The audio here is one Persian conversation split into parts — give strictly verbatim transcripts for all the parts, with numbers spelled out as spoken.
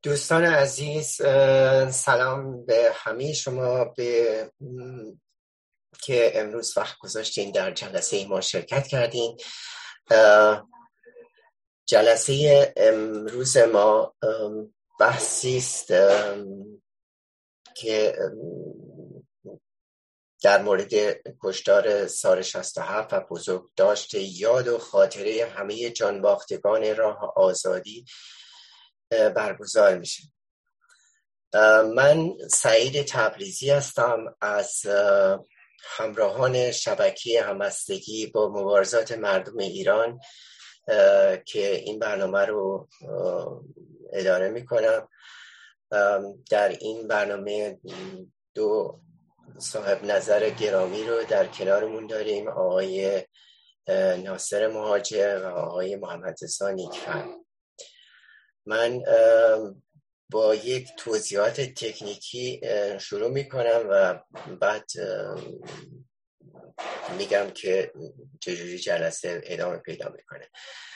دوستان عزیز، سلام به همه شما به که امروز وقت گذاشتین در جلسه ما شرکت کردین. جلسه امروز ما بحثی است که در مورد کشتار سال شصت و هفت و بزرگداشت یاد و خاطره همه جانباختگان راه آزادی برگزار میشه. من سعید تبریزی هستم از همراهان شبکه همبستگی با مبارزات مردم ایران که این برنامه رو اداره میکنم. در این برنامه دو صاحب نظر گرامی رو در کنارمون داریم، آقای ناصر مهاجر و آقای محمد رضا نیکفر. من با یک توضیحات تکنیکی شروع میکنم و بعد میگم که چجوری جلسه ادامه پیدا میکنه.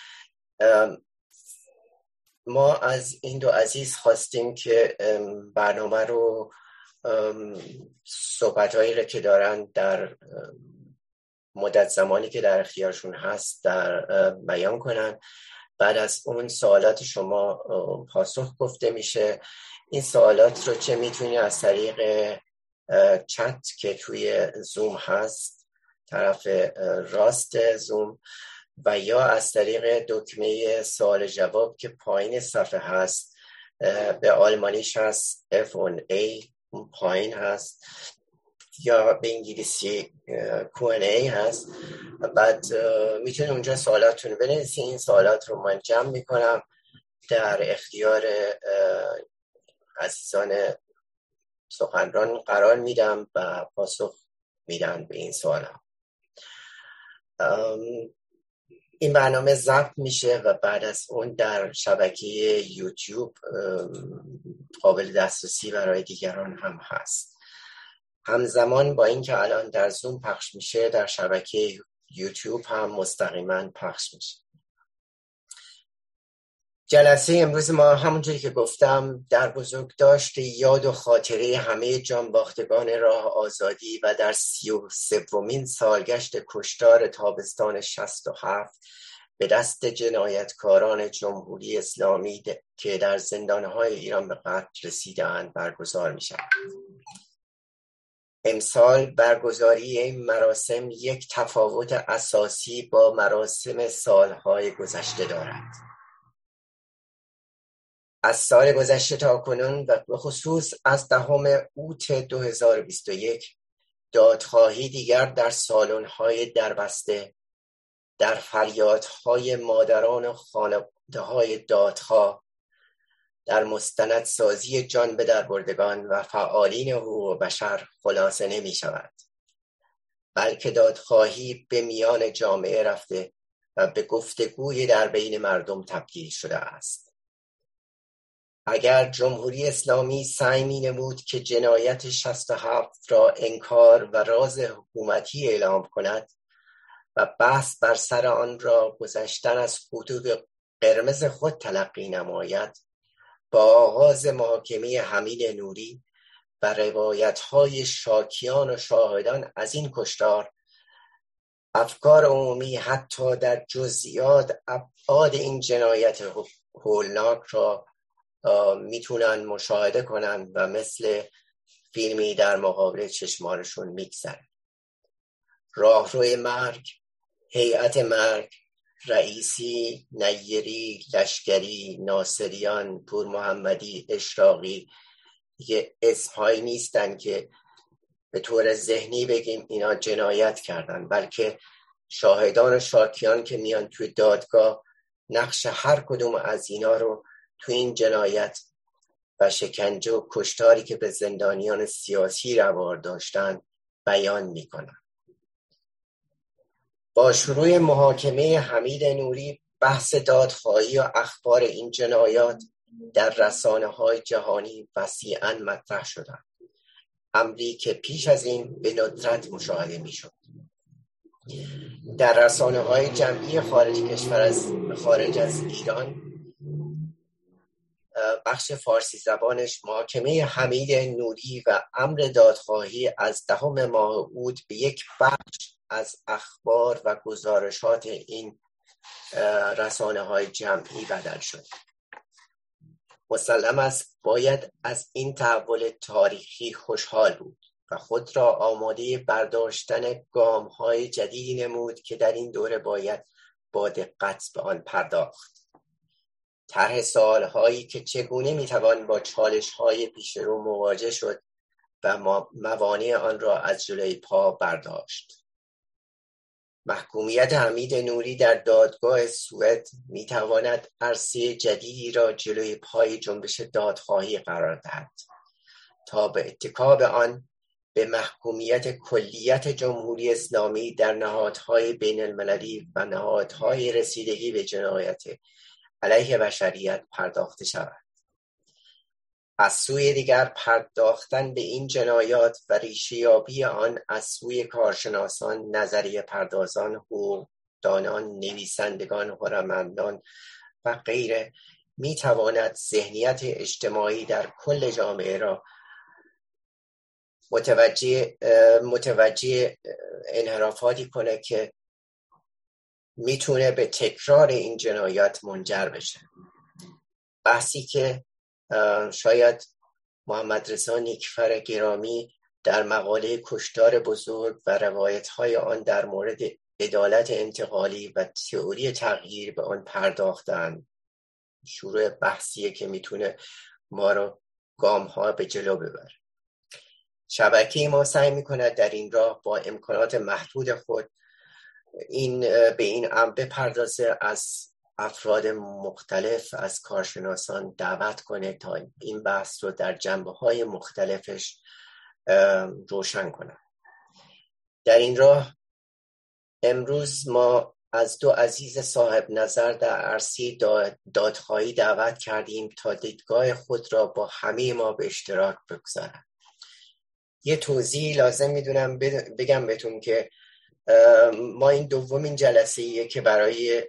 ما از این دو عزیز خواستیم که برنامه رو صحبت‌هایی رو که دارن در مدت زمانی که در اختیارشون هست در بیان کنن. بعد از اون سوالات شما پاسخ گفته میشه. این سوالات رو چه میتونید از طریق چت که توی زوم هست طرف راست زوم و یا از طریق دکمه سوال جواب که پایین صفحه هست، به آلمانیش هست اف اون ای پایین هست یا به انگلیسی کیو ان ای هست. بعد میتونید اونجا سوالاتتون بنویسید. این سوالات رو من جمع میکنم در اختیار عزیزان سخنران قرار میدم و پاسخ میدن به این سوالا. این برنامه ضبط میشه و بعد از اون در شبکه یوتیوب قابل دسترسی برای دیگران هم هست. همزمان با این که الان در زوم پخش میشه، در شبکه یوتیوب هم مستقیما پخش میشه. جلسه امروز ما همونجوری که گفتم در بزرگداشت یاد و خاطره همه جانباختگان راه آزادی و در سی و سومین سالگشت کشتار تابستان شصت و هفت به دست جنایتکاران جمهوری اسلامی که در زندانهای ایران به قتل رسیدند برگزار میشه. امسال برگزاری این مراسم یک تفاوت اساسی با مراسم سالهای گذشته دارد. از سال گذشته تا کنون و به خصوص از دهم اوت دو هزار و بیست و یک دادخواهی دیگر در سالن‌های دربسته، در فریادهای مادران و خانواده‌های دادخواه، در مستندسازی جان به دربردگان و فعالین حقوق بشر خلاصه نمی شود، بلکه دادخواهی به میان جامعه رفته و به گفتگوی در بین مردم تبدیل شده است. اگر جمهوری اسلامی سعی می نمود که جنایت شصت و هفت را انکار و راز حکومتی اعلام کند و بحث بر سر آن را گذشتن از خطوط قرمز خود تلقی نماید، با آغاز محاکمه حمید نوری و روایت‌های شاکیان و شاهدان از این کشتار، افکار عمومی حتی در جزئیات ابعاد این جنایت هولناک را میتونن مشاهده کنن و مثل فیلمی در مقابل چشمانشون میگذره. راهروی مرگ، هیئت مرگ، رئیسی، نیری، لشکری، ناصریان، پور محمدی، اشراقی دیگه اسمهایی نیستن که به طور ذهنی بگیم اینا جنایت کردن، بلکه شاهدان و شاکیان که میان توی دادگاه نقش هر کدوم از اینا رو توی این جنایت و شکنجه و کشتاری که به زندانیان سیاسی روار داشتن بیان میکنن. با شروع محاکمه حمید نوری، بحث دادخواهی و اخبار این جنایات در رسانه‌های جهانی وسیعاً مطرح شدند، امری که پیش از این به ندرت مشاهده می‌شد. در رسانه‌های جمعی خارج کشور از خارج از ایران بخش فارسی زبانش محاکمه حمید نوری و امر دادخواهی از دهم ماه اوت به یک بخش از اخبار و گزارشات این رسانه های جمعی بدل شد. مسلم است باید از این تحول تاریخی خوشحال بود و خود را آماده برداشتن گام های جدیدی نمود که در این دوره باید با دقت به آن پرداخت. طرح سوال‌هایی که چگونه میتوان با چالش‌های پیش رو مواجه شد و موانع آن را از جلوی پا برداشت. محکومیت حمید نوری در دادگاه سوئد میتواند عرصه جدیدی را جلوی پای جنبش دادخواهی قرار دهد تا به اتکا به آن به محکومیت کلیت جمهوری اسلامی در نهادهای بین المللی و نهادهای رسیدگی به جنایت علیه بشریت پرداخته شود. از سوی دیگر پرداختن به این جنایات و ریشه‌یابی آن از سوی کارشناسان، نظریه پردازان، حقوقدانان، نویسندگان، هنرمندان و غیره می تواند ذهنیت اجتماعی در کل جامعه را متوجه متوجه انحرافاتی کنه که میتونه به تکرار این جنایات منجر بشه. بحثی که شاید محمد رضا نیکفر گرامی در مقاله کشتار بزرگ و روایت‌های آن در مورد عدالت انتقالی و تئوری تغییر به آن پرداختند. شروع بحثیه که میتونه ما رو گام‌ها به جلو ببره. شبکه ما سعی میکند در این راه با امکانات محدود خود این به این امر بپردازه، از افراد مختلف، از کارشناسان دعوت کنه تا این بحث رو در جنبه‌های مختلفش روشن کنه. در این راه امروز ما از دو عزیز صاحب نظر در عرصه دادخواهی دعوت کردیم تا دیدگاه خود را با همه ما به اشتراک بگذارند. یه توضیح لازم میدونم بگم بهتون که ما این دومین جلسه ایه که برای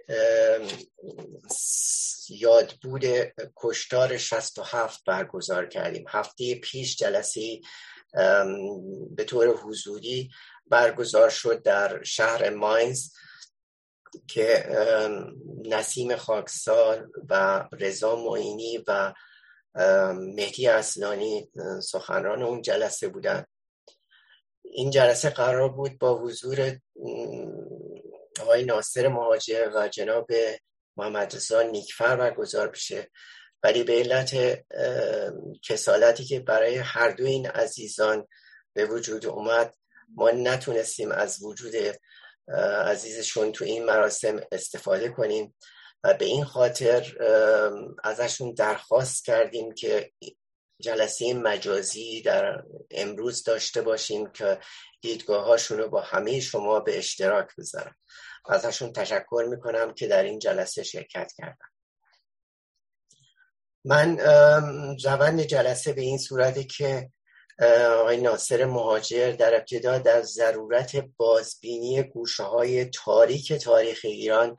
یادبود کشتار شصت و هفت برگزار کردیم. هفته پیش جلسه به طور حضوری برگزار شد در شهر ماینز که نسیم خاکسار و رضا معینی و مهدی اصلانی سخنران اون جلسه بودن. این جلسه قرار بود با حضور آقای ناصر مهاجر و جناب محمد رضا نیکفر برگزار بشه، ولی به علت کسالتی که برای هر دو این عزیزان به وجود اومد ما نتونستیم از وجود عزیزشون تو این مراسم استفاده کنیم و به این خاطر ازشون درخواست کردیم که جلسه مجازی در امروز داشته باشیم که دیدگاه هاشون رو با همه شما به اشتراک بذارم. ازشون تشکر میکنم که در این جلسه شرکت کردم. من روند جلسه به این صورته که آقای ناصر مهاجر در ابتدا در ضرورت بازبینی گوشه های تاریک تاریخ ایران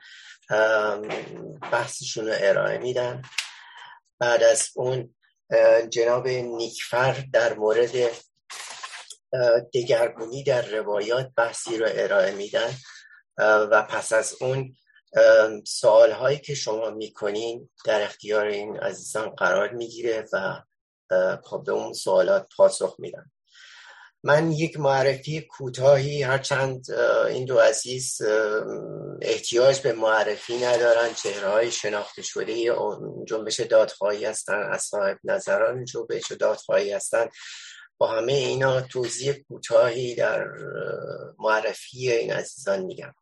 بحثشون رو ارائه میدن. بعد از اون جناب نیکفر در مورد دگرگونی در روایات بحثی رو ارائه میدن و پس از اون سوال هایی که شما میکنین در اختیار این عزیزان قرار میگیره و به اون سوالات پاسخ میدن. من یک معرفی کوتاهی، هرچند این دو عزیز احتیاج به معرفی ندارن، چهره‌های شناخته شده جنبش دادخواهی هستن، از صاحب نظران جنبش دادخواهی هستن، با همه اینا توضیح کوتاهی در معرفی این عزیزان میگم.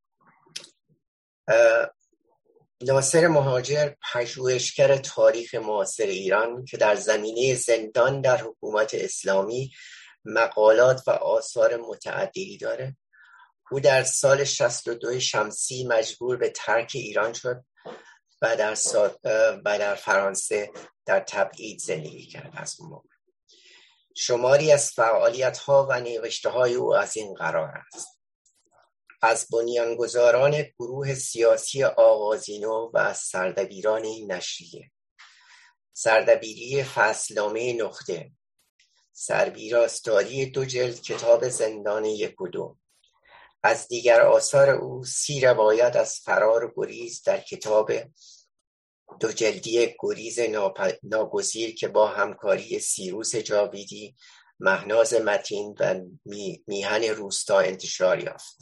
ناصر مهاجر پژوهشگر تاریخ معاصر ایران که در زمینه زندان در حکومت اسلامی مقالات و آثار متعددی داره. او در سال شصت و دو شمسی مجبور به ترک ایران شد و در, و در فرانسه در تبعید زندگی کرد. از اون موقع شماری از فعالیت‌ها و نوشته‌های او از این قرار است: از بنیانگذاران گروه سیاسی آغازینو و از سردبیران این نشریه، سردبیری فصلنامه نقطه، سربیراستاری دو جلد کتاب زندان یک و دو. از دیگر آثار او سی روایت از فرار و گریز در کتاب دو جلدی گریز ناگزیر که با همکاری سیروس جاویدی، مهناز متین و میهن روستا انتشار یافت.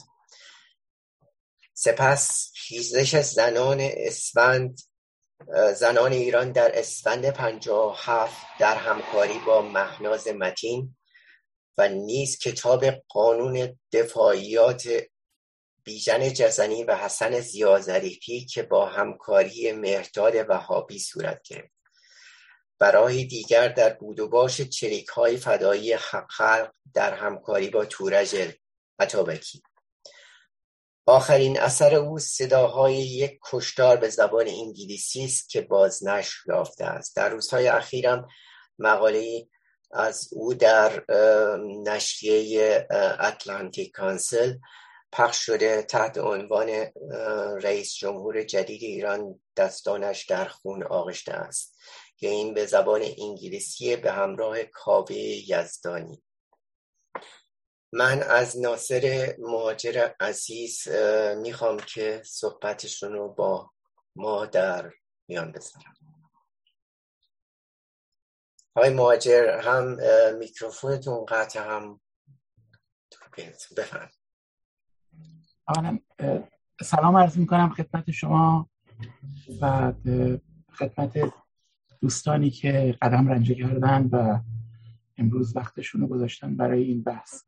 سپس خیزش زنان اسفند زنان ایران در اسفند پنجاه و هفت در همکاری با مهناز متین و نیز کتاب قانون دفاعیات بیژن جزنی و حسن ضیاءظریفی که با همکاری مهرداد وهابی صورت گرفت. برای دیگر در بود و باش چریک‌های فدایی حق خلق در همکاری با تورج عطابکی. آخرین اثر او صداهای یک کشتار به زبان انگلیسی است که بازنشر یافته است. در روزهای اخیرم مقاله‌ای از او در نشریه اتلانتیک کانسل پخش شده تحت عنوان رئیس جمهور جدید ایران دستانش در خون آغشته است که این به زبان انگلیسی به همراه کاوه یزدانی. من از ناصر مهاجر عزیز میخوام که صحبتشون رو با ما در میان بذارم. آقای مهاجر، هم میکروفونتون قطع، هم بفرمایید. اولا سلام عرض میکنم خدمت شما و خدمت دوستانی که قدم رنجه کردن و امروز وقتشون رو گذاشتن برای این بحث.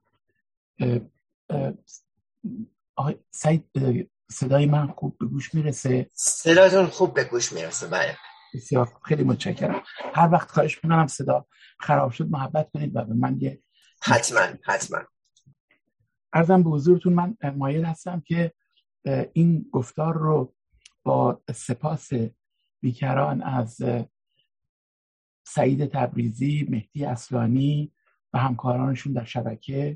آقای سعید، صدای من خوب به گوش میرسه؟ صداتون خوب به گوش میرسه، بله. بسیار خیلی متشکرم. هر وقت خواهش میکنم صدا خراب شد محبت کنید و به من یه حتما حتما عرضم به حضورتون من مایل هستم که این گفتار رو با سپاس بیکران از سعید تبریزی، مهدی اصلانی و همکارانشون در شبکه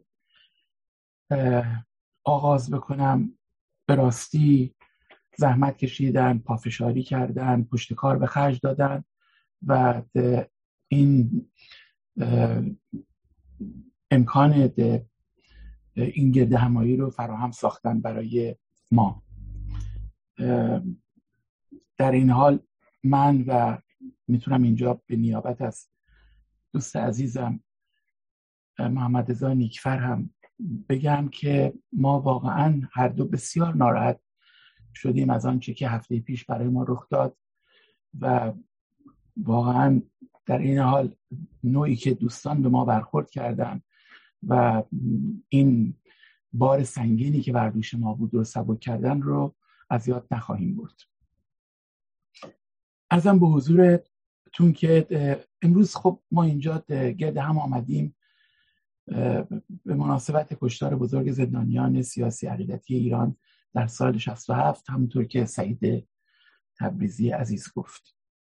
آغاز بکنم. به راستی زحمت کشیدن، پافشاری کردن، پشت کار به خرج دادن و این امکان این گرد همایی رو فراهم ساختن برای ما. در این حال من و میتونم اینجا به نیابت از دوست عزیزم محمد رضا نیکفر هم بگم که ما واقعا هر دو بسیار ناراحت شدیم از آنچه که هفته پیش برای ما رخ داد و واقعا در این حال نوعی که دوستان به ما برخورد کردن و این بار سنگینی که بر دوش ما بود رو سبک کردن رو از یاد نخواهیم برد. عرضم به حضورتون که امروز خب ما اینجا گرد هم آمدیم به مناسبت کشتار بزرگ زندانیان سیاسی عقیدتی ایران در سال شصت و هفت، همونطور که سعید تبریزی عزیز گفت.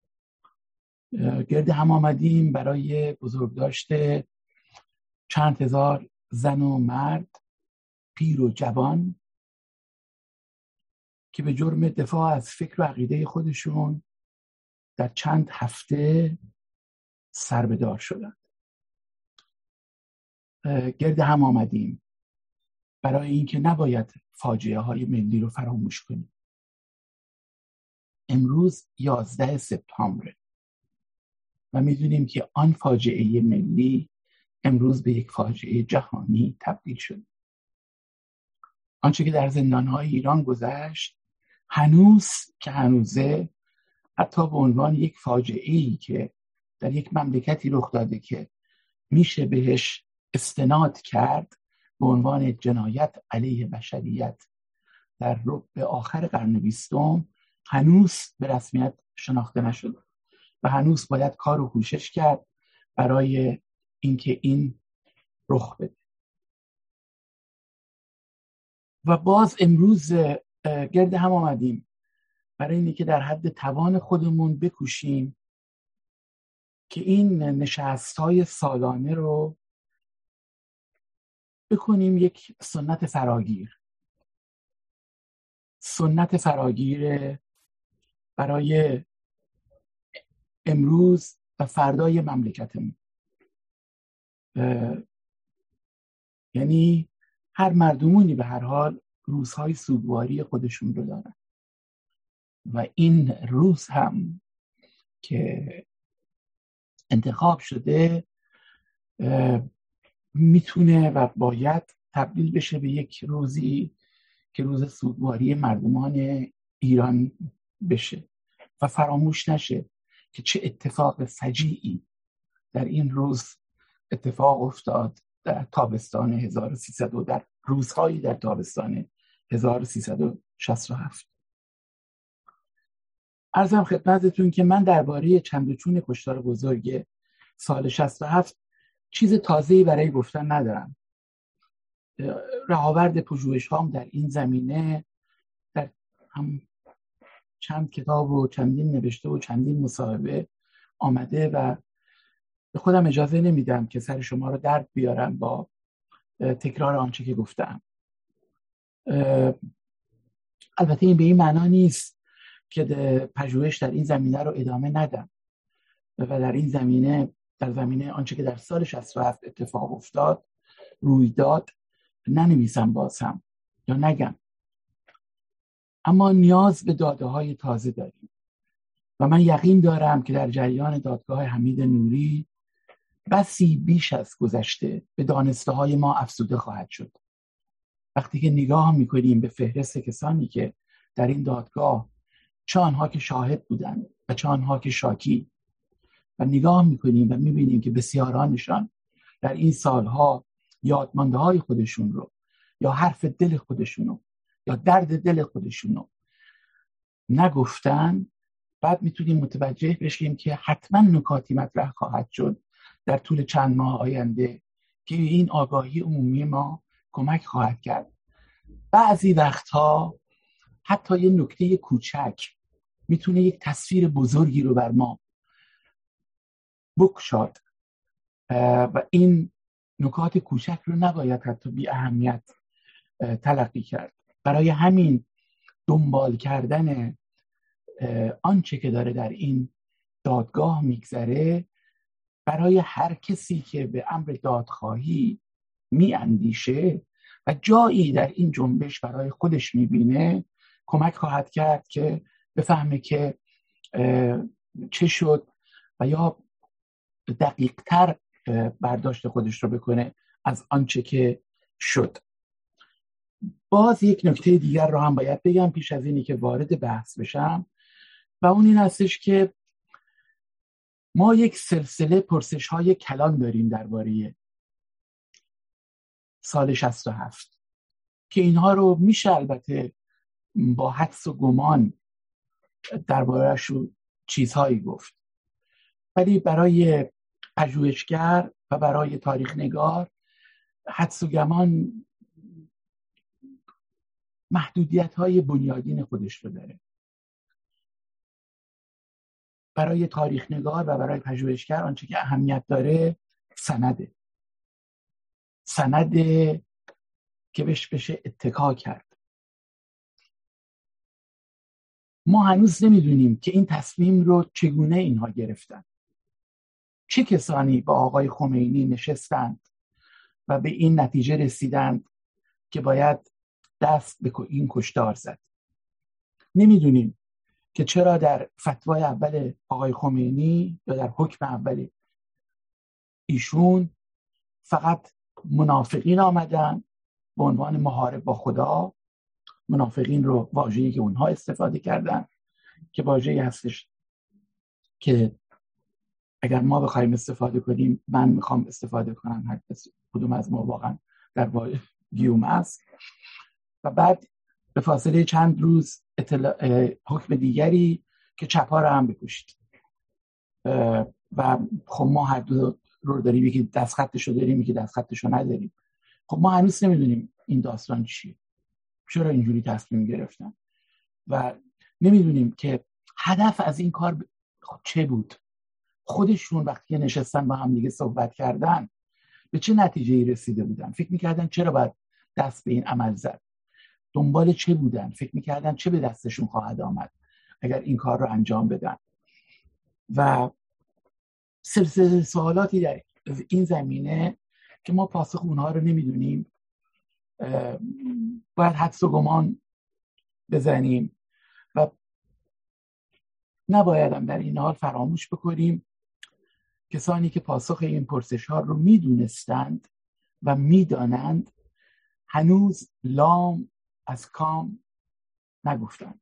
گرد هم آمدیم برای بزرگداشت چند هزار زن و مرد، پیر و جوان که به جرم دفاع از فکر و عقیده خودشون در چند هفته سربدار شدند. گرد هم آمدیم برای اینکه نباید فاجعه های ملی رو فراموش کنیم. امروز یازده سپتامبر و میدونیم که آن فاجعه ملی امروز به یک فاجعه جهانی تبدیل شد. آنچه که در زندانهای ایران گذشت هنوز که هنوزه، حتی به عنوان یک فاجعه‌ای که در یک مملکتی رخ داده که میشه بهش استناد کرد به عنوان جنایت علیه بشریت در ربع آخر قرن بیستم، هنوز به رسمیت شناخته نشده و هنوز باید کار و کوشش کرد برای اینکه این رخ بده. و باز امروز گرد هم آمدیم برای اینی که در حد توان خودمون بکوشیم که این نشست‌های سالانه رو بکنیم یک سنت فراگیر. سنت فراگیر برای امروز و فردای مملکتمون. یعنی هر مردمونی به هر حال روزهای سوگواری خودشون رو دارن و این روز هم که انتخاب شده میتونه و باید تبدیل بشه به یک روزی که روز سوگواری مردمان ایران بشه و فراموش نشه که چه اتفاق فجیعی در این روز اتفاق افتاد در تابستان هزار و سیصد و در روزهایی در تابستان هزار و سیصد و شصت و هفت. عرضم خدمتتون که من درباره چند و چون کشتار بزرگ سال شصت و هفت چیز تازه‌ای برای گفتن ندارم. رهاورد پژوهش هام در این زمینه در هم چند کتاب و چندین نوشته و چندین مصاحبه آمده و به خودم اجازه نمیدم که سر شما رو درد بیارم با تکرار آنچه که گفتم. البته این به این معنا نیست که پژوهش در این زمینه رو ادامه ندم و در این زمینه در زمینه آنچه که در سال شصت و هفت اتفاق افتاد روی داد ننویسم باز هم یا نگم، اما نیاز به داده های تازه داریم و من یقین دارم که در جریان دادگاه حمید نوری بسی بیش از گذشته به دانسته های ما افزوده خواهد شد. وقتی که نگاه میکنیم به فهرست کسانی که در این دادگاه، چه آنها که شاهد بودند و چه آنها که شاکی، و نگاه میکنیم و میبینیم که بسیارانشان در این سالها یادمانده های خودشون رو یا حرف دل خودشونو یا درد دل خودشونو نگفتن، بعد میتونیم متوجه بشیم که حتما نکاتی مطرح خواهد شد در طول چند ماه آینده که این آگاهی عمومی ما کمک خواهد کرد. بعضی وقتها حتی یه نکته کوچک میتونه یک تصویر بزرگی رو بر ما بکشاد و این نکات کوچک رو نباید حتی بی اهمیت تلقی کرد. برای همین دنبال کردن آنچه که داره در این دادگاه میگذره برای هر کسی که به امر دادخواهی میاندیشه و جایی در این جنبش برای خودش میبینه کمک خواهد کرد که بفهمه که چه شد و یا دقیق تر برداشت خودش رو بکنه از آنچه که شد. باز یک نکته دیگر رو هم باید بگم پیش از اینی که وارد بحث بشم و اون این هستش که ما یک سلسله پرسش های کلان داریم درباره سال شصت و هفت که اینها رو میشه البته با حدس و گمان درباره‌اش چیزهایی گفت، ولی برای پژوهشگر و برای تاریخ نگار حدس و گمان محدودیت های بنیادین خودش رو داره. برای تاریخ نگار و برای پژوهشگر آنچه که اهمیت داره سنده سنده که بهش بشه اتکا کرد. ما هنوز نمیدونیم که این تصمیم رو چگونه اینها گرفتن، چه کسانی با آقای خمینی نشستند و به این نتیجه رسیدند که باید دست به این کشتار زد. نمیدونیم که چرا در فتوای اول آقای خمینی یا در حکم اول ایشون فقط منافقین آمدن به عنوان محارب با خدا. منافقین رو واژه‌ای که اونها استفاده کردن که واژه‌ای هستش که اگر ما بخوایم استفاده کنیم، من میخوام استفاده کنم، هر کدوم از ما واقعا در واژه گیوم است. و بعد به فاصله چند روز اطلاع حکم دیگری که چپا رو هم بکشید و خب ما هر دو رو داریم، یکی دست خطش رو داریم یکی دست خطش رو نداریم. خب ما هنوز نمیدونیم این داستان چیه، چرا اینجوری تصمیم گرفتن و نمیدونیم که هدف از این کار ب... خب چه بود. خودشون وقتی نشستن با هم دیگه صحبت کردن به چه نتیجه‌ای رسیده بودن؟ فکر می‌کردن چرا باید دست به این عمل زد؟ دنبال چه بودن؟ فکر می‌کردن چه به دستشون خواهد آمد اگر این کار رو انجام بدن؟ و سلسله سوالاتی در این زمینه که ما پاسخ اونها رو نمیدونیم. باید حدس و گمان بزنیم و نباید هم در این حال فراموش بکنیم کسانی که پاسخ این پرسش ها رو میدونستند و میدانند هنوز لام از کام نگفتند.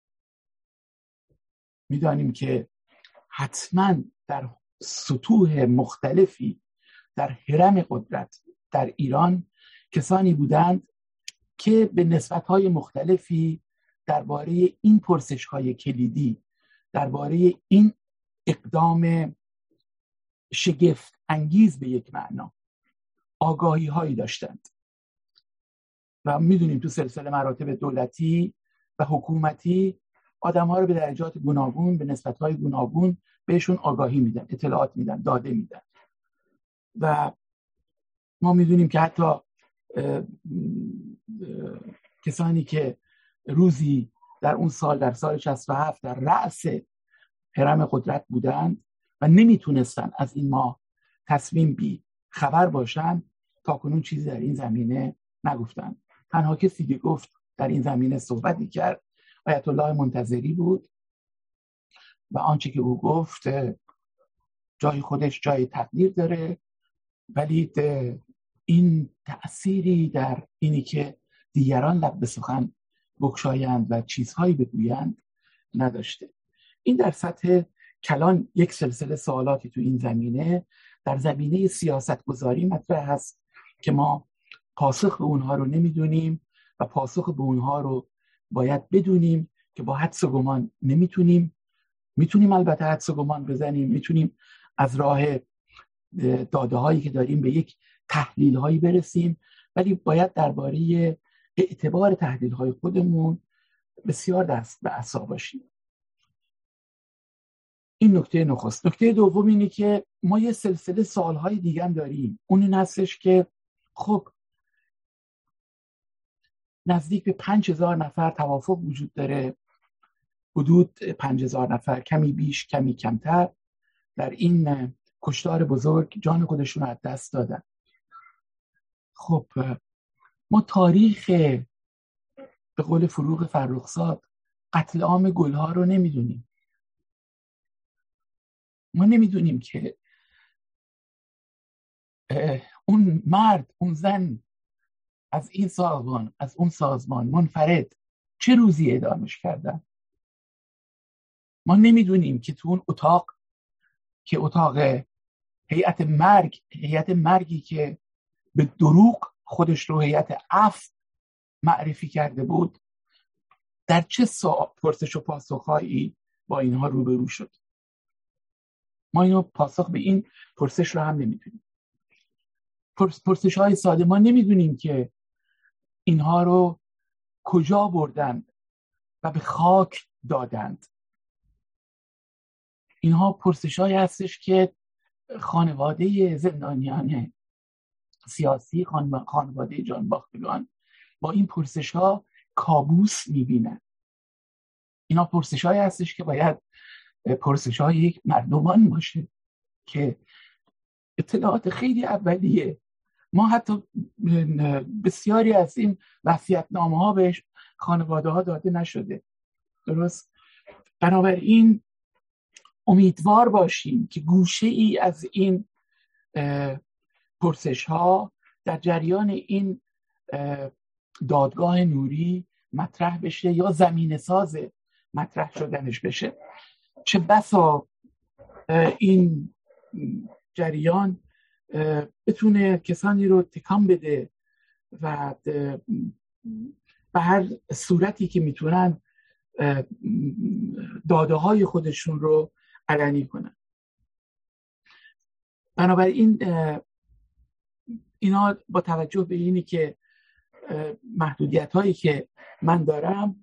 میدانیم که حتما در سطوح مختلفی در هرم قدرت در ایران کسانی بودند که به نسبت‌های مختلفی درباره این پرسش‌های کلیدی، درباره این اقدام شگفت انگیز به یک معنا آگاهی هایی داشتند و میدونیم تو سلسله مراتب دولتی و حکومتی آدم ها رو به درجات گوناگون به نسبت های گوناگون بهشون آگاهی میدن، اطلاعات میدن، داده میدن و ما میدونیم که حتی اه اه کسانی که روزی در اون سال در سال شصت و هفت در رأس هرم قدرت بودند و نمیتونستن از این ما تصمیم بی خبر باشن تا کنون چیزی در این زمینه نگفتن. تنها کسی که گفت در این زمینه صحبتی کرد آیت الله منتظری بود و آنچه که او گفت جای خودش جای تقدیر داره، ولی این تأثیری در اینی که دیگران لب به سخن بگشایند و چیزهایی بگویند نداشته. این در سطح کلان یک سلسله سوالاتی تو این زمینه در زمینه سیاست گذاری مطرح هست که ما پاسخ به اونها رو نمیدونیم و پاسخ به اونها رو باید بدونیم که با حدس و گمان نمیتونیم. میتونیم البته حدس و گمان بزنیم، میتونیم از راه داده هایی که داریم به یک تحلیل هایی برسیم، ولی باید درباره اعتبار تحلیل های خودمون بسیار دست به عصا باشیم. این نکته نخست. نکته دوم اینه که ما یه سلسله سوالهای دیگه هم داریم. اون این هستش که خب نزدیک به پنج هزار نفر توافق وجود داره، حدود پنج هزار نفر، کمی بیش کمی کمتر، در این کشتار بزرگ جان خودشون رو از دست دادن. خب ما تاریخ به قول فروغ فرخزاد قتل عام گلها رو نمیدونیم. ما نمیدونیم که اون مرد اون زن از این سازمان از اون سازمان منفرد چه روزی اعدامش کردن. ما نمیدونیم که تو اون اتاق که اتاق هیئت مرگ هیئت مرگی که به دروغ خودش رو هیئت عفو معرفی کرده بود در چه پرسش و پاسخهایی با اینها روبرو شد. ما اینو پاسخ به این پرسش رو هم نمیدونیم. پرسش های ساده ما نمیدونیم که اینها رو کجا بردند و به خاک دادند. اینها پرسش های هستش که خانواده زندانیان سیاسی، خانواده جانباختگان با این پرسش ها کابوس میبینن. اینا پرسش های هستش که باید پرسش های یک مردمان باشه که اطلاعات خیلی اولیه. ما حتی بسیاری از این وصیت‌نامه ها بهش خانواده ها داده نشده. درست؟ بنابراین امیدوار باشیم که گوشه ای از این پرسش ها در جریان این دادگاه نوری مطرح بشه یا زمینه ساز مطرح شدنش بشه. چه بسا این جریان بتونه کسانی رو تکان بده و به هر صورتی که میتونن داده های خودشون رو علنی کنن. بنابراین اینا با توجه به اینی که محدودیت هایی که من دارم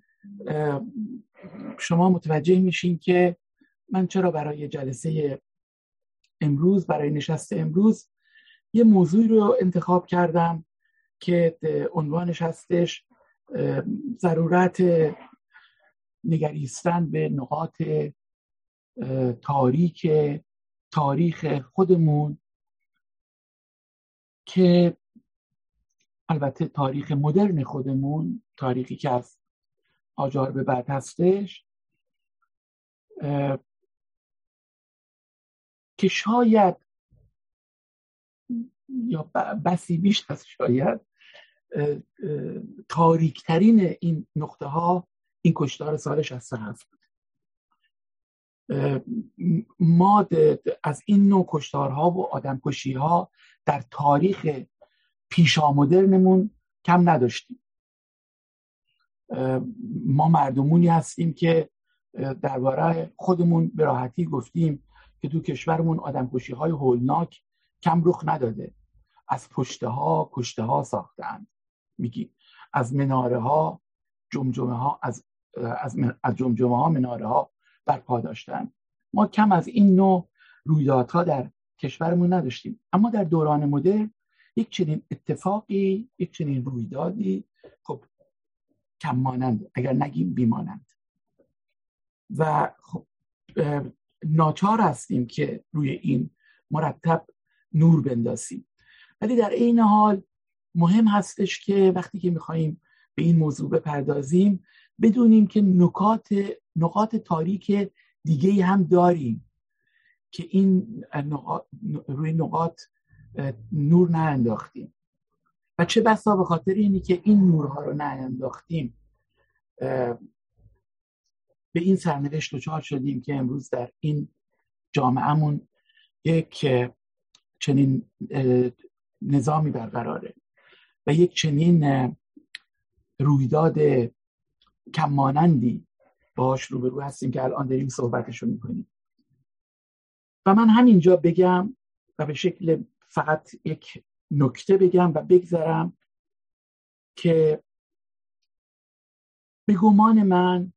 شما متوجه میشین که من چرا برای جلسه امروز برای نشست امروز یه موضوعی رو انتخاب کردم که عنوانش هستش ضرورت نگریستن به نقاط تاریک تاریخ خودمون که البته تاریخ مدرن خودمون، تاریخی که از آجار به بعد هستش، که شاید یا بسی بیش از شاید تاریکترین این نقطه ها این کشتار سال شصت و هفت بود. ما از این نوع کشتارها و آدمکشی ها در تاریخ پیشامدرنمون کم نداشتیم. ما مردمونی هستیم که درباره خودمون به راحتی گفتیم که تو کشورمون آدمکشی های هولناک کم رخ نداده. از پشته ها کشته ها ساختند، میگی از مناره ها جمجمه ها از از از جمجمه ها مناره ها برپا داشتند. ما کم از این نوع رویدادها در کشورمون نداشتیم، اما در دوران مدرن یک چنین اتفاقی، یک چنین رویدادی خب کم مانند، اگر نگیم بیمانند، و خب ناچار هستیم که روی این مرتب نور بندازیم. ولی در این حال مهم هستش که وقتی که میخواییم به این موضوع بپردازیم بدونیم که نکات نقاط تاریک دیگه هم داریم که این نقاط روی نقاط نور نانداختیم و چه بسا به خاطر اینی که این نورها رو نانداختیم به این سرنوشت دچار شدیم که امروز در این جامعهمون یک چنین نظامی برقراره و یک چنین رویداد کمانندی باهاش روبرو هستیم که الان داریم صحبتشو میکنیم. و من همینجا بگم و به شکل فقط یک نکته بگم و بگذرم که به گمان من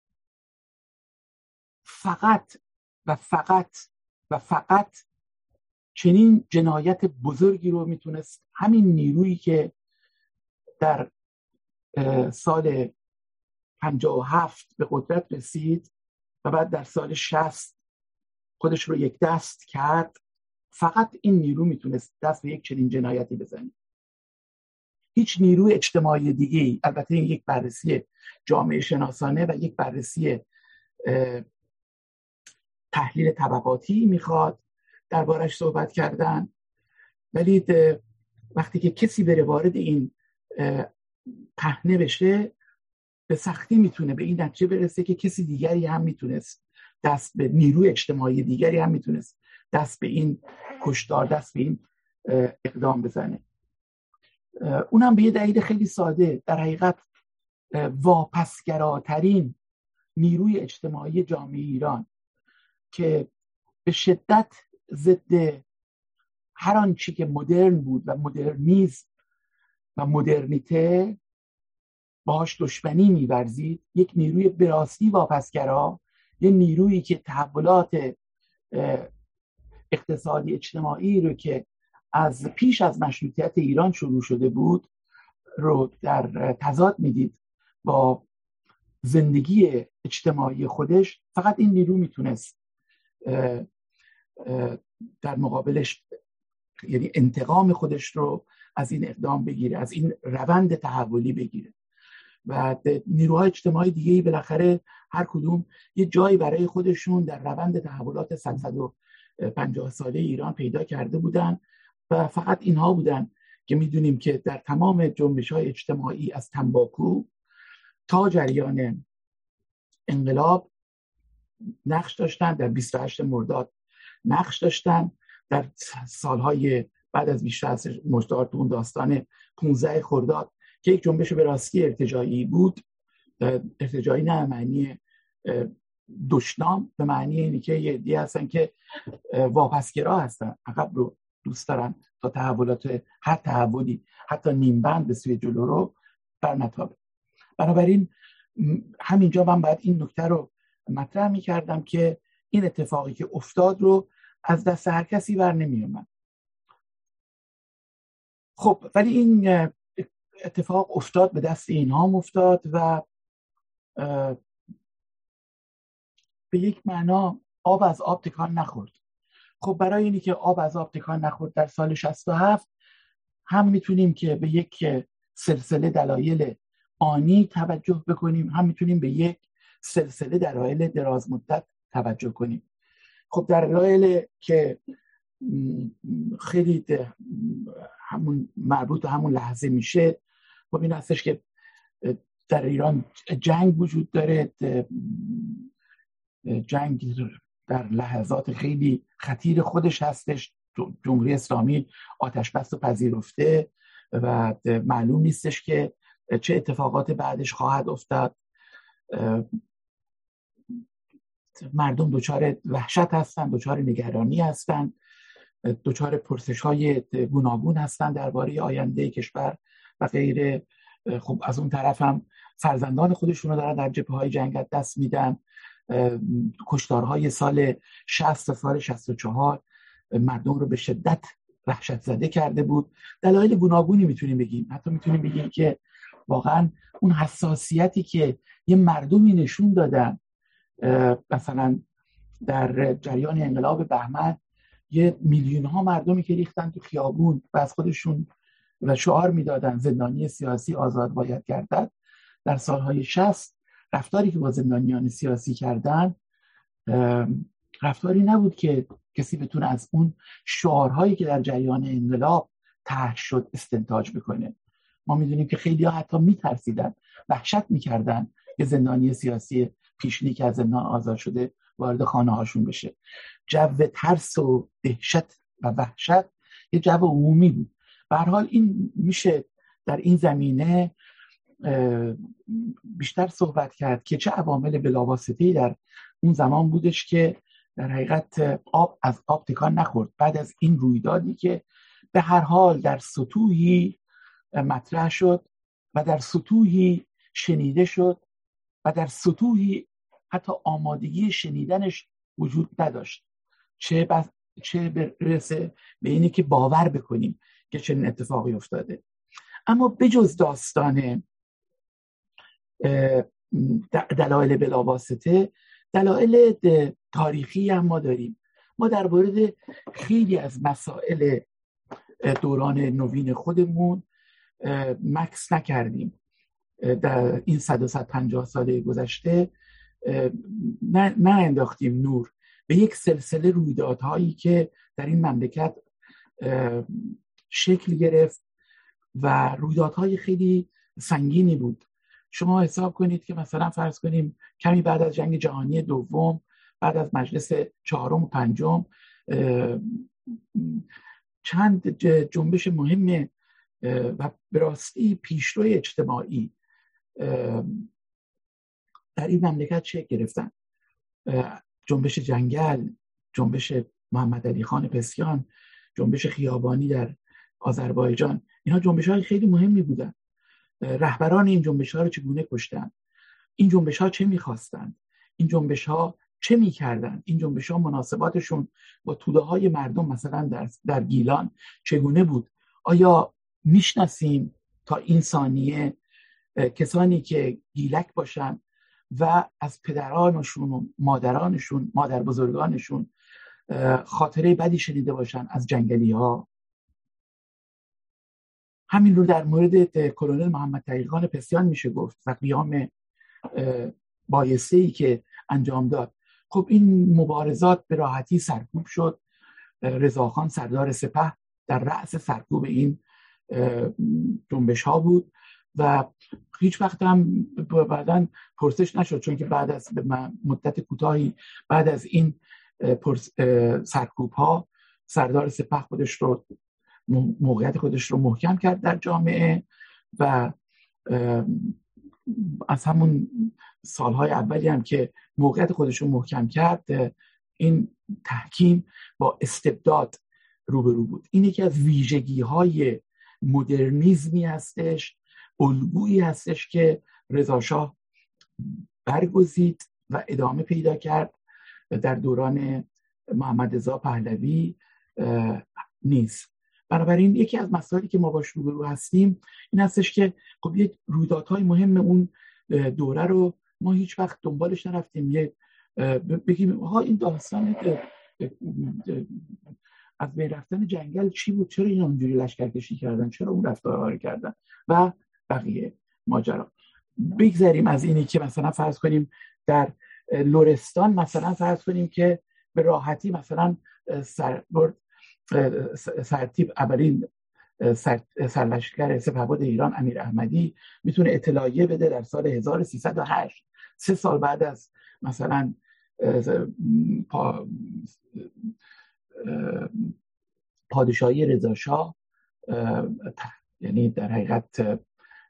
فقط و فقط و فقط چنین جنایت بزرگی رو میتونست همین نیرویی که در سال پنجاه و هفت به قدرت رسید و بعد در سال شصت خودش رو یک دست کرد، فقط این نیرو میتونست دست به یک چنین جنایتی بزنه. هیچ نیروی اجتماعی دیگه‌ای، البته این یک بررسی جامعه شناسانه و یک بررسی تحلیل طبقاتی میخواد دربارش صحبت کردن، ولی وقتی که کسی بره وارد این پهنه بشه به سختی میتونه به این نتیجه برسه که کسی دیگری هم میتونست دست به نیروی اجتماعی دیگری هم میتونست دست به این کشتار، دست به این اقدام بزنه. اونم به یه دلیل خیلی ساده، در حقیقت واپسگراترین نیروی اجتماعی جامعه ایران که به شدت ضد هر آنچه که مدرن بود و مدرنیسم و مدرنیته باهاش دشمنی می‌ورزید، یک نیروی به راستی واپسگرا، یک نیرویی که تحولات اقتصادی اجتماعی رو که از پیش از مشروطیت ایران شروع شده بود رو در تضاد میدید با زندگی اجتماعی خودش. فقط این نیرو میتونست در مقابلش، یعنی انتقام خودش رو از این اقدام بگیره، از این روند تحولی بگیره. و نیروهای اجتماعی دیگه‌ای بالاخره هر کدوم یه جایی برای خودشون در روند تحولات صد و پنجاه ساله ایران پیدا کرده بودن و فقط اینها بودن که میدونیم که در تمام جنبش‌های اجتماعی از تنباکو تا جریان انقلاب نقش داشتن، در بیست و هشت مرداد نقش داشتن، در سالهای بعد از بیست و هشت مرداد اون داستان پانزده خرداد که یک جنبش به راستی ارتجاعی بود، ارتجاعی نه معنی دشنام، به معنی اینی که یه عده‌ای هستن که واپسگرا هستن، عقب رو دوست دارن تا تحولات هر تحولی حتی نیم بند به سوی جلو رو برنتابه. بنابراین همینجا من باید این نکته رو مطرح می کردم که این اتفاقی که افتاد رو از دست هر کسی بر نمی اومد. خب ولی این اتفاق افتاد، به دست اینها هم افتاد و به یک معنا آب از آب تکان نخورد. خب برای اینی که آب از آب تکان نخورد در سال شصت و هفت، هم میتونیم که به یک سلسله دلایل آنی توجه بکنیم، هم میتونیم به یک سلسله دلایل دراز مدت توجه کنیم. خب در دلایل که خیلی همون مربوط به همون لحظه میشه، خب این هستش که در ایران جنگ وجود داره، جنگ در لحظات خیلی خطیر خودش هستش، جمهوری اسلامی آتش بس رو پذیرفته و معلوم نیستش که چه اتفاقات بعدش خواهد افتاد. مردم دچار وحشت هستن، دچار نگرانی هستن، دچار پرسش‌های گوناگون هستن درباره آینده کشور و غیره. خب از اون طرف هم فرزندان خودشون رو دارن در جبهه‌های جنگ دست میدن. کشتارهای سال شصت، سال شصت و چهار مردم رو به شدت وحشت زده کرده بود. دلایل گوناگونی میتونیم بگیم، حتی میتونیم بگیم که واقعا اون حساسیتی که یه مردمی نشون دادن، مثلا در جریان انقلاب بهمن یه میلیون ها مردمی که ریختن تو خیابون و از خودشون و شعار میدادن زندانی سیاسی آزاد باید گردد، در سالهای شصت رفتاری که با زندانیان سیاسی کردن رفتاری نبود که کسی بتونه از اون شعارهایی که در جریان انقلاب طرح شد استنتاج بکنه. ما میدونیم که خیلی ها حتی میترسیدن، وحشت میکردن که زندانی سیاسی پیشینی که از زندان آزاد شده وارد خانه هاشون بشه. جو ترس و دهشت و وحشت یه جو عمومی بود. به هر حال این میشه در این زمینه بیشتر صحبت کرد که چه عوامل بلاواسطه‌ای در اون زمان بودش که در حقیقت آب از آب تکان نخورد. بعد از این رویدادی که به هر حال در سطوحی مطرح شد و در سطوحی شنیده شد و در سطوحی حتی آمادگی شنیدنش وجود نداشت، چه بس چه برسه به اینی که باور بکنیم که چنین اتفاقی افتاده. اما بجز داستان دلایل بلاواسطه، دلایل تاریخی هم ما داریم. ما در مورد خیلی از مسائل دوران نوین خودمون مکث نکردیم. در این صد و صد و پنجاه سال گذشته نه, نه انداختیم نور به یک سلسله رویدادهایی که در این مملکت شکل گرفت و رویدادهای خیلی سنگینی بود. شما حساب کنید که مثلا فرض کنیم کمی بعد از جنگ جهانی دوم، بعد از مجلس چهارم و پنجم، چند جنبش مهم و به راستی پیشرو اجتماعی در این مملکت شکل گرفتن. جنبش جنگل، جنبش محمد علی خان پسیان، جنبش خیابانی در آذربایجان، اینها جنبش‌های خیلی مهمی بودن. رهبران این جنبش‌ها رو چگونه کشتن؟ این جنبش‌ها چه می‌خواستند؟ این جنبش‌ها چه می‌کردند؟ این جنبش‌ها مناسباتشون با توده‌های مردم مثلا در در گیلان چگونه بود؟ آیا میشناسیم تا این ثانیه کسانی که گیلک باشن و از پدرانشون و مادرانشون، مادر بزرگانشون خاطره بدی شنیده باشن از جنگلی ها؟ همین رو در مورد کلونل محمد تقی‌خان پسیان میشه گفت و قیام بایسته‌ای که انجام داد. خب این مبارزات به راحتی سرکوب شد. رضاخان سردار سپه در رأس سرکوب این جنبش ها بود و هیچ وقت هم بعداً پرسش نشد، چون که بعد از مدت کوتاهی بعد از این سرکوب ها سردار سپه خودش رو موقعیت خودش رو محکم کرد در جامعه و از همون سالهای اولی هم که موقعیت خودش رو محکم کرد، این تحکیم با استبداد روبرو بود. این یکی از ویژگی های مدرنیزمی هستش، الگویی هستش که رضا شاه برگزید و ادامه پیدا کرد در دوران محمد رضا پهلوی نیست. بنابراین یکی از مسائلی که ما باش روبرو هستیم این هستش که خب یک رویدادهای مهم اون دوره رو ما هیچ وقت دنبالش نرفتیم. یک بگیم ها این داستان از بین رفتن جنگل چی بود، چرا اینا اونجوری لشکرکشی کردن، چرا اون رفتارها رو کردن و بقیه ماجرا. بگذاریم از اینی که مثلا فرض کنیم در لرستان مثلا فرض کنیم که به راحتی مثلا سربرد سرتیپ اولین سر سرلشکر سپهبد ایران امیر احمدی میتونه اطلاعیه بده در سال هزار و سیصد و هشت، سه سال بعد از مثلا پا پادشاهی رضا شاه، یعنی در حقیقت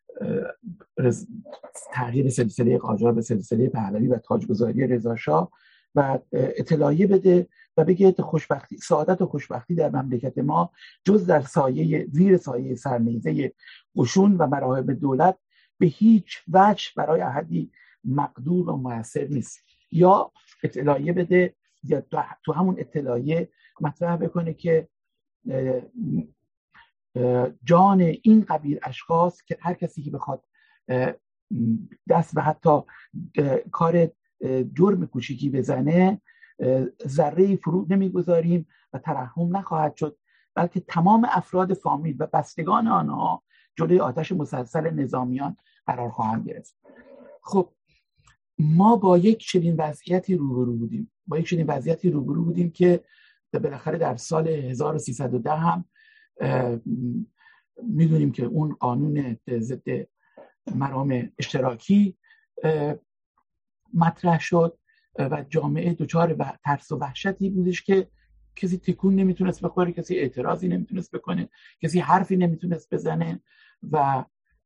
تغییر سلسله قاجار به سلسله پهلوی و تاجگذاری رضا شاه و اطلاعیه بده و بگه خوشبختی، سعادت و خوشبختی در مملکت ما جز در سایه زیر سایه سرنیزه قشون و مراحب دولت به هیچ وجه برای احدی مقدور و مؤثر نیست. یا اطلاعیه بده یا تو همون اطلاعیه مطرح بکنه که جان این قبیل اشخاص که هر کسی که بخواد دست به حتی کار جرم کوچیکی بزنه ذره فرود نمیگذاریم و ترحم نخواهد شد، بلکه تمام افراد فامیل و بستگان آنها جلوی آتش مسلسل نظامیان قرار خواهند گرفت. خب ما با یک چنین وضعیتی روبرو بودیم با یک چنین وضعیتی روبرو بودیم که بالاخره در سال هزار و سیصد و ده هم میدونیم که اون قانون ضد مرام اشتراکی مطرح شد و جامعه دچار ترس و وحشتی بودش که کسی تکون نمیتونست بخوره، کسی اعتراضی نمیتونست بکنه، کسی حرفی نمیتونست بزنه و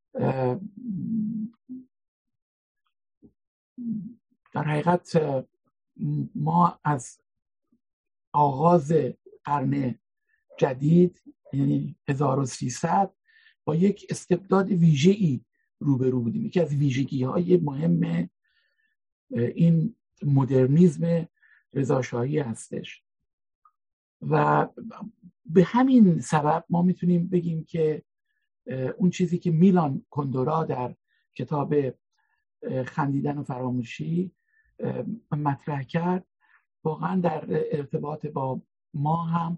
در حقیقت ما از آغاز قرن جدید یعنی هزار و سیصد با یک استبداد ویژه‌ای روبرو بودیم. یکی از ویژگی‌های مهم این مدرنیسم رضاشاهی هستش و به همین سبب ما میتونیم بگیم که اون چیزی که میلان کندورا در کتاب خندیدن و فراموشی مطرح کرد واقعا در ارتباط با ما هم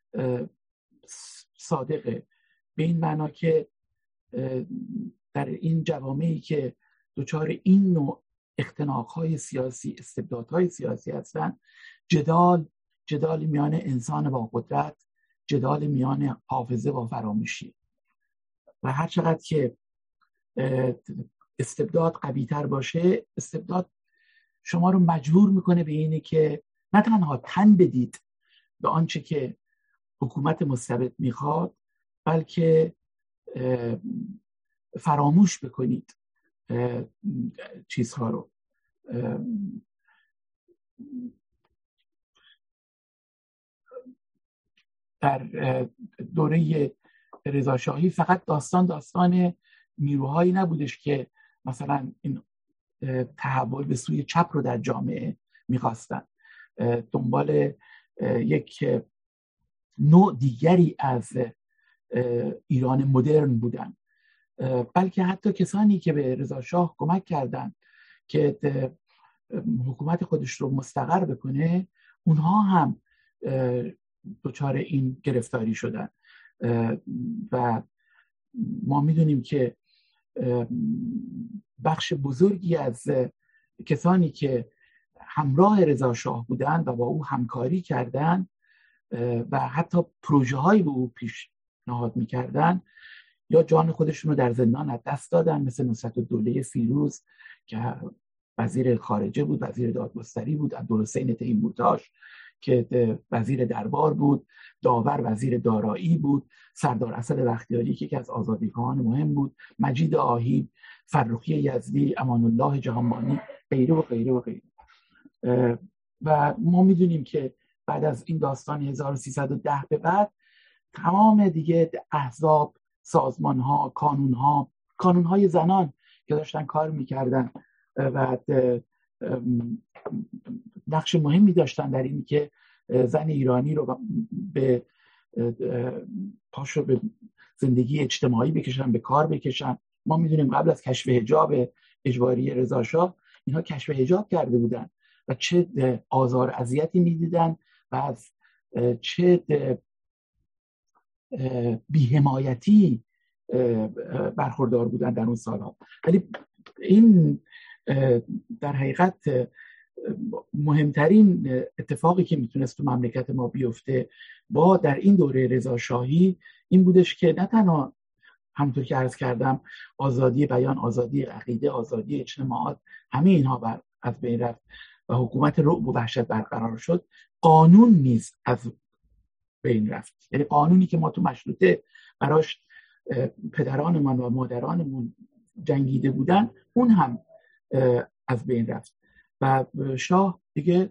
صادقه، به این معنا که در این جوامعی که دچار این نوع اختناق‌های سیاسی، استبدادهای سیاسی هستند، جدال جدال میان انسان با قدرت، جدال میان حافظه با فراموشی و هر چقدر که استبداد قوی‌تر باشه، استبداد شما رو مجبور میکنه به اینه که نه تنها تن بدید به آنچه که حکومت مستبد میخواد، بلکه فراموش بکنید چیزها رو. در دوره رضاشاهی فقط داستان داستان نیروهایی نبودش که مثلا این تحول به سوی چپ رو در جامعه میخواستن، دنبال یک نوع دیگری از ایران مدرن بودن، بلکه حتی کسانی که به رضا شاه کمک کردند که حکومت خودش رو مستقر بکنه، اونها هم دچار این گرفتاری شدن و ما میدونیم که بخش بزرگی از کسانی که همراه رضا شاه بودند و با او همکاری کردند و حتی پروژه هایی به او پیشنهاد میکردن یا جان خودشون رو در زندان از دست دادن، مثل نصرت الدوله فیروز که وزیر خارجه بود، وزیر دادگستری بود، عبدالحسین تیمورتاش که وزیر دربار بود، داور وزیر دارایی بود، سردار اسد بختیاری که یکی از آزادیخواهان مهم بود، مجید آهی، فرخی یزدی، امان الله جهانبانی، غیره و غیره و غیره. و ما میدونیم که بعد از این داستان هزار و سیصد و ده به بعد تمام دیگه احزاب، سازمان‌ها، کانون‌ها، کانون‌های زنان که داشتن کار می‌کردن و نقش مهمی داشتن در این که زن ایرانی رو به پاشو به زندگی اجتماعی بکشن، به کار بکشن. ما میدونیم قبل از کشف حجاب اجباری رضا شاه اینها کشف حجاب کرده بودن و چه آزار اذیتی میدیدن و از چه بی‌حمایتی برخوردار بودن در اون سالها. ولی این در حقیقت مهمترین اتفاقی که میتونست تو مملکت ما بیفته با در این دوره رضاشاهی این بودش که نه تنها همونطور که عرض کردم آزادی بیان، آزادی عقیده، آزادی اجتماعات، همه اینها بر از بین رفت و حکومت رعب و وحشت برقرار شد، قانون نیز از بین رفت. یعنی قانونی که ما تو مشروطه براش پدرانمون و مادرانمون جنگیده بودن اون هم از بین رفت و شاه دیگه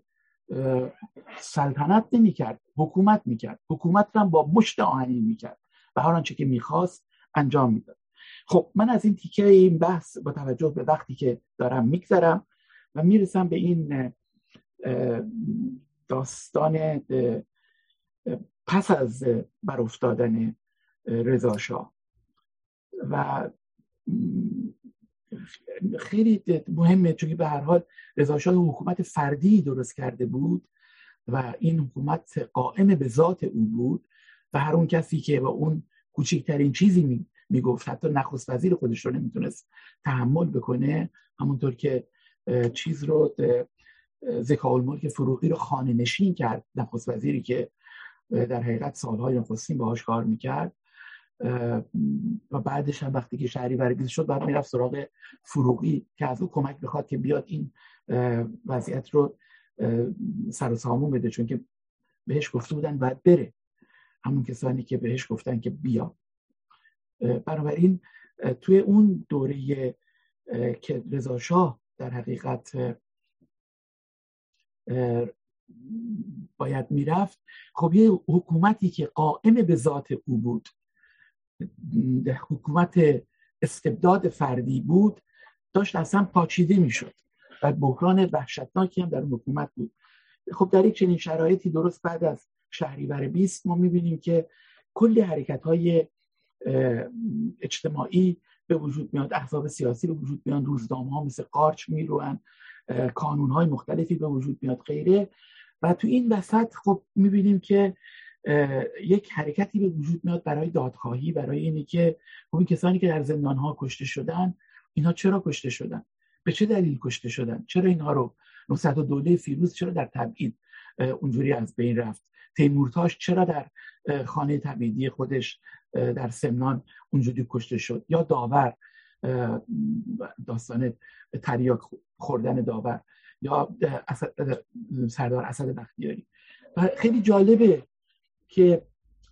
سلطنت نمی کرد، حکومت می کرد. حکومت رو هم با مشت آهنین می کرد و هر آنچه که می خواست انجام می داد. خب من از این تیکه این بحث با توجه به وقتی که دارم میگذرم و میرسم به این داستان پس از برافتادن رضا شاه و خیلی مهمه چون به هر حال رضا شاه حکومت فردی درست کرده بود و این حکومت قائم به ذات او بود و هر اون کسی که با اون کوچکترین چیزی میگفت حتی نخست وزیر خودش رو نمیتونست تحمل بکنه، همونطور که چیز رو ذکاءالملک فروغی رو خانه نشین کرد، نخست وزیری که در حقیقت سالهای نخستین باهاش کار میکرد و بعدش هم وقتی که شهریور بیست شد بعد میرفت سراغ فروغی که از او کمک بخواد که بیاد این وضعیت رو سر و سامون بده، چون که بهش گفته بودن باید بره، همون کسانی که بهش گفتن که بیا. بنابراین توی اون دوره که رضا شاه در حقیقت باید میرفت، خب یه حکومتی که قائم به ذات او بود، حکومت استبداد فردی بود، داشت اصلا پاچیده میشد و بحران وحشتناکی هم در حکومت بود. خب در یک چنین شرایطی درست بعد از شهریور بیست ما میبینیم که کلی حرکت‌های اجتماعی به وجود میاد، احزاب سیاسی به وجود میاد، روزنامه‌ها مثل قارچ میرون، کانون‌های مختلفی به وجود میاد غیره. و تو این وسط خب میبینیم که یک حرکتی به وجود میاد برای دادخواهی، برای اینی که خب این کسانی که در زندان‌ها کشته شدن، اینها چرا کشته شدن؟ به چه دلیل کشته شدن؟ چرا اینها رو نهضت‌الدوله فیروز چرا در تبعید اونجوری از بین رفت؟ تیمورتاش چرا در خانه تبعیدی خودش در سمنان اونجوری کشته شد؟ یا داور، داستان تریاک خوردن داور، یا اسد، سردار اسد بختیاری. و خیلی جالبه که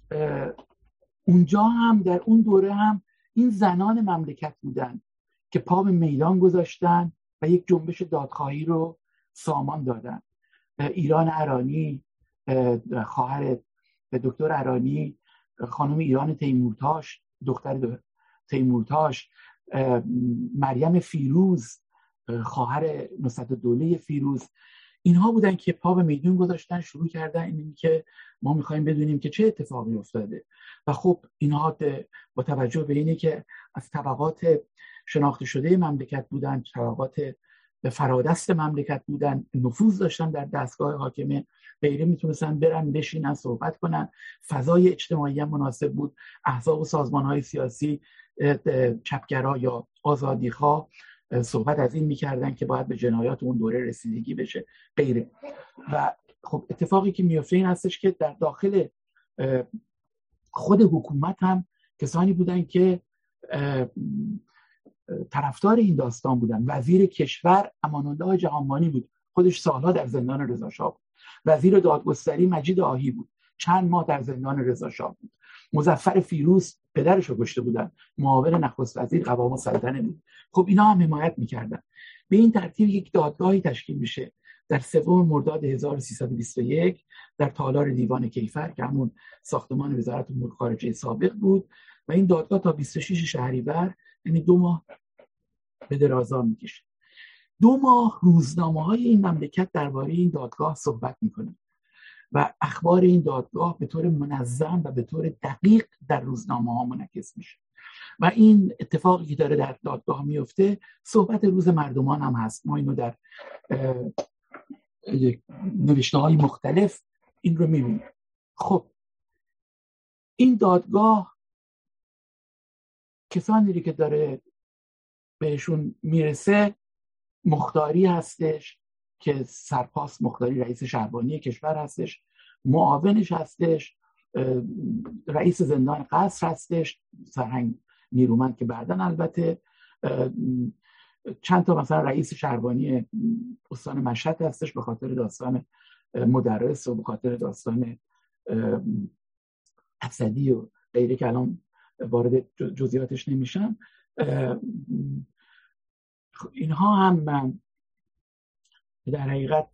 اونجا هم در اون دوره هم این زنان مملکت بودن که پا به میدان گذاشتن و یک جنبش دادخواهی رو سامان دادن. ایران ارانی، خواهر دکتر ارانی، خانم ایران تیمورتاش، دختر تیمورتاش، مریم فیروز، خواهر نهضت‌الدوله فیروز، اینها بودن که پا به میدون گذاشتن، شروع کردن این که ما میخوایم بدونیم که چه اتفاقی افتاده. و خب اینها با توجه به اینه که از طبقات شناخته شده مملکت بودن، طبقات فرادست مملکت بودن، نفوذ داشتن در دستگاه حاکمه، غیره میتونستن برن بشینن صحبت کنن، فضای اجتماعی هم مناسب بود، احزاب و سازمان‌های سیاسی چپگرا یا آزادیخواه صحبت از این میکردن که باید به جنایات اون دوره رسیدگی بشه غیره. و خب اتفاقی که میفته این هستش که در داخل خود حکومت هم کسانی بودن که طرفدار این داستان بودن. وزیر کشور امان‌الله جهانبانی بود، خودش سالها در زندان رضا شاه بود. وزیر دادگستری مجید آهی بود، چند ماه در زندان رضا شاه بود. مظفر فیروز پدرش رو کشته بودن، معاون نخست وزیر قوام السلطنه بود. خب اینا هم حمایت میکردن. به این ترتیب یک دادگاهی تشکیل میشه در سوم مرداد هزار و سیصد و بیست و یک در تالار دیوان کیفر که همون ساختمان وزارت امور خارجه سابق بود و این دادگاه تا بیست و شش شهریور، یعنی دو ماه به درازا میکشه. دو ماه روزنامه‌های این مملکت درباره این دادگاه صحبت میکنن و اخبار این دادگاه به طور منظم و به طور دقیق در روزنامه‌ها منعکس میشه و این اتفاقی که داره در دادگاه میفته صحبت روز مردمان هم هست. ما اینو در نوشته های مختلف این رو میبینیم. خب این دادگاه کسانی که داره بهشون میرسه مختاری هستش که سرپاس مختاری رئیس شهربانی کشور هستش، معاونش هستش، رئیس زندان قصر هستش، سرهنگ نیرومند که بعدن البته چند تا مثلا رئیس شهربانی استان مشهد هستش به خاطر داستان مدرس و به خاطر داستان اسدی و غیره که الان وارد جزئیاتش نمیشم. اینها هم در حقیقت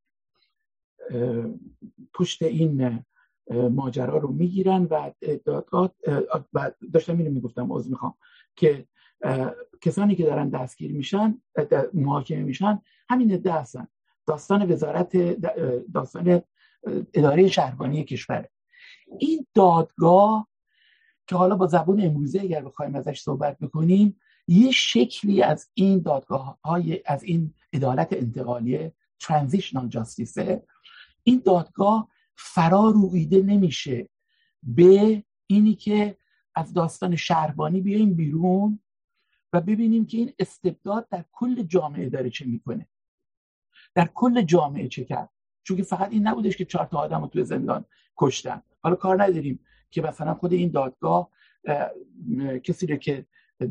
پشت این ماجرا رو میگیرن و دادگاه داشتم اینو میگفتم عذر میخوام که کسانی که دارن دستگیر میشن محاکمه میشن همین عده هستن. داستان وزارت داستان اداره شهربانی کشور. این دادگاه که حالا با زبان امروزی اگر بخوایم ازش صحبت بکنیم یه شکلی از این دادگاه های از این عدالت انتقالیه ترانزیشنال جاستیسه. این دادگاه فرا رویده نمیشه به اینی که از داستان شهربانی بیایم بیرون و ببینیم که این استبداد در کل جامعه داره چه میکنه، در کل جامعه چه کرد. چون که فقط این نبودش که چهار تا آدم رو توی زندان کشتن. حالا کار نداریم که مثلا خود این دادگاه کسی رو که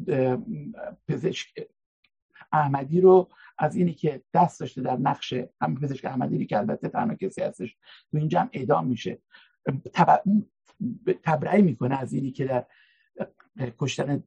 پزشک احمدی رو از اینی که دست داشته در نقش همین پزشک احمدی که البته تنها کسی هستش تو این جمع اعدام میشه، تبرئه میکنه از اینی که در کشتن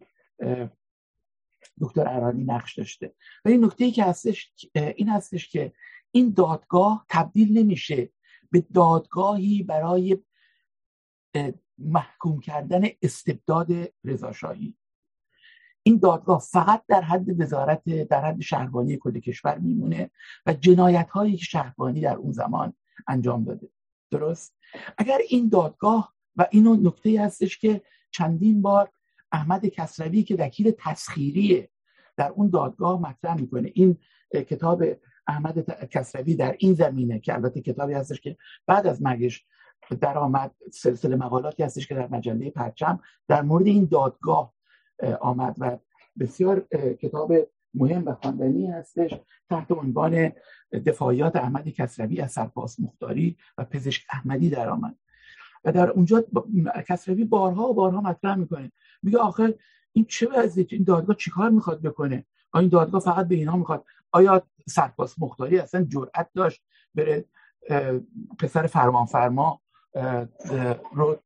دکتر ارانی نقش داشته. و این نکته‌ای که هستش این هستش که این دادگاه تبدیل نمیشه به دادگاهی برای محکوم کردن استبداد رضاشاهی. این دادگاه فقط در حد وزارت در حد شهربانی کل کشور میمونه و جنایت هایی که شهربانی در اون زمان انجام داده. درست؟ اگر این دادگاه و اینو نکته هستش که چندین بار احمد کسروی که وکیل تسخیری در اون دادگاه مطرح میکنه، این کتاب احمد کسروی در این زمینه که البته کتابی هستش که بعد از مرگش در آمد، سلسله مقالاتی هستش که در مجله پرچم در مورد این دادگاه آمد و بسیار کتاب مهم و خواندنی هستش تحت عنوان دفاعیات احمد کسروی از سرپاس مختاری و پزشک احمدی در آمد. و در اونجا کسروی بارها و بارها مطرح میکنه، میگه آخر این چه وضعیه، این دادگاه چیکار میخواد بکنه؟ آیا این دادگاه فقط به اینا میخواد؟ آیا سرپاس مختاری اصلا جرأت داشت بره پسر فرمانفرما رو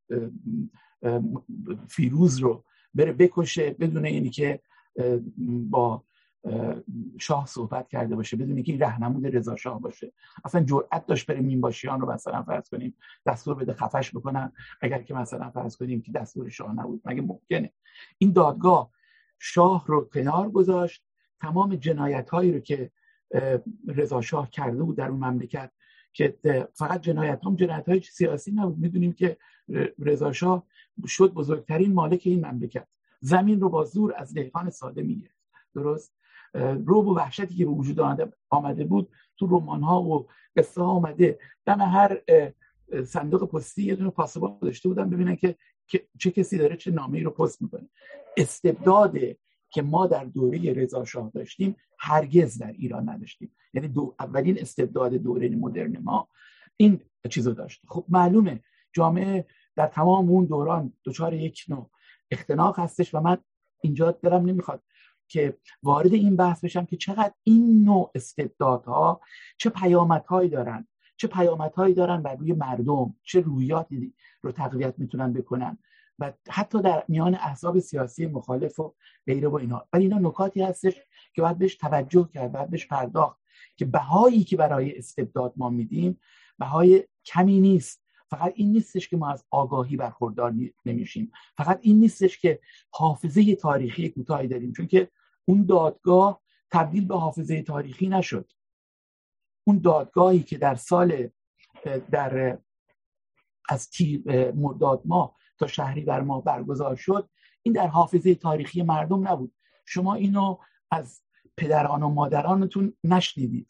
فیروز رو بره بکشه بدون اینی که با شاه صحبت کرده باشه، بدون اینکه این راهنمود رضا شاه باشه؟ اصلا جرأت داشت بره مینباشیان رو مثلا فرض کنیم دستور بده خفش بکنن اگر که مثلا فرض کنیم که دستور شاه نبود؟ مگه ممکنه؟ این دادگاه شاه رو کنار گذاشت، تمام جنایت هایی رو که رضا شاه کرده بود در اون مملکت که فقط جنایت هم جنایت های سیاسی نبود. میدونیم که رضا شاه شد بزرگترین مالک این مملکت، زمین رو با زور از دهقان ساده میگرفت. درست؟ رعب و وحشتی که به وجود آمده بود تو رمان ها و قصه ها آمده، دم هر صندوق پستی یه دونه پاسبان داشته بودن ببینن که چه کسی داره چه نامه‌ای رو پست میکنه. استبداد که ما در دوره رضا شاه داشتیم هرگز در ایران نداشتیم. یعنی دو اولین استبداد دوره مدرن ما این چیزو داشت. خب معلومه جامعه در تمام اون دوران دچار یک نوع اختناق هستش و من اینجا دلم نمیخواد که وارد این بحث بشم که چقدر این نوع استبدادها چه پیامدهایی دارن، چه پیامدهایی دارن بر روی مردم، چه رویاتی رو تقویت میتونن بکنن و حتی در میان احزاب سیاسی مخالف و غیره و اینا. ولی اینا نکاتی هستش که باید بهش توجه کرد، باید بهش پرداخت که بهایی که برای استبداد ما میدیم بهای کمی نیست. فقط این نیستش که ما از آگاهی برخوردار نمیشیم، فقط این نیستش که حافظه تاریخی کوتاهی داریم، چون که اون دادگاه تبدیل به حافظه تاریخی نشد. اون دادگاهی که در سال در از تیر مرداد ماه تا شهریور ماه برگزار شد، این در حافظه تاریخی مردم نبود. شما اینو از پدران و مادرانتون نشنیدید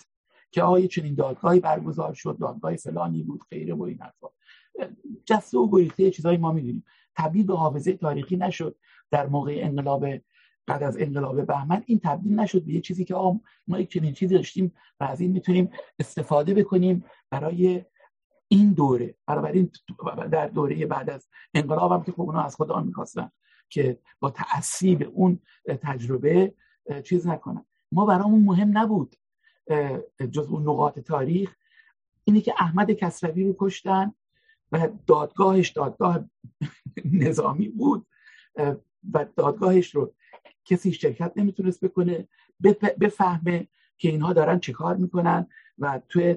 که آقای چنین دادگاهی برگزار شد، دادگاه فلانی بود، غیره و این حرفا. جسته و گریخته چیزایی ما می‌دونیم. تبدیل به حافظه تاریخی نشد در موقع انقلاب، بعد از انقلاب بهمن این تبدیل نشد به یه چیزی که آ ما یک چنین چیزی داشتیم و از این میتونیم استفاده بکنیم برای این دوره. بنابراین در دوره بعد از انقلاب هم که خب اونا از خدا می‌خواستن که با تأثیر به اون تجربه چیز نکنن. ما برامون مهم نبود جز اون نقاط تاریخ اینی که احمد کسروی رو کشتن و دادگاهش دادگاه نظامی بود و دادگاهش رو کسی شرکت نمیتونست بکنه، بفهمه که اینها دارن چه کار میکنن و توی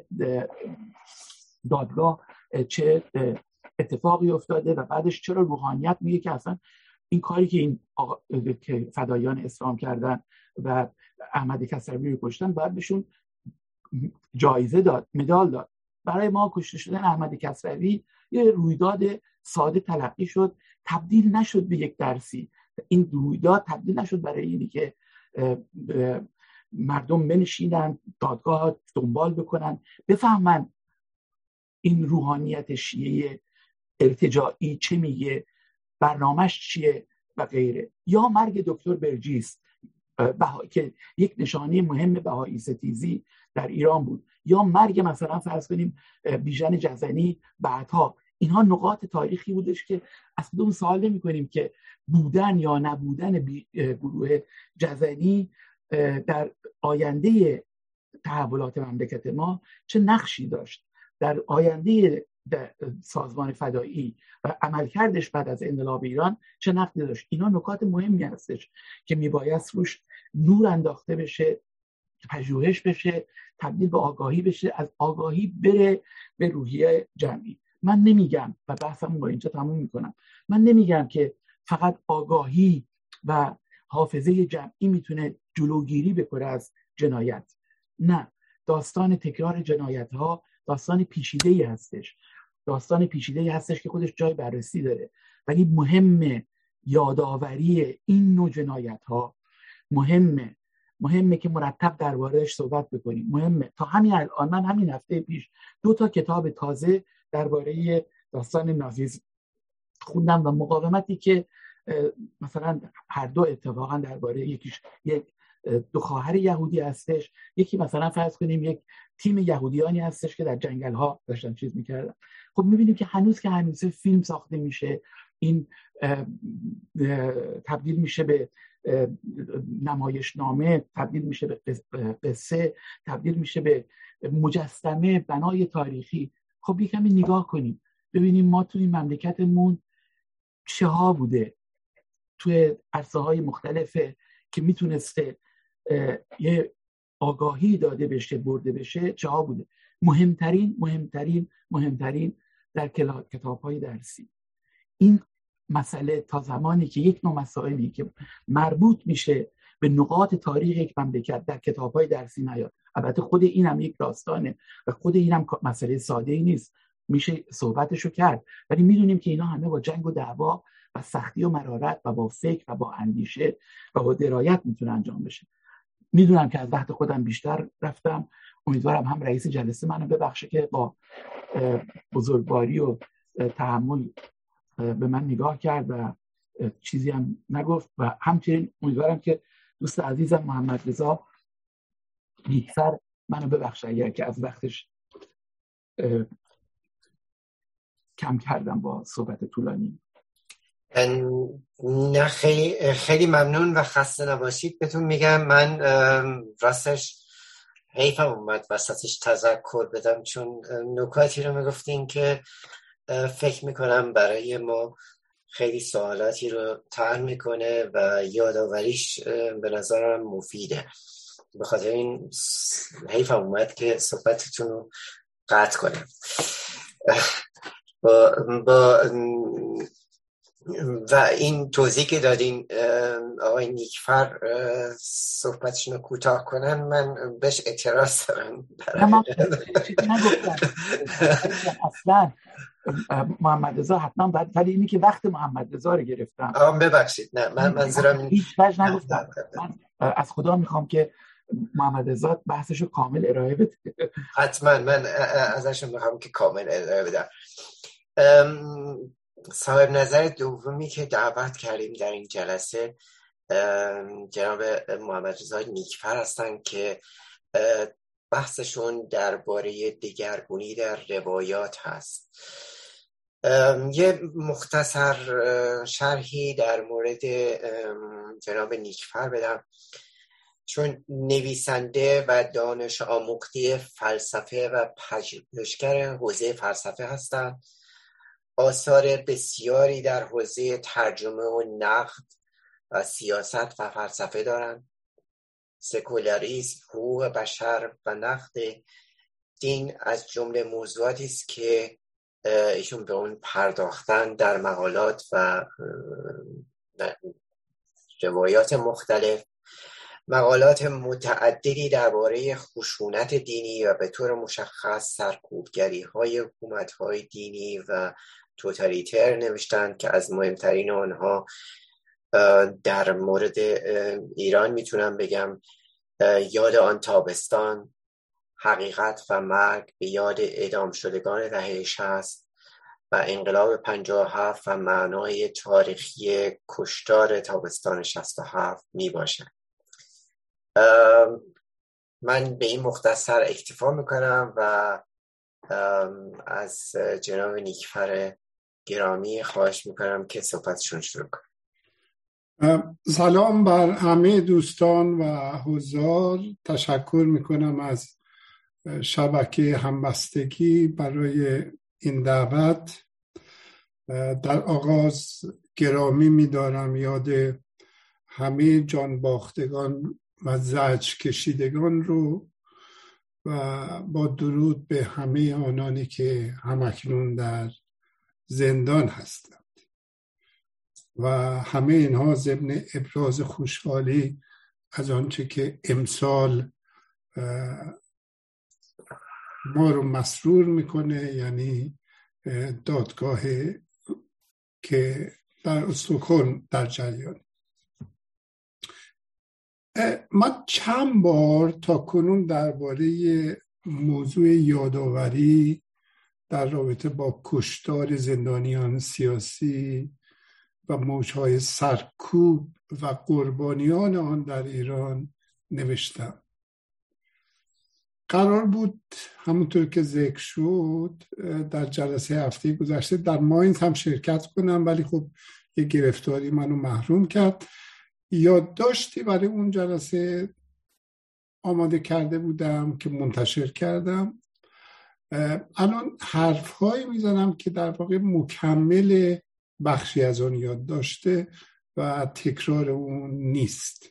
دادگاه چه اتفاقی افتاده و بعدش چرا روحانیت میگه که اصلا این کاری که این آقا... که فدایان اسلام کردن و احمد کسروی رو کشتن باید بهشون جایزه داد، مدال داد. برای ما کشته شدن احمد کسروی یه رویداد ساده تلقی شد، تبدیل نشد به یک درسی. این رویداد تبدیل نشد برای اینی که مردم بنشینن دادگاه دنبال بکنن، بفهمن این روحانیت شیعه ارتجاعی چه میگه، برنامهش چیه و غیره. یا مرگ دکتر برجیس بها... که یک نشانه مهم بهایی ستیزی در ایران بود، یا مرگ مثلا فرض کنیم بیژن جزنی بعدها. اینها نقاط تاریخی بودش که از کدوم سوال نمی کنیم که بودن یا نبودن بی... گروه جزنی در آینده تحولات مملکت ما چه نقشی داشت، در آینده در سازمان فدایی و عملکردش بعد از انقلاب ایران چه نقشی داشت. اینا نکات مهمی هستش که میبایست روش نور انداخته بشه، پژوهش بشه، تبدیل به آگاهی بشه، از آگاهی بره به روحیه جمعی. من نمیگم و بحثم با اینجا تموم میکنم، من نمیگم که فقط آگاهی و حافظه جمعی میتونه جلوگیری بکنه از جنایت. نه، داستان تکرار جنایت ها داستان پیچیده‌ای هستش، داستان پیچیده‌ای هستش که خودش جای بررسی داره، ولی مهمه یادآوری این نوع جنایت ها، مهمه مهمه که مرتب درباره‌اش صحبت بکنیم. مهمه تا همین الان من همین هفته پیش دو تا کتاب تازه درباره داستان نازیسم خوندم و مقاومتی که مثلا هر دو اتفاقا درباره یکیش یک دو خواهر یهودی هستش، یکی مثلا فرض کنیم یک تیم یهودیانی هستش که در جنگل ها داشتن چیز میکردن. خب میبینیم که هنوز که هنوز فیلم ساخته میشه، این تبدیل میشه به نمایشنامه، تبدیل میشه به قصه، تبدیل میشه به مجسمه بنای تاریخی. خب یه کمی نگاه کنیم ببینیم ما توی این مملکتمون چه ها بوده توی عرصه های مختلفه که میتونسته یه آگاهی داده بشه، برده بشه، چه ها بوده. مهمترین مهمترین مهمترین در کتاب‌های درسی این مسئله تا زمانی که یک نوع مسائلی که مربوط میشه به نقاط تاریخ یک مملکت در کتاب‌های درسی نیاد. البته خود اینم یک داستانه و خود اینم مسئله ساده‌ای نیست، میشه صحبتشو کرد، ولی میدونیم که اینا همه با جنگ و دعوا و سختی و مرارت و با فکر و با اندیشه و با درایت میتونه انجام بشه. میدونم که از وقت خودم بیشتر رفتم، امیدوارم هم رئیس جلسه منو ببخشه که با بزرگواری و تحمل به من نگاه کرد و چیزی هم نگفت، و همچنین امیدوارم که دوست عزیزم محمد رضا نیکفر منو ببخشه اگر که از وقتش کم کردم با صحبت طولانی. نه خیلی خیلی ممنون و خسته نباشید بهتون میگم. من راستش حیفم اومد وسطش تذکر بدم، چون نکاتی رو میگفتین که فکر میکنم برای ما خیلی سوالاتی رو طرح میکنه و یادآوریش به نظرم مفیده. به خاطر این حیفم اومد که صحبتتون رو قطع کنم. با, با و این توضیح که دادین آقای نیکفر صحبتشون رو کوتاه کنن، من بهش اعتراض دارم. اصلا محمد رضا حتما بعد، ولی اینی که وقت محمد رضا رو گرفتم. آه ببخشید، نه من منظورم هیچ وجه نگفتم. من از خدا میخوام که محمد رضا بحثشو کامل ارائه بده. حتما من ازشون میخوام که کامل ارائه بدم. صاحب نظر دومی که دعوت کردیم در این جلسه جناب محمد رضا نیکفر هستن که بحثشون درباره دگرگونی در روایات هست. یه مختصر شرحی در مورد جناب نیکفر بدم، چون نویسنده و دانش آموخته فلسفه و پژوهشگر حوزه فلسفه هستند. آثار بسیاری در حوزه ترجمه و نقد و سیاست و فلسفه دارند. سکولاریسم، حقوق بشر و نقد دین از جمله موضوعاتی است که ایشون به اون پرداختن در مقالات و روایات مختلف. مقالات متعددی درباره خشونت دینی و به طور مشخص سرکوبگری‌های حکومت‌های دینی و توتالیتر نوشتند که از مهمترین آنها در مورد ایران میتونم بگم یاد آن تابستان، حقیقت و مرگ به یاد اعدام شدگان دهه شصت و انقلاب پنجاه و هفت و معنای تاریخی کشتار تابستان شصت و هفت می باشد. من به این مختصر اکتفا میکنم و از جناب نیکفر گرامی خواهش میکنم که صحبتشون شروع کنم. سلام بر همه دوستان و حضار. تشکر میکنم از شبکه همبستگی برای این دعوت. در آغاز گرامی می‌دارم یاد همه جان باختگان و زجر کشیدگان رو و با درود به همه آنانی که همکنون در زندان هستند و همه اینها ضمن ابراز خوشحالی از آنچه که امسال ما رو مسرور میکنه، یعنی دادگاه که در استکهلم در جریان. من چند بار تا کنون درباره موضوع یادآوری در رابطه با کشتار زندانیان سیاسی و موجهای سرکوب و قربانیان آن در ایران نوشتم. قرار بود همونطور که ذکر شد در جلسه هفته گذشته در ماینز هم شرکت کنم، ولی خب یه گرفتاری منو محروم کرد. یادداشتی برای اون جلسه آماده کرده بودم که منتشر کردم. الان حرف‌هایی میزنم که در واقع مکمل بخشی از اون یادداشته و تکرار اون نیست.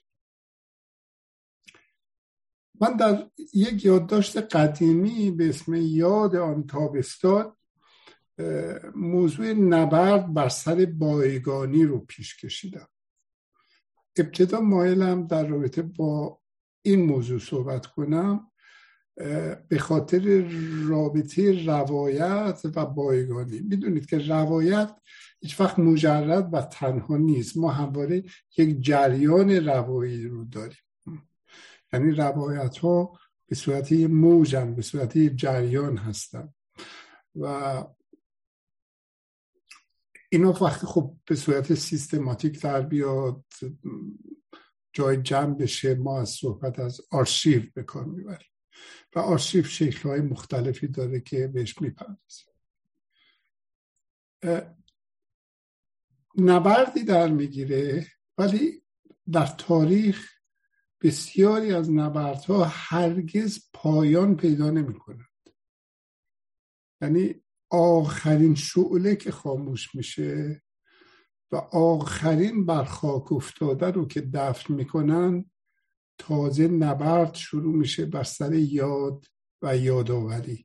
من در یک یادداشت قدیمی به اسم یاد آن تابستان موضوع نبرد بر سر بایگانی رو پیش کشیدم. ابتدا مایلم در رابطه با این موضوع صحبت کنم به خاطر رابطه روایت و بایگانی. میدونید که روایت هیچ وقت مجرد و تنها نیست. ما همواره یک جریان روایی رو داریم، یعنی روایت ها به صورت یه موجن، به صورت یه جریان هستن و اینا وقتی خب به صورت سیستماتیک در بیاد جای جمع بشه، ما از صحبت از آرشیو به کار میبریم و آرشیو شکل‌های مختلفی داره که بهش میپردازیم. نبردی در میگیره، ولی در تاریخ بسیاری از نبردها هرگز پایان پیدا نمی کنند. یعنی آخرین شعله که خاموش میشه و آخرین بر خاک افتاده رو که دفن میکنن، تازه نبرد شروع میشه بر سر یاد و یادآوری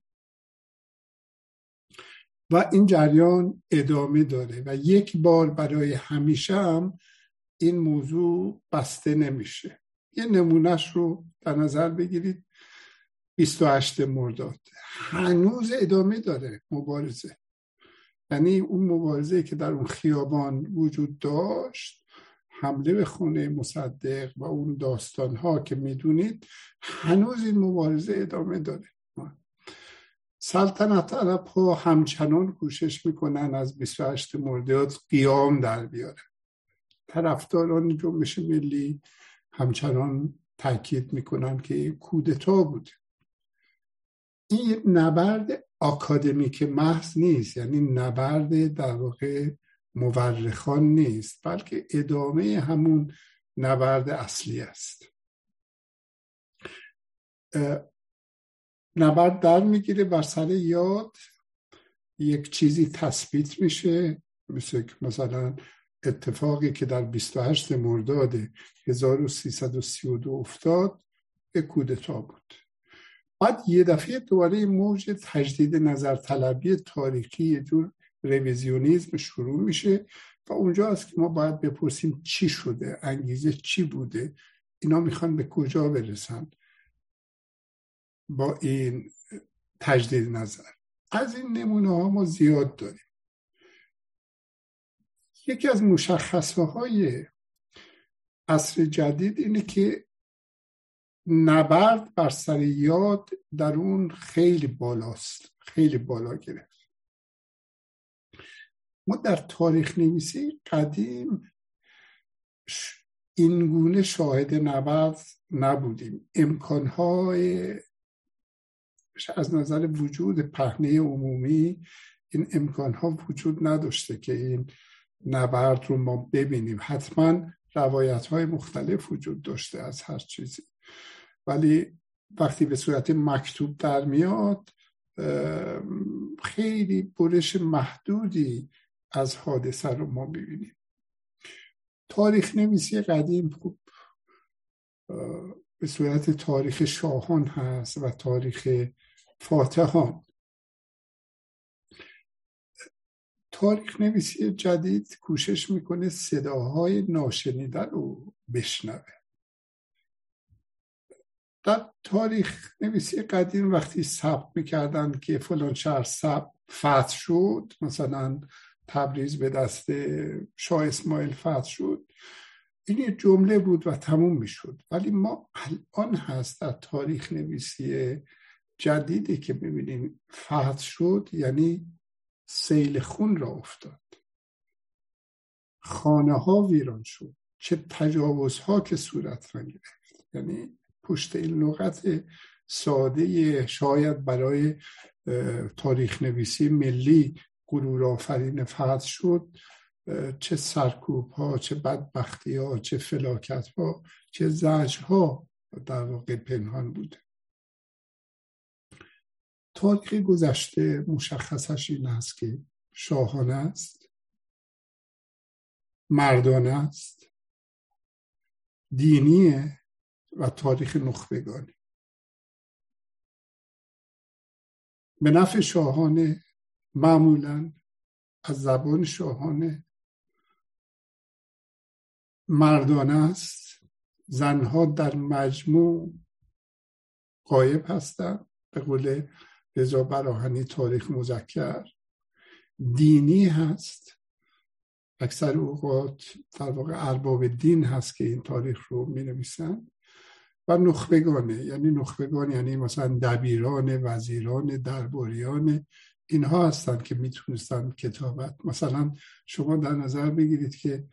و این جریان ادامه داره و یک بار برای همیشه هم این موضوع بسته نمیشه. یه نمونهش رو در نظر بگیرید. بیست و هشتم مرداد هنوز ادامه داره مبارزه، یعنی اون مبارزه که در اون خیابان وجود داشت حمله به خونه مصدق و اون داستانها که میدونید هنوز این مبارزه ادامه داره. سلطنت عرب ها همچنان کوشش میکنن از بیست و هشتم مرداد قیام در بیارن. طرفداران جنبش ملی همچنان تاکید میکنن که این کودتا بود. این نبرد آکادمیک محض نیست، یعنی نبرد در واقع مورخان نیست، بلکه ادامه همون نبرد اصلی است. نبرد در میگیره، بر سر یاد یک چیزی تثبیت میشه، مثل مثلا اتفاقی که در بیست و هشتم مرداد هزار و سیصد و سی و دو افتاد یک کودتا بود. بعد یه دفعه دوباره موج تجدید نظر طلبی تاریخی، یه جور رویزیونیسم شروع میشه و اونجا است که ما باید بپرسیم چی شده، انگیزه چی بوده، اینا میخوان به کجا برسن با این تجدید نظر. از این نمونه ها ما زیاد داریم. یکی از مشخصه های عصر جدید اینه که نبرد بر سر یاد در اون خیلی بالاست، خیلی بالا گرفت. ما در تاریخ نویسی قدیم این گونه شاهد نبرد نبودیم. امکانهای از نظر وجود پهنه عمومی این امکانها وجود نداشته که این نبرد رو ما ببینیم. حتما روایت‌های مختلف وجود داشته از هر چیزی، ولی وقتی به صورت مکتوب در میاد خیلی برش محدودی از حادثه رو ما ببینیم. تاریخ نویسی قدیم خوب به صورت تاریخ شاهان هست و تاریخ فاتحان. تاریخ نویسی جدید کوشش میکنه صداهای ناشنیده رو بشنوه. در تاریخ نویسی قدیم وقتی ثبت میکردن که فلان شهر ثبت فتح شد، مثلا تبریز به دست شاه اسماعیل فتح شد، این یه جمله بود و تموم میشد. ولی ما الان هست در تاریخ نویسی جدیدی که ببینیم فتح شد یعنی سیل خون را افتاد، خانه ها ویران شد، چه تجاوزها که صورت را گرفت. یعنی پشت این لغت ساده شاید برای تاریخ نویسی ملی غرور آفرین فتح شد، چه سرکوب ها، چه بدبختی ها، چه فلاکت ها، چه زجر ها در واقع پنهان بوده. تاریخ گذشته مشخصش این است که شاهانه است، مردانه است، دینیه و تاریخ نخبگانی. به نفع شاهانه، معمولاً از زبان شاهانه، مردانه است، زنها در مجموع غایب هستند، به قول رضا براهنی تاریخ مذکر. دینی هست، اکثر اوقات در واقع ارباب دین هست که این تاریخ رو می نویسن. و نخبگانه، یعنی نخبگان یعنی مثلا دبیران، وزیران، درباریان، اینها هستن که میتونستن کتابت. مثلا شما در نظر بگیرید که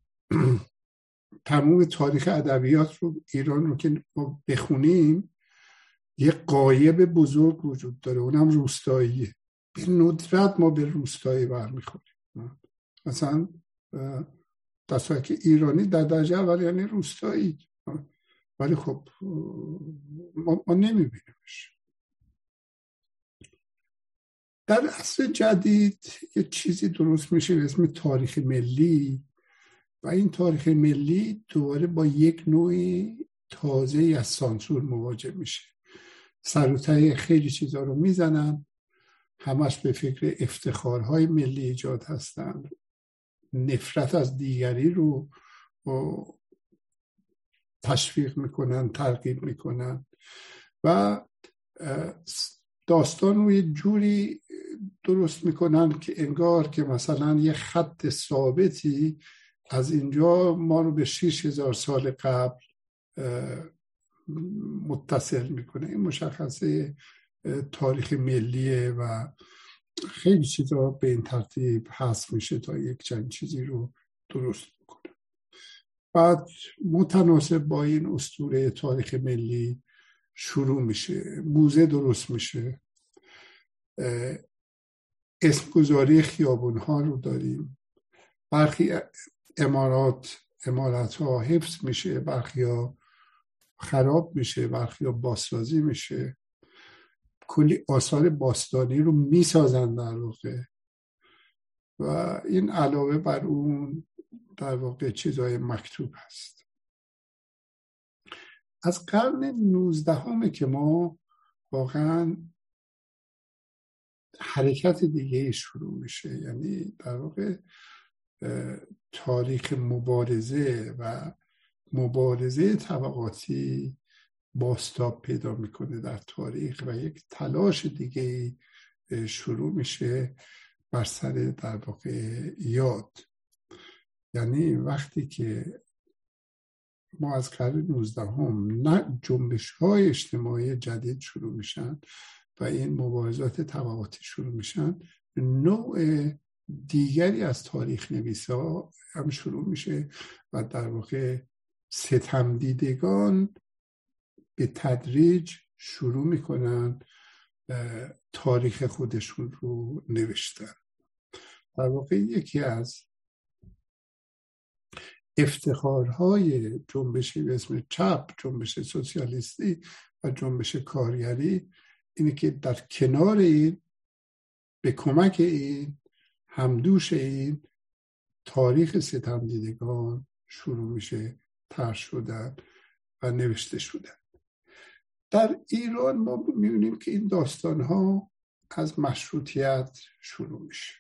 تمام تاریخ ادبیات رو ایران رو که ما بخونیم یه غایب بزرگ وجود داره، اونم روستاییه. به ندرت ما به روستایی برمیخوریم. مثلا دستایی که ایرانی در درجه اول یعنی روستایی، ولی خب ما, ما نمیبینیمش. در عصر جدید یه چیزی درست میشه به اسم تاریخ ملی و این تاریخ ملی دوباره با یک نوعی تازه از سانسور مواجه میشه. سر و ته خیلی چیزا رو میزنن، همش به فکر افتخارهای ملی ایجاد هستن، نفرت از دیگری رو تشویق میکنن، ترغیب میکنن و داستان رو یه جوری درست میکنن که انگار که مثلا یه خط ثابتی از اینجا ما رو به شش هزار سال قبل متصل میکنه. این مشخصه تاریخ ملیه و خیلی چیزا به این ترتیب حذف میشه تا یک چند چیزی رو درست میکنه. بعد متناسب با این اسطوره تاریخ ملی شروع میشه، موزه درست میشه، اسمگذاری خیابون ها رو داریم، برخی امارات امارات ها حفظ میشه، برخی ها خراب میشه، برخی ها بازسازی میشه، کلی آثار باستانی رو میسازن در واقع و این علاوه بر اون در واقع چیزهای مکتوب هست. از قرن نوزدهم که ما واقعا حرکت دیگه شروع میشه، یعنی در واقع تاریخ مبارزه و مبارزه طبقاتی بازتاب پیدا میکنه در تاریخ و یک تلاش دیگه شروع میشه بر سر در واقع یاد. یعنی وقتی که ما از قرن نوزدهم نه جنبش های اجتماعی جدید شروع میشن و این مبارزات طبقاتی شروع میشن، نوع دیگری از تاریخ نویسا هم شروع میشه و در واقع ستمدیدگان به تدریج شروع میکنن تاریخ خودشون رو نوشتن. در واقع یکی از افتخارهای جنبشی به اسم چپ، جنبش سوسیالیستی و جنبش کارگری اینه که در کنار این، به کمک این، همدوش این، تاریخ ستمدیدگان شروع میشه طرح شدن و نوشته شدن. در ایران ما میبینیم که این داستانها از مشروطیت شروع میشه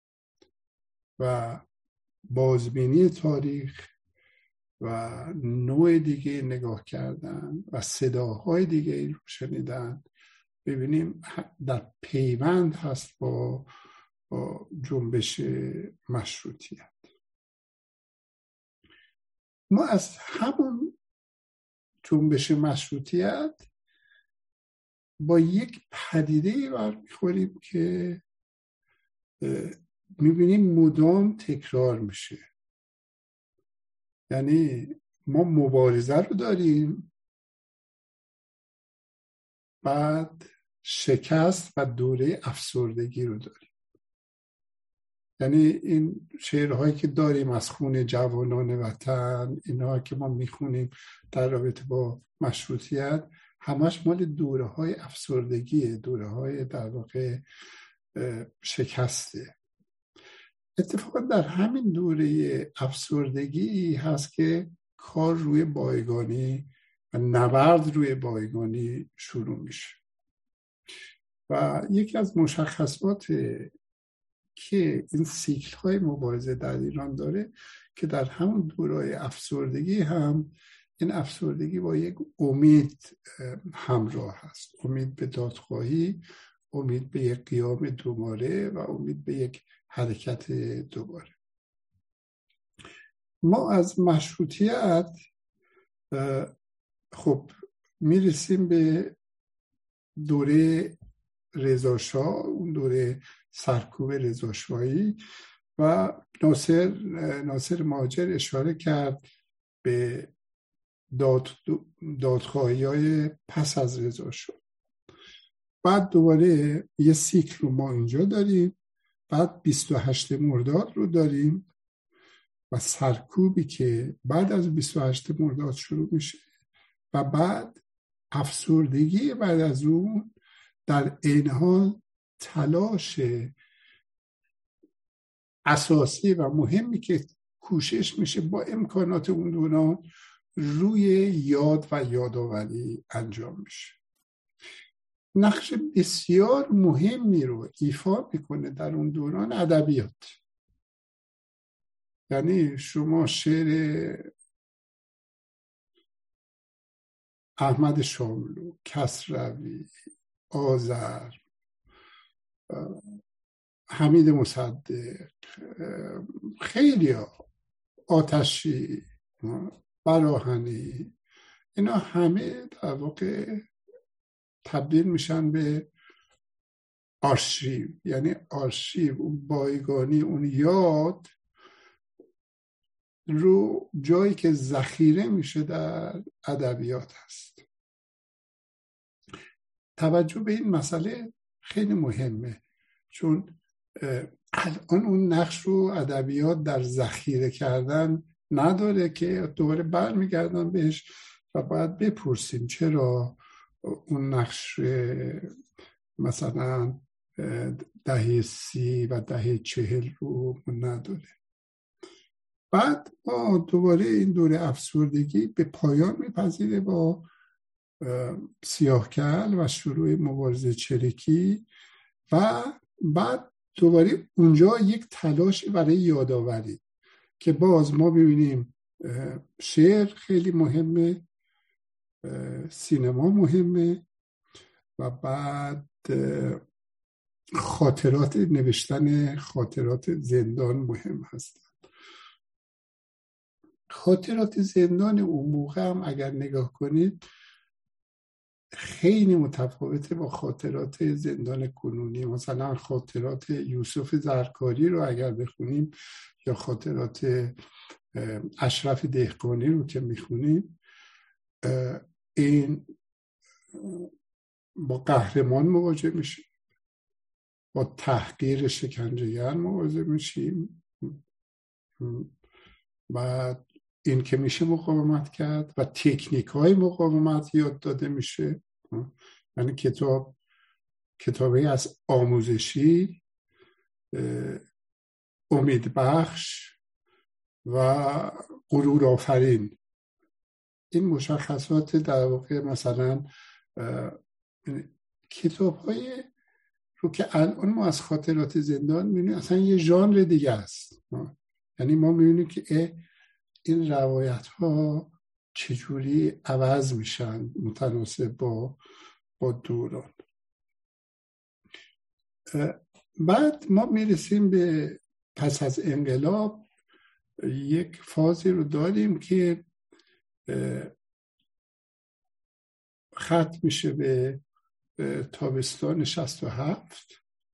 و بازبینی تاریخ و نوع دیگه نگاه کردن و صداهای دیگه رو شنیدن ببینیم در پیوند هست با, با جنبش مشروطیت. ما از همون جنبش مشروطیت با یک پدیده برمیخوریم که میبینیم مدام تکرار میشه. یعنی ما مبارزه رو داریم، بعد شکست و دوره افسردگی رو داریم. یعنی این شعرهایی که داریم از خون جوانان وطن، اینها که ما میخونیم در رابطه با مشروطیت، همش مال دوره های افسردگیه، دوره های در واقع شکسته. اتفاقا در همین دوره افسردگی هست که کار روی بایگانی و نبرد روی بایگانی شروع میشه و یکی از مشخصات که این سیکل های مبارزه در ایران داره که در همون دوره افسردگی هم این افسردگی با یک امید همراه هست، امید به دادخواهی، امید به یک قیام دوباره و امید به یک حرکت دوباره. ما از مشروطیت خب میرسیم به دوره رضا شاه، اون دوره سرکوب رضا شاهی و ناصر ناصر مهاجر اشاره کرد به داد دادخواهی های پس از رضا شاه. بعد دوباره یه سیکل رو ما اینجا داریم، بعد بیست و هشتم مرداد رو داریم و سرکوبی که بعد از بیست و هشتم مرداد شروع میشه و بعد افسردگی بعد از اون، در عین حال تلاش اساسی و مهمی که کوشش میشه با امکانات اون دوران روی یاد و یادآوری انجام میشه. نقش بسیار مهمی رو ایفا میکنه در اون دوران ادبیات. یعنی شما شعر احمد شاملو، کسروی، آذر، حمید مصدق، خیلی ها آتشی، براهنی، اینا همه در واقع تبدیل میشن به آرشیو. یعنی آرشیو، اون بایگانی، اون یاد رو جایی که ذخیره میشه در ادبیات هست. توجه به این مسئله خیلی مهمه، چون الان اون نقش رو ادبیات در ذخیره کردن نداره که دوباره برمیگردن بهش و باید بپرسیم چرا اون نقش مثلا دهه سی و دهه چهل رو نداره. بعد ما دوباره این دوره افسردگی به پایان میپذیره با سیاه‌کل و شروع مبارزه چریکی و بعد دوباره اونجا یک تلاش برای یادآوری که باز ما ببینیم شعر خیلی مهمه، سینما مهمه و بعد خاطرات، نوشتن خاطرات زندان مهم هست. خاطرات زندان اون موقع هم اگر نگاه کنید خیلی متفاوته با خاطرات زندان کنونی. مثلا خاطرات یوسف زرکاری رو اگر بخونیم یا خاطرات اشرف دهقانی رو که میخونیم، این با قهرمان مواجه میشیم، با تحقیر شکنجهگر مواجه میشیم و این که میشه مقاومت کرد و تکنیک های مقاومت یاد داده میشه. یعنی کتاب کتابی از آموزشی، امید بخش و غرور آفرین، این مشخصات در واقع مثلا کتاب های رو که الان ما از خاطرات زندان میبینیم اصلا یه ژانر دیگه است. یعنی ما میبینیم که این روایت ها چجوری عوض میشن متناسب با با دوران. بعد ما میرسیم به پس از انقلاب، یک فازی رو داریم که ختم میشه به تابستان شصت و هفت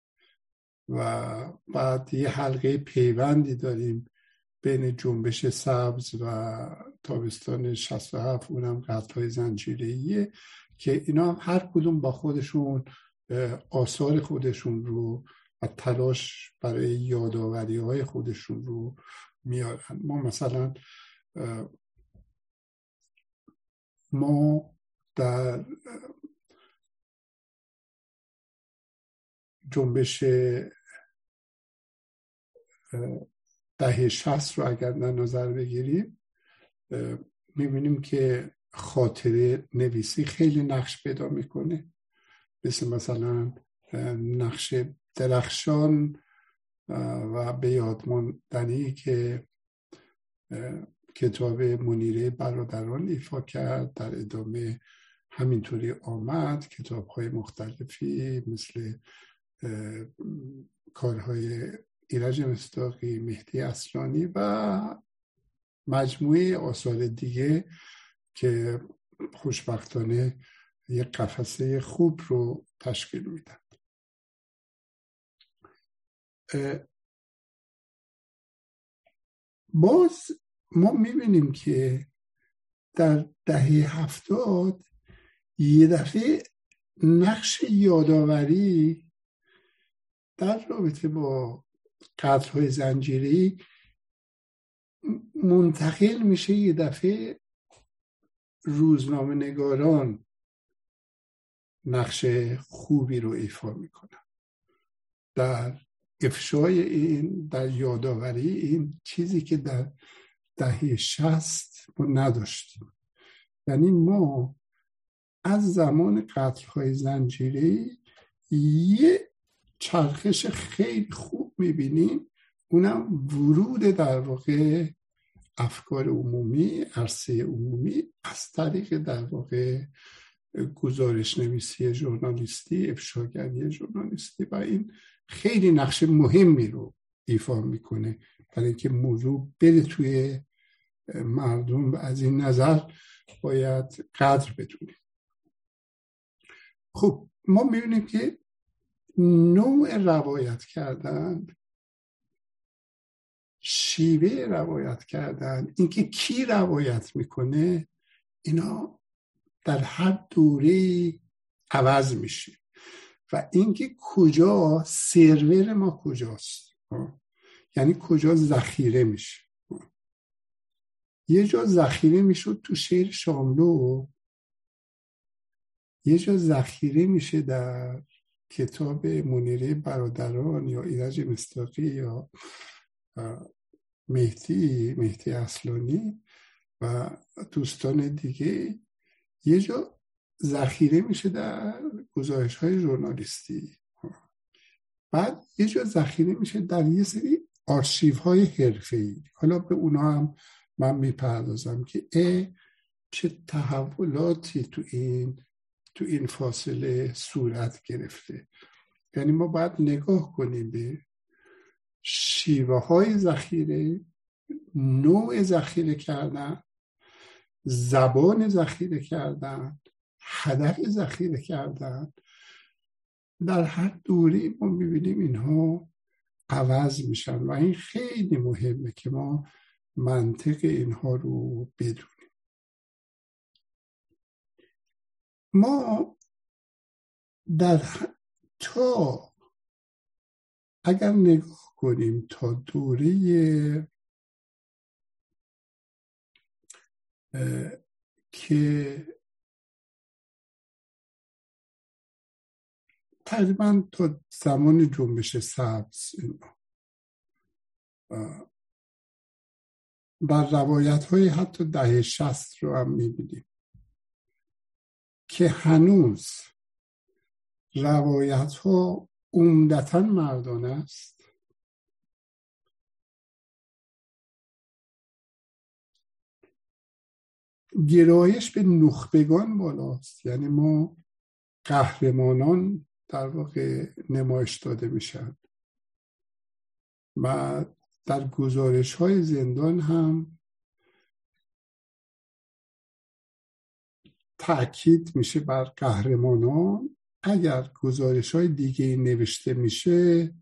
و بعد یه حلقه پیوندی داریم بین جنبش سبز و تابستان شصت و هفت، اونم قتل‌های زنجیره‌ایه که اینا هم هر کدوم با خودشون آثار خودشون رو و تلاش برای یادآوری های خودشون رو میارن. ما مثلا ما در جنبش دهه شصت رو اگر در نظر بگیریم میبینیم که خاطره نویسی خیلی نقش پیدا میکنه، مثل مثلا نقش درخشان و به یاد ماندنی که کتاب منیره برادران ایفا کرد، در ادامه همینطوری آمد کتاب‌های مختلفی مثل کارهای ایرج مصداقی، مهدی اصلانی و مجموعه آثار دیگه که خوشبختانه یک قفسه خوب رو تشکیل میدن. باز ما میبینیم که در دهه هفتاد یه دفعه نقش یادآوری در رابطه با قتل‌های زنجیره‌ای منتقل میشه، یه دفعه روزنامه نگاران نقش خوبی رو ایفا میکنن در افشای این، در یادآوری این چیزی که در دهه شصت ما نداشتیم. یعنی ما از زمان قتل‌های زنجیره‌ای یه چرخش خیلی خوب میبینیم، اونم ورود در واقع افکار عمومی، عرصه عمومی از طریق در واقع گزارش نویسی ژورنالیستی، افشاگری ژورنالیستی و این خیلی نقش مهمی رو ایفا میکنه برای اینکه موضوع بره توی مردم. و از این نظر باید قدر بدونیم. خب ما میبینیم که نوع روایت کردن، شیوه روایت کردن، اینکه کی روایت میکنه، اینا در هر دوره عوض میشه. و اینکه کجا سرور ما کجاست، یعنی کجا ذخیره میشه. یه جا ذخیره میشد تو شعر شاملو، یه جا ذخیره میشه در کتاب منیره برادران یا ایرج مصداقی یا مهدی مهدی اصلانی و دوستان دیگه. یه جا ذخیره میشه در گزارش های ژورنالیستی، بعد یه جا ذخیره میشه در یه سری آرشیو های حرفه‌ای. حالا به اونا هم من میپردازم که اه چه تحولاتی تو این تو این فاصله صورت گرفته. یعنی ما باید نگاه کنیم به شیوه های ذخیره، نوع ذخیره کردن، زبان ذخیره کردن، هدف ذخیره کردن. در هر دوره ما میبینیم اینها عوض میشن و این خیلی مهمه که ما منطق اینها رو بدونیم. ما در تا اگر نگاه کنیم تا دوره که تقریبا تا زمان جنبش سبز در روایت های حتی دهه شصت رو هم میبینیم که هنوز روایت ها عمدتاً مردانه است. گرایش به نخبگان بالاست، یعنی ما قهرمانان در واقع نمایش داده میشن و در گزارش های زندان هم تأکید میشه بر قهرمانان. اگر گزارش های دیگه نوشته میشه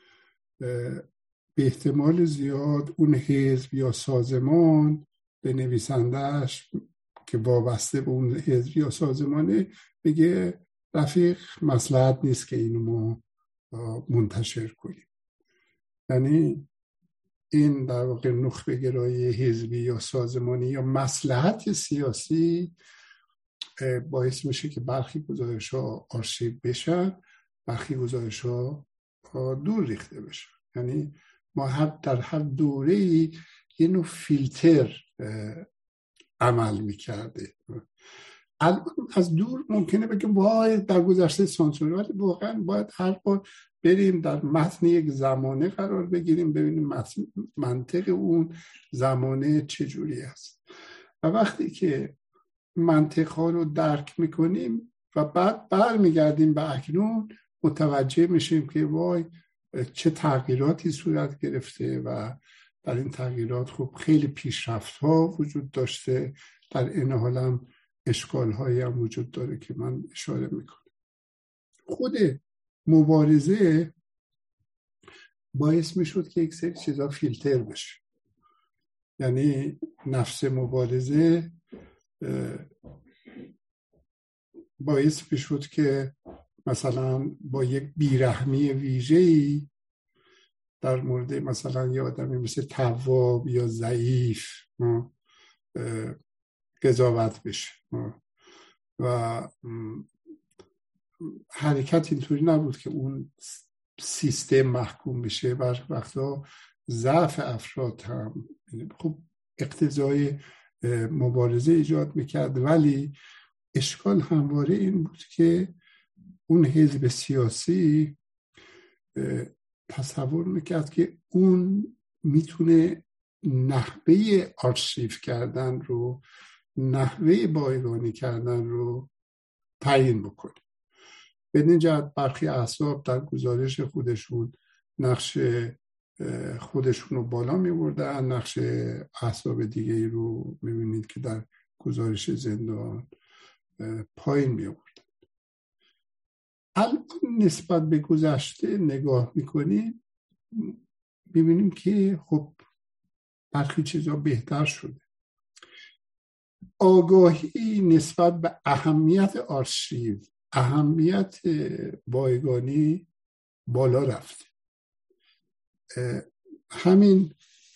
به احتمال زیاد اون حزب یا سازمان به نویسندهش که وابسته به اون حزب یا سازمانه بگه رفیق مصلحت نیست که اینو ما منتشر کنیم. یعنی این در واقع نخبه گرایی حزبی یا سازمانی یا مصلحت سیاسی باعث میشه که برخی گزارش ها آرشیو بشن، برخی گزارش ها دور ریخته بشن. یعنی ما هر در هر دوره‌ای یه نوع فیلتر عمل میکرده. الان از دور ممکنه بگیم وای در گذشته سانسور، ولی واقعا باید هر بار بریم در متن یک زمانه قرار بگیریم ببینیم منطق اون زمانه چجوری است و وقتی که منطق ها رو درک میکنیم و بعد برمیگردیم به اکنون متوجه میشیم که وای چه تغییراتی صورت گرفته و در این تغییرات خب خیلی پیشرفت ها وجود داشته، در این حال هم اشکال هایی هم وجود داره که من اشاره میکنم. خود مبارزه باعث میشد که یک سری چیزا فیلتر بشه. یعنی نفس مبارزه باعث میشد که مثلا با یک بیرحمی ویژه‌ای در مورد مثلا یه آدمی مثل تواب یا ضعیف قضاوت بشه و حرکت اینطوری نبود که اون سیستم محکوم بشه. بر وقتا ضعف افراد هم خب اقتضای مبارزه ایجاد میکرد، ولی اشکال همواره این بود که اون حزب سیاسی تصور میکرد که اون میتونه نحوه آرشیو کردن رو، نحوه بایگانی کردن رو تعیین بکنه. به این جهت برخی احزاب در گزارش خودشون نقش خودشون رو بالا می بردن، نقش احزاب دیگه ای رو می بینید که در گزارش زندان پایین می بردن. الان نسبت به گذشته نگاه می کنیم می بینیم که خب برخی چیزا بهتر شده. آگاهی نسبت به اهمیت آرشیو، اهمیت بایگانی بالا رفته. همین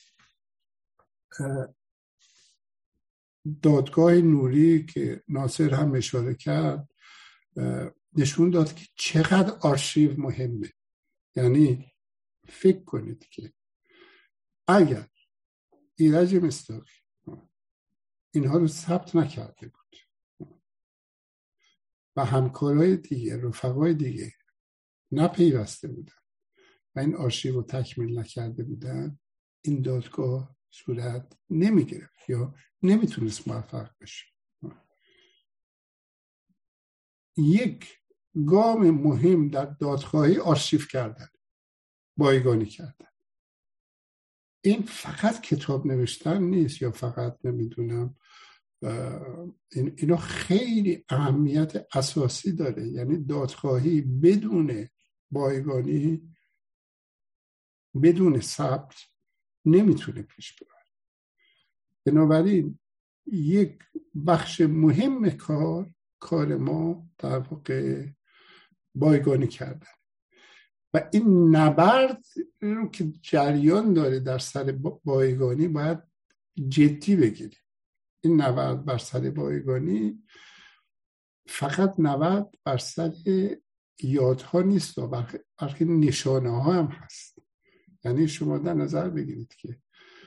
دادگاه نوری که ناصر هم اشاره کرد نشون داد که چقدر آرشیو مهمه. یعنی فکر کنید که اگر ایرج مصداقی اینها رو ثبت نکرده بود و همکارای دیگه، رفقای دیگه نپیوسته بودن و این آرشیو رو تکمیل نکرده بودن، این دادگاه صورت نمی گرفت یا نمیتونست موفق بشه. یک گام مهم در دادخواهی آرشیو کردن، بایگانی کردن. این فقط کتاب نوشتن نیست یا فقط نمیدونم، این اینا خیلی اهمیت اساسی داره. یعنی دادخواهی بدون بایگانی، بدون ثبت نمیتونه پیش بره. بنابراین یک بخش مهم کار کار ما در واقع بایگانی کردن و این نبرد رو که جریان داره در سر بایگانی باید جدی بگیریم. این نبرد بر سر بایگانی فقط نبرد بر سر یادها نیست، بلکه نشانه ها هم هست. یعنی شما در نظر بگیرید که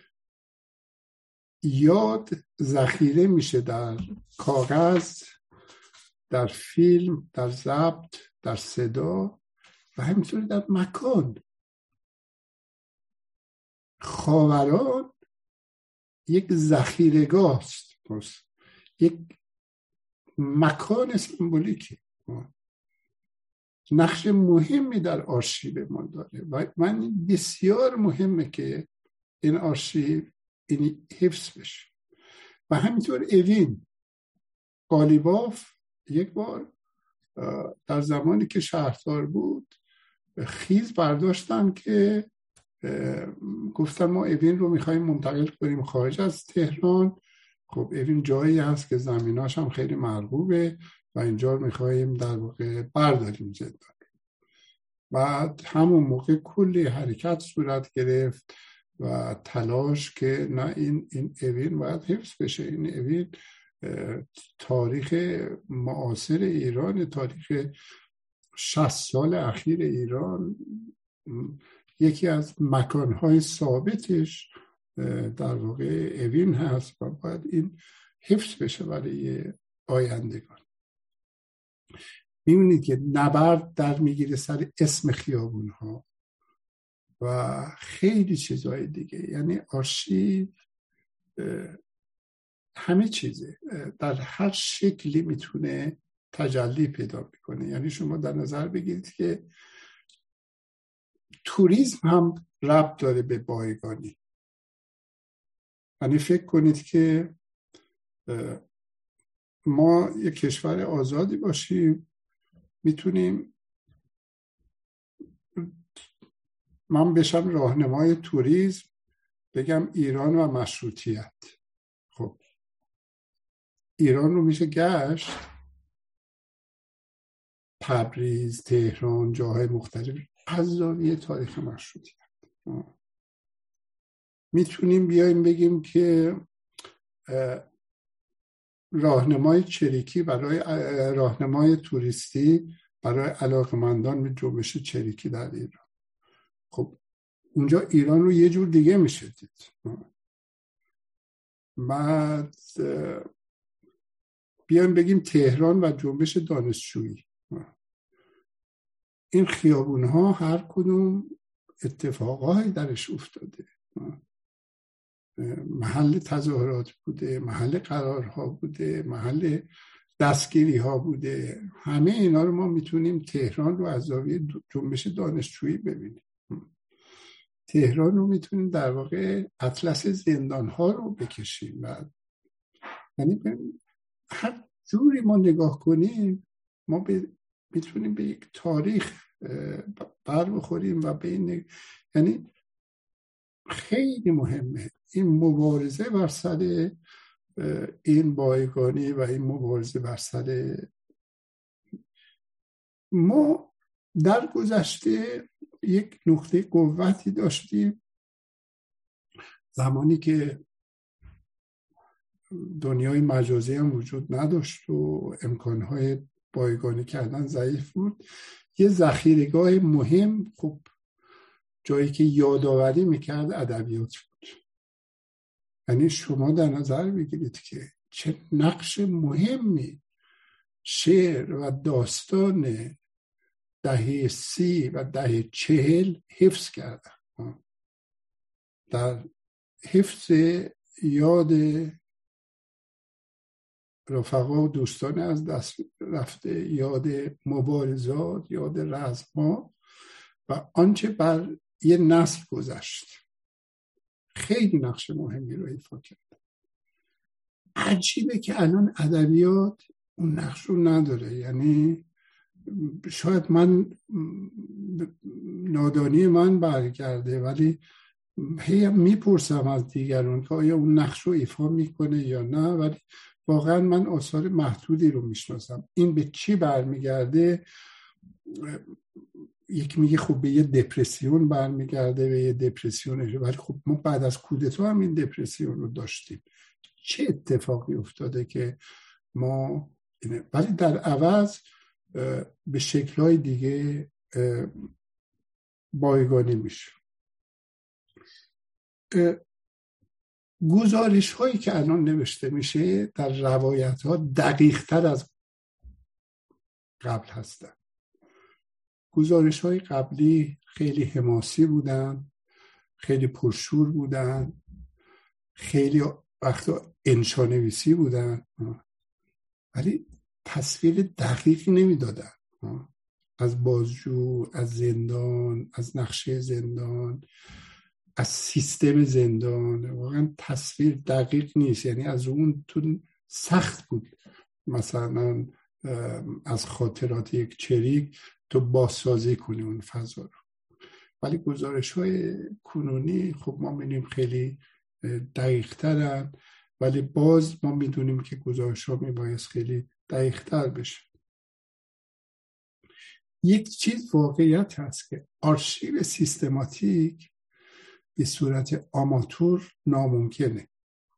یاد ذخیره میشه در کاغذ، در فیلم، در ضبط، در صدا و همینطور در مکان. خاوران یک ذخیره‌گاه است، یک مکان سمبولیکی، نقش مهمی در آرشیو ما داره و من بسیار مهمه که این آرشیو این حفظ بشه. و همینطور اوین قالیباف یک بار در زمانی که شهردار بود خیز برداشتن که گفتن ما اوین رو میخواییم منتقل کنیم خارج از تهران. خب اوین جایی هست که زمیناش هم خیلی مرغوبه و اینجا رو میخواییم در واقع برداریم زندان. بعد همون موقع کلی حرکت صورت گرفت و تلاش که نه این این اوین باید حفظ بشه. این اوین تاریخ معاصر ایران، تاریخ شصت سال اخیر ایران، یکی از مکانهای ثابتش در واقع اوین هست و باید این حفظ بشه برای آیندگان. می‌بینید که نبرد در میگیره سر اسم خیابون‌ها و خیلی چیزهای دیگه. یعنی آرشیو همه چیزه، در هر شکلی میتونه تجلی پیدا میکنه. یعنی شما در نظر بگیرید که توریسم هم ربط داره به بایگانی. یعنی فکر کنید که ما یک کشور آزادی باشیم، میتونیم من بشم راهنمای توریسم، بگم ایران و مشروطیت. خب ایران رو میشه گشت، تبریز، تهران، جاهای مختلف از زاویه تاریخ مشروطیت. میتونیم بیایم بگیم که راهنمای چریکی برای راهنمای توریستی برای علاقمندان به جنبش چریکی در ایران. خب اونجا ایران رو یه جور دیگه میشه دید. بعد بیایم بگیم تهران و جنبش دانشجویی. این خیابون ها هر کدوم اتفاقایی درش افتاده، محل تظاهرات بوده، محل قرارها بوده، محل دستگیری ها بوده. همه اینا رو ما میتونیم تهران رو از زاویه جنبش دانشجویی ببینیم. تهران رو میتونیم در واقع اطلس زندان ها رو بکشیم. بعد یعنی هر جوری ما نگاه کنیم ما میتونیم به یک تاریخ بر بخوریم و به این، یعنی خیلی مهمه این مبارزه بر سر این بایگانی و این مبارزه بر سر. ما در گذشته یک نقطه قوتی داشتیم زمانی که دنیای مجازی هم وجود نداشت و امکانهای بایگانی کردن ضعیف بود. یه ذخیره‌گاه مهم، خب جایی که یادآوری میکرد ادبیات بود. یعنی شما در نظر بگیرید که چه نقش مهمی شعر و داستان دهه سی و دهه چهل حفظ کردن در حفظ یاد رفقا و دوستان از دست رفته، یاد مبارزات، یاد رزم‌ها و آنچه بر یه نسل گذشت. خیلی نقش مهمی رو ایفا کرد. عجیبه که الان ادبیات اون نقش رو نداره. یعنی شاید من نادانی من برگرده، ولی هی میپرسم از دیگران که آیا اون نقش رو ایفا میکنه یا نه، ولی واقعا من آثار محدودی رو میشناسم. این به چی برمیگرده؟ یکی میگه خب به یه دپرسیون برمیگرده، به یه دپرسیونشه، ولی خب ما بعد از کودتا هم این دپرسیون رو داشتیم. چه اتفاقی افتاده که ما اینه؟ ولی در عوض به شکل‌های دیگه بایگانی میشه. گزارش هایی که الان نوشته میشه در روایت ها دقیق تر از قبل هستن. گزارش های قبلی خیلی حماسی بودن، خیلی پرشور بودن، خیلی وقتا انشانویسی بودن، ولی تصویر دقیق نمیدادن از بازجو، از زندان، از نقشه زندان، از سیستم زندان. واقعا تصویر دقیق نیست. یعنی از اون تو سخت بود مثلا از خاطرات یک چریک تو بازسازی کنی اون فضا رو. ولی گزارش های کنونی خب ما می‌بینیم خیلی دقیق ترن، ولی باز ما میدونیم که گزارش ها میبایست خیلی دقیق تر بشه. یک چیز واقعیت هست که آرشیو سیستماتیک به صورت آماتور ناممکنه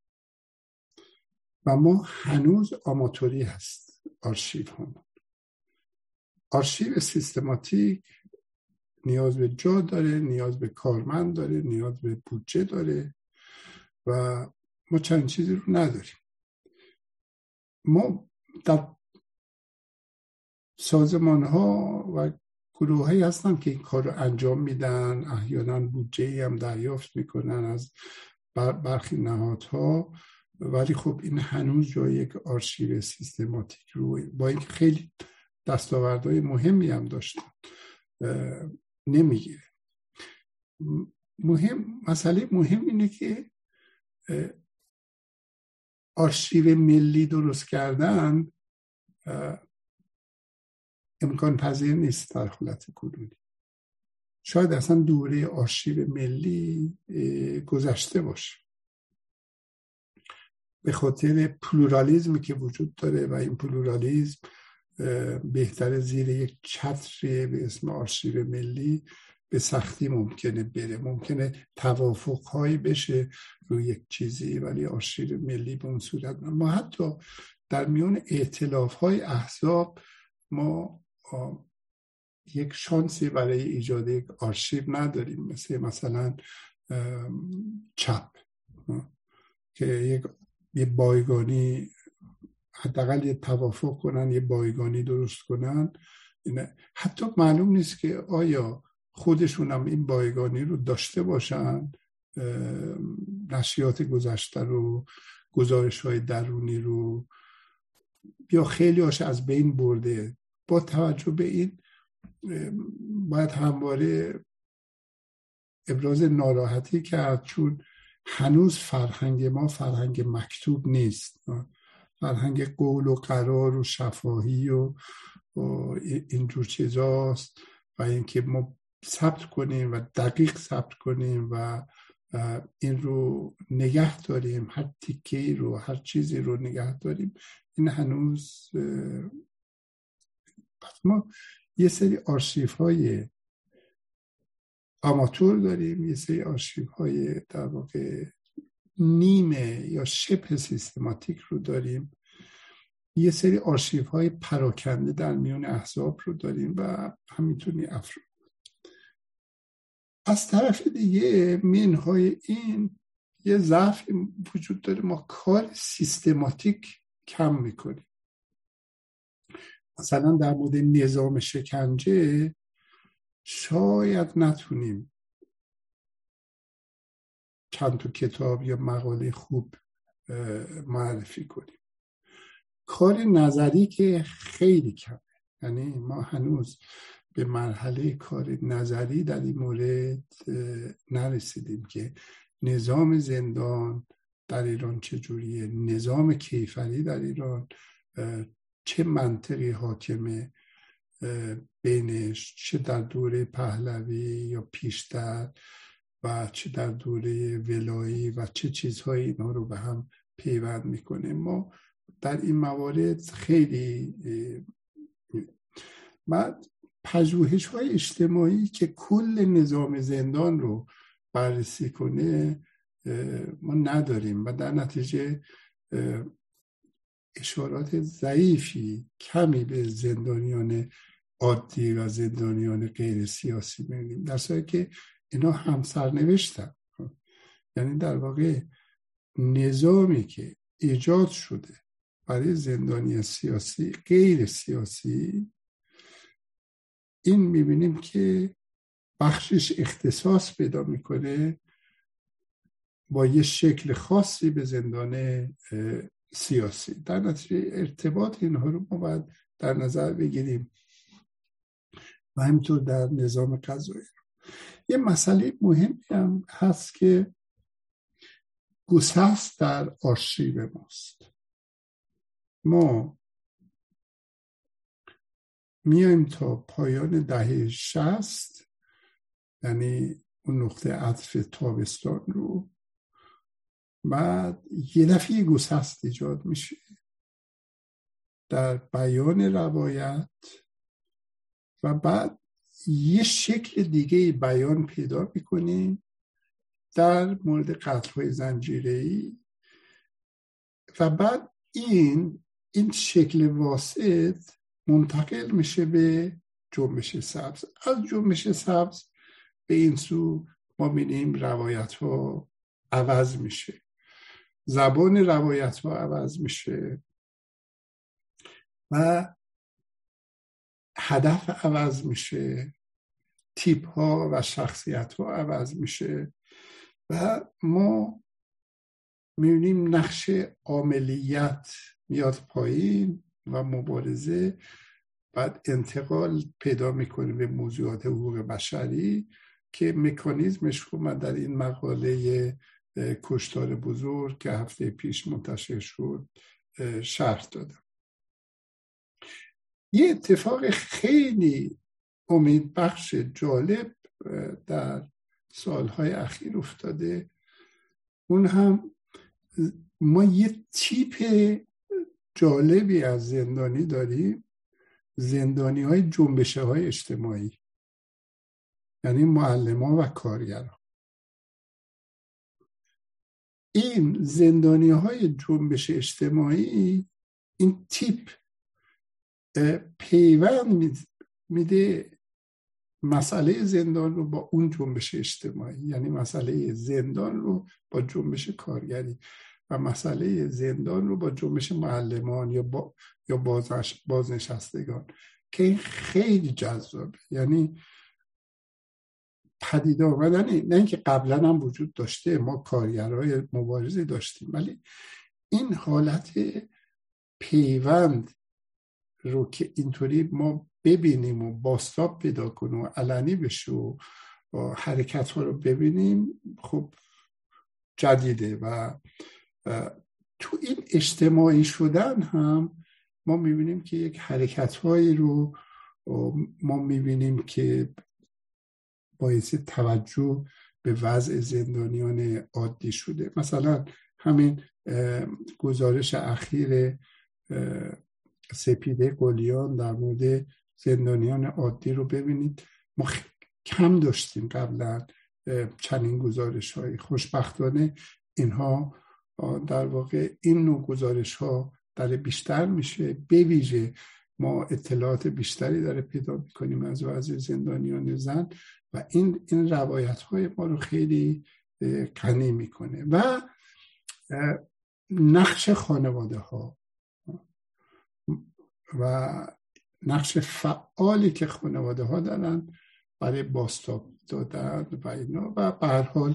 و ما هنوز آماتوری هست آرشیو هم. آرشیو سیستماتیک نیاز به جا داره، نیاز به کارمند داره، نیاز به بودجه داره و ما چند چیزی رو نداریم. ما در سازمان ها و گروه هایی هستن که این کار رو انجام میدن، احیانا بودجه هم دریافت میکنن از برخی نهادها، ولی خب این هنوز جای یک آرشیو سیستماتیک رو با اینکه خیلی دستاوردهای مهمی هم داشتن نمیگیره. مهم مسئله مهم اینه که آرشیو ملی درست کردن امکان پذیر نیست در حالت کنونی. شاید اصلا دوره آرشیو ملی گذشته باشه به خاطر پلورالیزمی که وجود داره و این پلورالیزم بهتره زیر یک چتر به اسم آرشیو ملی به سختی ممکنه بره. ممکنه توافق‌هایی بشه روی یک چیزی، ولی آرشیو ملی به اون صورت ما حتی در میان ائتلاف‌های احزاب ما یک شانسی برای ایجاد یک آرشیو نداریم، مثل مثلا چپ که یک یه بایگانی حداقل یه توافق کنن، یه بایگانی درست کنن. حتی معلوم نیست که آیا خودشون هم این بایگانی رو داشته باشن، نشریات گذشته رو، گزارش های درونی رو، یا خیلی هاش از بین برده. با توجه به این باید همواره ابراز ناراحتی کرد، چون هنوز فرهنگ ما فرهنگ مکتوب نیست، فرهنگ قول و قرار و شفاهی و, و اینجور چیزاست و اینکه ما ثبت کنیم و دقیق ثبت کنیم و این رو نگه داریم، هر تیکه‌ای رو، هر چیزی رو نگه داریم، این هنوز. ما یه سری آرشیف های آماتور داریم، یه سری آرشیف های در واقع نیمه یا شبه سیستماتیک رو داریم، یه سری آرشیف های پراکنده در میان احزاب رو داریم و همینطوری افراد. از طرف دیگه منهای این یه ضعف وجود داره، ما کار سیستماتیک کم میکنیم. مثلا در مورد نظام شکنجه شاید نتونیم چند تا کتاب یا مقاله خوب معرفی کنیم. کار نظری که خیلی کمه، یعنی ما هنوز به مرحله کار نظری در این مورد نرسیدیم که نظام زندان در ایران چجوریه، نظام کیفری در ایران چه منطقی حاکمه بینش، چه در دوره پهلوی یا پیشتر و چه در دوره ولایی و چه چیزهایی اینا رو به هم پیوند میکنه. ما در این موارد خیلی بعد پژوهش های اجتماعی که کل نظام زندان رو بررسی کنه ما نداریم و در نتیجه اشارات ضعیفی کمی به زندانیان عادی و زندانیان غیر سیاسی می‌بینیم، در صورتی که اینا هم سرنوشتن. یعنی در واقع نظامی که ایجاد شده برای زندانی سیاسی غیر سیاسی، این می‌بینیم که بخشش اختصاص پیدا میکنه با یه شکل خاصی به زندان سیاسی. در نتیجه ارتباط اینها رو ما باید در نظر بگیریم و همینطور در نظام قضایی. یه مسئله مهمی هم هست که گسست در آرشیو ماست. ما میایم تا پایان دهه شصت، یعنی اون نقطه عطف تابستان رو، بعد یه دفعه گسست ایجاد میشه در بیان روایت و بعد یه شکل دیگه بیان پیدا میکنیم در مورد قتل‌های زنجیره‌ای و بعد این این شکل واسط منتقل میشه به جنبش سبز. از جنبش سبز به این سو ما می‌بینیم روایت ها عوض میشه، زبان روایت ها عوض میشه و هدف عوض میشه، تیپ ها و شخصیت ها عوض میشه و ما می‌بینیم نقش عاملیت میاد پایین و مبارزه بعد انتقال پیدا میکنه به موضوعات حقوق بشری که مکانیزمش رو من در این مقاله کشتار بزرگ که هفته پیش منتشر شد شرح دادم. یه اتفاق خیلی امیدبخش جالب در سالهای اخیر افتاده، اون هم ما یه تیپ جالبی از زندانی داریم، زندانی های جنبشه های اجتماعی، یعنی معلمان و کارگران. این زندانی های جنبش اجتماعی این تیپ پیوند میده مسئله زندان رو با اون جنبش اجتماعی، یعنی مسئله زندان رو با جنبش کارگری و مسئله زندان رو با جنبش معلمان یا با یا بازنش بازنشستگان که این خیلی جذابه. یعنی پدیده آمدن، نه اینکه قبلا هم وجود داشته، ما کارگرای مبارزه داشتیم، ولی این حالت پیوند رو که اینطوری ما ببینیم و بازتاب پیدا کنیم و علنی بشه و حرکت ها رو ببینیم خب جدیده و تو این اجتماعی شدن هم ما میبینیم که یک حرکت هایی رو ما میبینیم که باعث توجه به وضع زندانیان عادی شده. مثلا همین گزارش اخیر سپیده قلیان در مورد زندانیان عادی رو ببینید. ما کم داشتیم قبلا چنین گزارش هایی. خوشبختانه اینها در واقع این نوع گزارش ها داره بیشتر میشه، به ویژه ما اطلاعات بیشتری داره پیدا میکنیم از وضع زندانیان زن و این این روایت های ما رو خیلی غنی میکنه. و نقش خانواده ها و نقش فعالی که خانواده ها دارن برای بازتاب دادن و اینا و به هر حال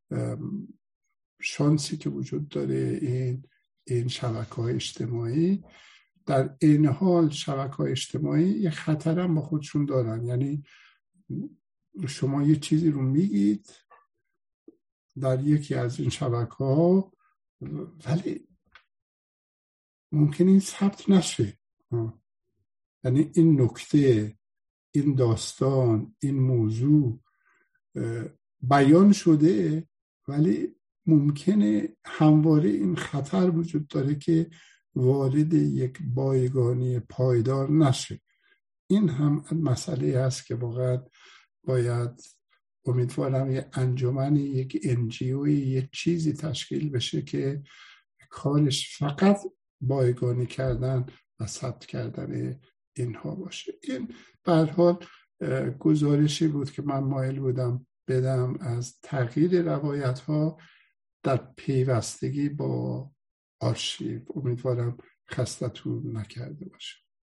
شانسی که وجود داره این این شبکه‌های اجتماعی. در این حال شبکه‌های اجتماعی یه خطر هم با خودشون دارن. یعنی شما یه چیزی رو میگید در یکی از این شبکه‌ها ولی ممکنه این ثبت نشه. یعنی این نکته، این داستان، این موضوع بیان شده ولی ممکنه همواره این خطر وجود داره که وارد یک بایگانی پایدار نشه. این هم مسئله هست که واقعا باید امیدوارم یک انجمن، یک انجیوی، یک چیزی تشکیل بشه که کارش فقط بایگانی کردن و ثبت کردن اینها باشه. این به هر حال گزارشی بود که من مایل بودم بدم از تغییر روایت ها در پیوستگی با آرشیو. امیدوارم خستتون نکرده باشه.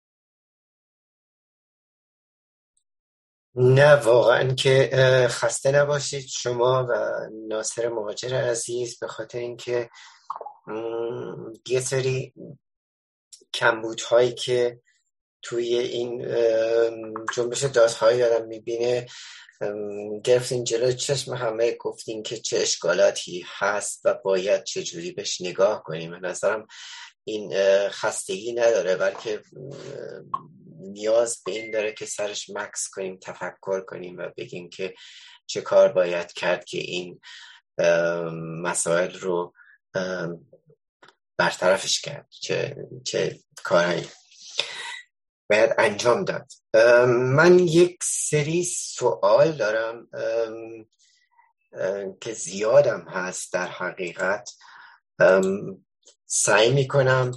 نه واقعا که خسته نباشید شما و ناصر مهاجر عزیز، به خاطر اینکه یه سری کمبودهایی که توی این جنبش دادخواهی آدم میبینه گرفتین جلوی چشم همه، گفتین که چه اشکالاتی هست و باید چه جوری بهش نگاه کنیم. به نظرم این خستگی نداره بلکه نیاز به این داره که سرش مکس کنیم، تفکر کنیم و بگیم که چه کار باید کرد که این مسائل رو برطرفش کرد، چه چه کارهایی باید انجام داد. من یک سری سوال دارم که زیادم هست در حقیقت. سعی میکنم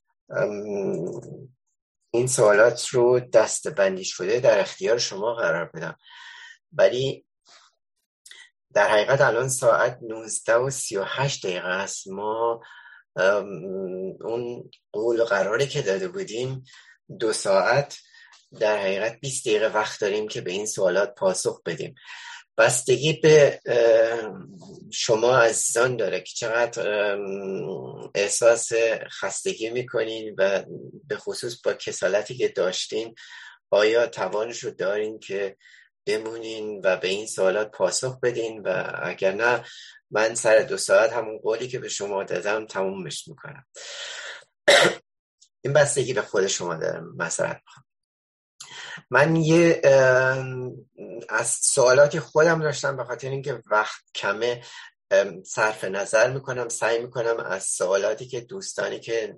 این سوالات رو دسته‌بندی شده در اختیار شما قرار بدم، ولی در حقیقت الان ساعت نوزده و سی و هشت دقیقه است. ما اون قول قراری که داده بودیم دو ساعت، در حقیقت بیست دقیقه وقت داریم که به این سوالات پاسخ بدیم. بستگی به شما عزیزان داره که چقدر احساس خستگی میکنین و به خصوص با کسالتی که داشتین آیا توانش رو دارین که بمونین و به این سوالات پاسخ بدین، و اگر نه من سر دو ساعت همون قولی که به شما دادم تمومش میکنم. این بستگی به خود شما داره. مثلا من یه از سوالاتی خودم داشتم، به خاطر اینکه وقت کمه صرف نظر میکنم، سعی میکنم از سوالاتی که دوستانی که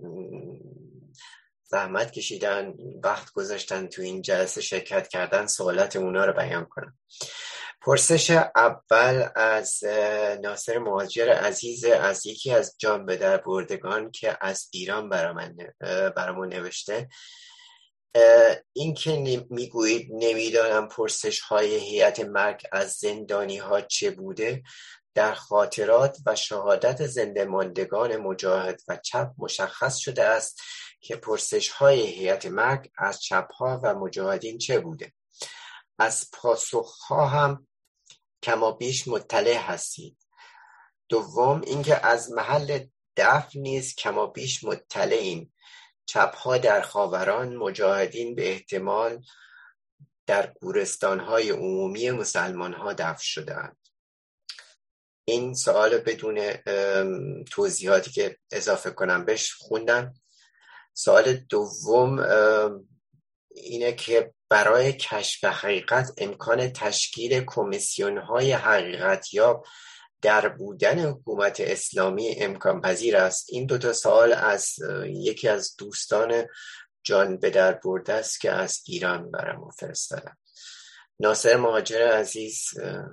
زحمت کشیدن وقت گذاشتن تو این جلسه شرکت کردن سوالات اونا رو بیان کنم. پرسش اول از ناصر مهاجر عزیز، از یکی از جان به در بردگان که از ایران برامون نوشته. این که میگویید نمیدانم پرسش های هیئت مرگ از زندانی ها چه بوده، در خاطرات و شهادت زنده ماندگان مجاهد و چپ مشخص شده است که پرسش های هیئت مرگ از چپ ها و مجاهدین چه بوده. از پاسخ ها هم کما بیش مطلع هستید. دوم اینکه از محل دفن نیز کما بیش مطلعیم. چپ‌ها در خاوران، مجاهدین به احتمال در گورستان‌های عمومی مسلمان‌ها دفن شده‌اند. این سوال بدون توضیحاتی که اضافه کنم بهش خوندم. سوال دوم اینه که برای کشف حقیقت امکان تشکیل کمیسیون‌های حقیقتیاب در بودن حکومت اسلامی امکان پذیر است. این دو تا سوال از یکی از دوستان جان به در برده است که از ایران برام فرستادن. ناصر مهاجر عزیز،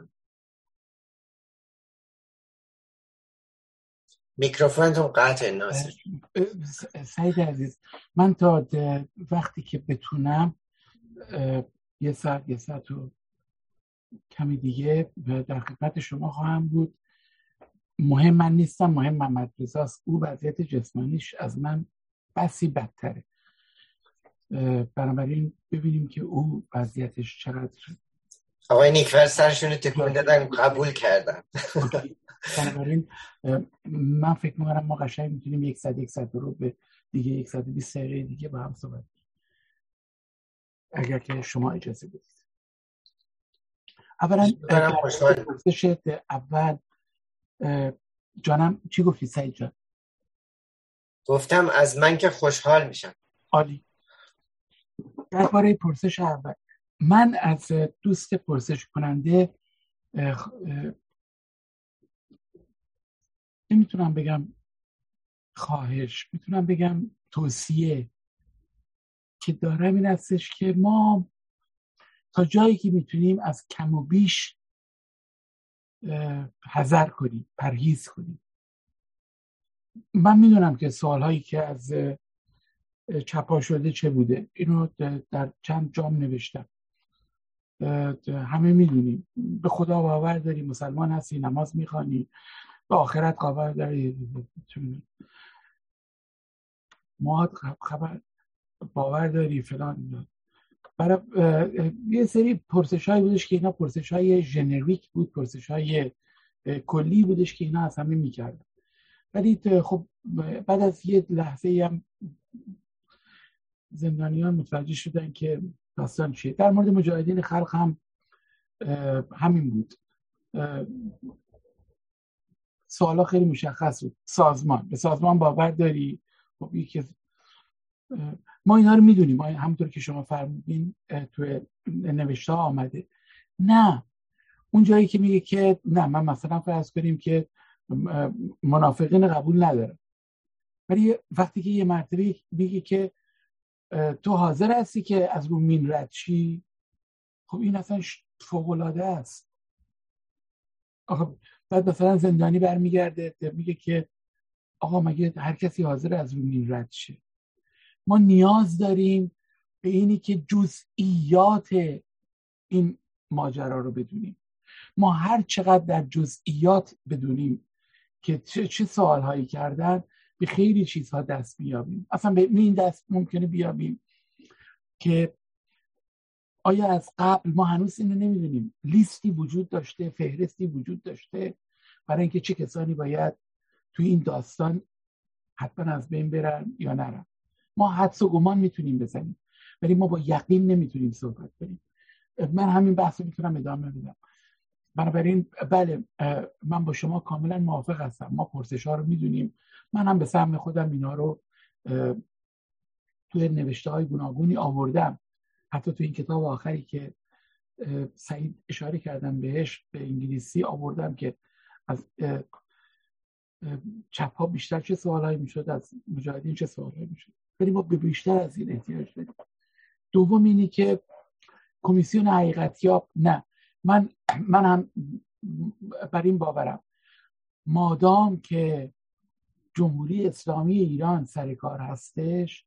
میکروفونتون قطعه. ناصر سعید عزیز، من تا وقتی که بتونم یه ساعت یه ساعت و کمی دیگه در خدمت شما خواهم بود. مهم من نیستم، مهم محمد رضاست. او وضعیت جسمانیش از من بسی بدتره، بنابراین ببینیم که او وضعیتش چقدر. آقای نیکفر سرشون رو تکون دادن، قبول کردن. بنابراین من فکر میکنم ما قشنگ میتونیم یک ساعت یک ساعت رو به دیگه یک ساعت و بیست دقیقه دیگه با هم صحبت کنیم اگر که شما اجازه بدید. اولا پرسش اول جانم چی گفتی سعید جان؟ گفتم از من که خوشحال میشم. عالی. درباره پرسش اول، من از دوست پرسش کننده نمیتونم بگم خواهش، میتونم بگم توصیه که دارم این هستش که ما تا جایی که میتونیم از کم و بیش حذر کنیم، پرهیز کنیم. من میدونم که سوالهایی که از چپا شده چه بوده، اینو در چند جام نوشتم. همه میدونیم، به خدا باور داری، مسلمان هستی، نماز میخوانی، به آخرت باور داری، مواد خبر باور داری فلان. برای یه سری پرسش‌هایی بودش که اینا پرسش‌های ژنریک بود، پرسش‌های کلی بودش که اینا از همه می‌کردن. ولی خب بعد از یه لحظه‌ای هم زندانیان متوجه شدن که داستان چیه. در مورد مجاهدین خلق هم همین بود. سوالا خیلی مشخص بود. سازمان، به سازمان باور داری؟ خب یکی ما اینا رو میدونیم، ما همونطور که شما فرمودین تو نوشته ها آمده. نه، اون جایی که میگه که نه، من مثلا فرض کنیم که منافقین قبول ندارم، ولی وقتی که یه مرتبه میگه که تو حاضر هستی که از رو مین رد شی، خب این اصلا فوق‌العاده است. آقا بعد مثلا زندانی برمیگرده میگه که آقا مگه هر کسی حاضر از رو مین رد شه؟ ما نیاز داریم به اینی که جزئیات این ماجرا رو بدونیم. ما هر چقدر در جزئیات بدونیم که چه, چه سوالهایی کردن، به خیلی چیزها دست بیابیم. اصلا به این دست ممکنه بیابیم که آیا از قبل ما هنوز اینو نمیدونیم، لیستی وجود داشته، فهرستی وجود داشته برای اینکه چه کسانی باید توی این داستان حتما از بین برن یا نرن. ما حدس و گمان میتونیم بزنیم، ولی ما با یقین نمیتونیم صحبت کنیم. من همین بحث رو میتونم ادامه بدم. بنابراین بله، من با شما کاملا موافق هستم. ما پرسش ها رو میدونیم. من هم به سهم خودم اینا رو توی نوشته های گوناگونی آوردم. حتی توی این کتاب آخری که سعید اشاره کردم بهش به انگلیسی آوردم که از چپ ها بیشتر چه سوالایی میشد، از مجاهدین چه سوالایی میشد. ولی ما به بیشتر از این احتیاج داریم. دوم اینی که کمیسیون حقیقتیاب، نه، من من هم بر این باورم مادام که جمهوری اسلامی ایران سر کار هستش،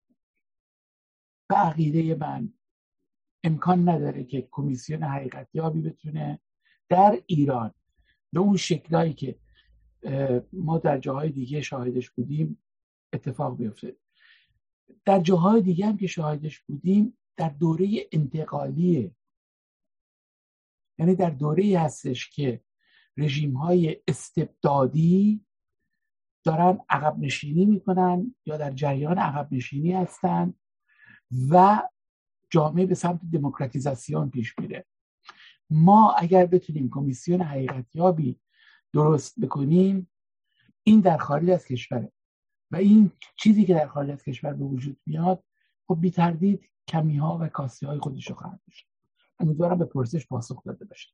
به عقیده من امکان نداره که کمیسیون حقیقتیابی بتونه در ایران به اون شکلایی که ما در جاهای دیگه شاهدش بودیم اتفاق بیفته. در جاهای دیگه هم که شاهدش بودیم در دوره انتقالیه، یعنی در دوره‌ای هستش که رژیم‌های استبدادی دارن عقب نشینی میکنن یا در جریان عقب نشینی هستن و جامعه به سمت دموکراتیزاسیون پیش میره. ما اگر بتونیم کمیسیون حقیقتیابی درست بکنیم، این در خارج از کشوره و این چیزی که در خارج از کشور به وجود میاد خب بی تردید کمی ها و کاستی های خودش رو خواهد داشت. امیدوارم به پرسش پاسخ داده باشه.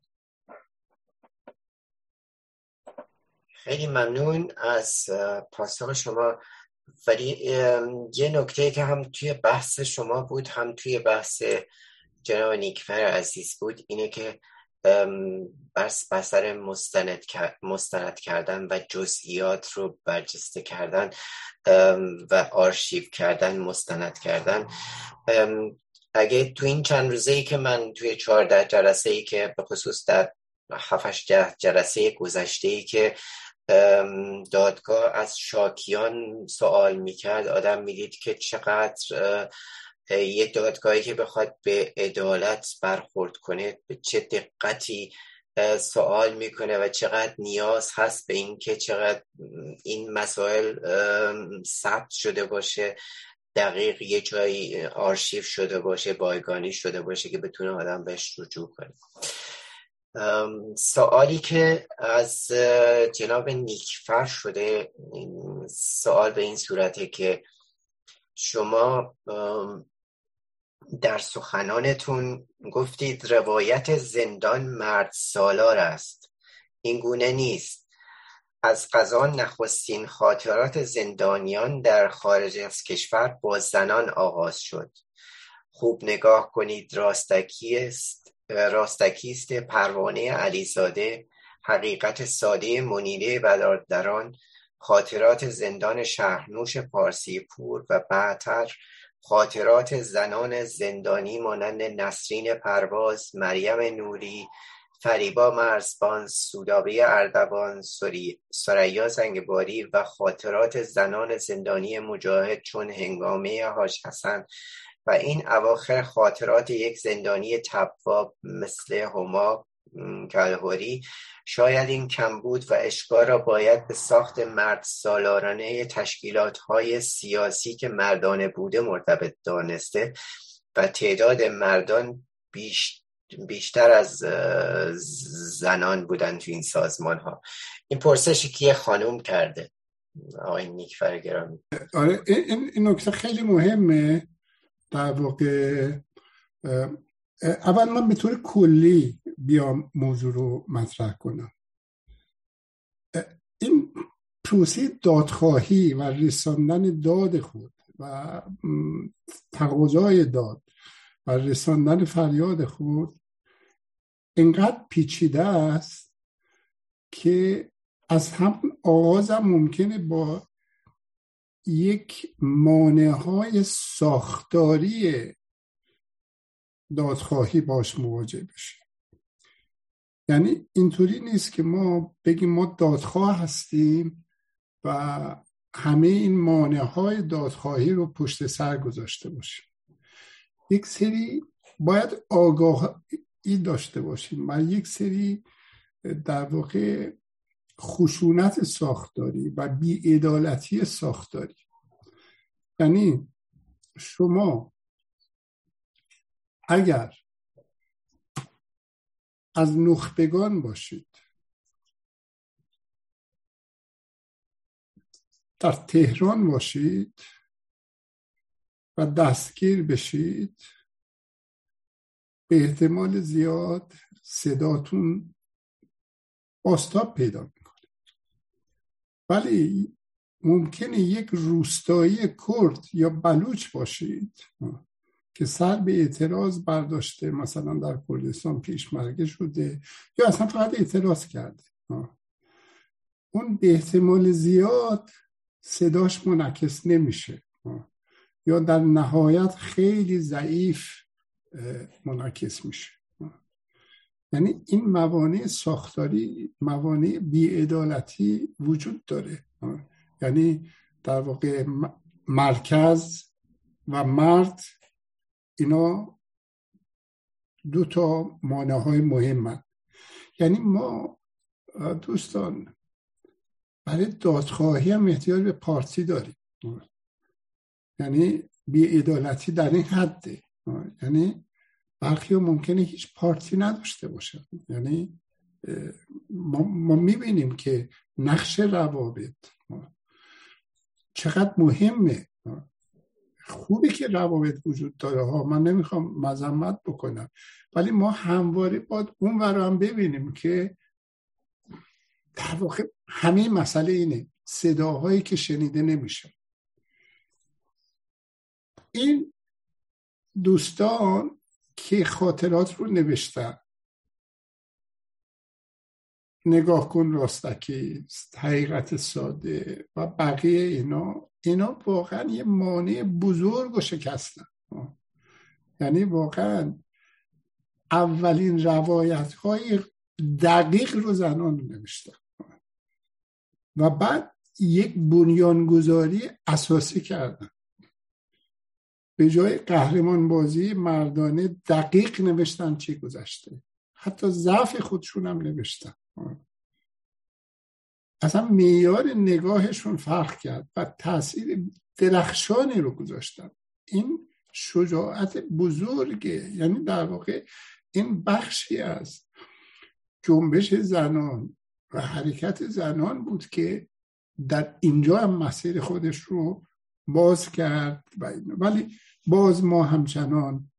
خیلی ممنون از پاسخ شما. ولی یه نکته که هم توی بحث شما بود هم توی بحث جناب نیکفر عزیز بود، اینه که بس بسر مستند, مستند کردن و جزئیات رو برجسته کردن و آرشیو کردن، مستند کردن. اگه تو این چند روزه‌ای که من توی چهارده جلسه‌ای که به خصوص در هفتش جلسه گذشته‌ای که دادگاه از شاکیان سوال میکرد، آدم میدید که چقدر یه دادگاهی که بخواد به عدالت برخورد کنه به چه دقتی سوال میکنه و چقدر نیاز هست به این که چقدر این مسائل ثبت شده باشه، دقیق یه جایی آرشیو شده باشه، بایگانی شده باشه که بتونه آدم بهش رجوع کنه. سوالی که از جناب نیکفر شده، سوال به این صورته که شما در سخنانتون گفتید روایت زندان مرد سالار است. این گونه نیست. از قضا نخستین خاطرات زندانیان در خارج از کشور با زنان آغاز شد. خوب نگاه کنید، راستکی است راستکی است پروانه علیزاده، حقیقت ساده منیره برادران، خاطرات زندان شهرنوش پارسی پور و بعدتر خاطرات زنان زندانی مانند نسرین پرواز، مریم نوری، فریبا مرزبان، سودابه اردوان، ثریا زنگباری و خاطرات زنان زندانی مجاهد چون هنگامه حاج حسن و این اواخر خاطرات یک زندانی تبواب مثل هما کلهوری. شاید این کمبود و اشکال را باید به ساخت مرد سالارانه تشکیلات‌های سیاسی که مردانه بوده مرتبط دانسته و تعداد مردان بیش بیشتر از زنان بودن تو این سازمان ها. این پرسشی که یه خانوم کرده، آقای نیکفر گرامی. آره، این, این نکته خیلی مهمه. در واقع اول من به طور کلی بیام موضوع رو مطرح کنم. این پروسه دادخواهی و رساندن داد خود و تقاضای داد و رساندن فریاد خود اینقدر پیچیده است که از همون آغاز هم ممکنه با یک مانع‌های ساختاری دادخواهی باش مواجه بشه. یعنی اینطوری نیست که ما بگیم ما دادخواه هستیم و همه این مانع‌های دادخواهی رو پشت سر گذاشته باشیم. یک سری باید آگاهی داشته باشیم و یک سری در واقع خشونت ساختاری و بی‌عدالتی ساختاری. یعنی شما اگر از نخبگان باشید، در تهران باشید و دستگیر بشید، به احتمال زیاد صداتون بازتاب پیدا میکنه. ولی ممکنه یک روستایی کرد یا بلوچ باشید که سر به اعتراض برداشته، مثلا در کردستان پیشمرگه شده یا اصلا فقط اعتراض کرده، اون به احتمال زیاد صداش منعکس نمیشه یا در نهایت خیلی ضعیف منعکس میشه. یعنی این موانع ساختاری، موانع بی‌عدالتی وجود داره. یعنی در واقع مرکز و مرد اینا دو تا مانع‌های مهمن. یعنی ما دوستان برای دادخواهی هم احتیاج به پارتی داریم. یعنی بی‌عدالتی در این حده یعنی برخی ها ممکنه هیچ پارتی نداشته باشن. یعنی ما, ما میبینیم که نقش روابط چقدر مهمه. خوبه که روابط وجود داره ها، من نمیخوام مذمت بکنم، ولی ما همواره باید اون ور هم ببینیم که در واقع همه مسئله اینه، صداهایی که شنیده نمیشه. این دوستان که خاطرات رو نوشتن، نگاه کن راستکی، حقیقت ساده و بقیه اینا، اینا واقعا یه مانع بزرگ رو شکستن. یعنی واقعا اولین روایت های دقیق رو زنان نوشتن و بعد یک بنیانگذاری اساسی کردن. به جای قهرمان بازی مردانه دقیق نوشتن چی گذشته، حتی ضعف خودشون هم نوشتن. اصلا معیار نگاهشون فرق کرد و تاثیر درخشانی رو گذاشتن. این شجاعت بزرگه. یعنی در واقع این بخشی از جنبش زنان و حرکت زنان بود که در اینجا هم مسیر خودش رو باز کرد. ولی باز ما همچنان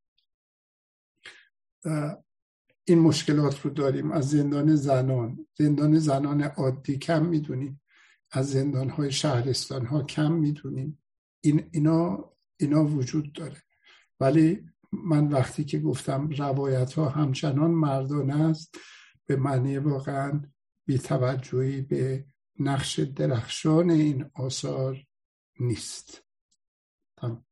این مشکلات رو داریم. از زندان زنان زندان زنان عادی کم میدونیم، از زندان‌های شهرستان‌ها کم میدونیم. این اینا اینا وجود داره. ولی من وقتی که گفتم روایت‌ها همچنان مردانه است، به معنی واقعا بی‌توجهی به نقش درخشان این آثار نیست. تمام.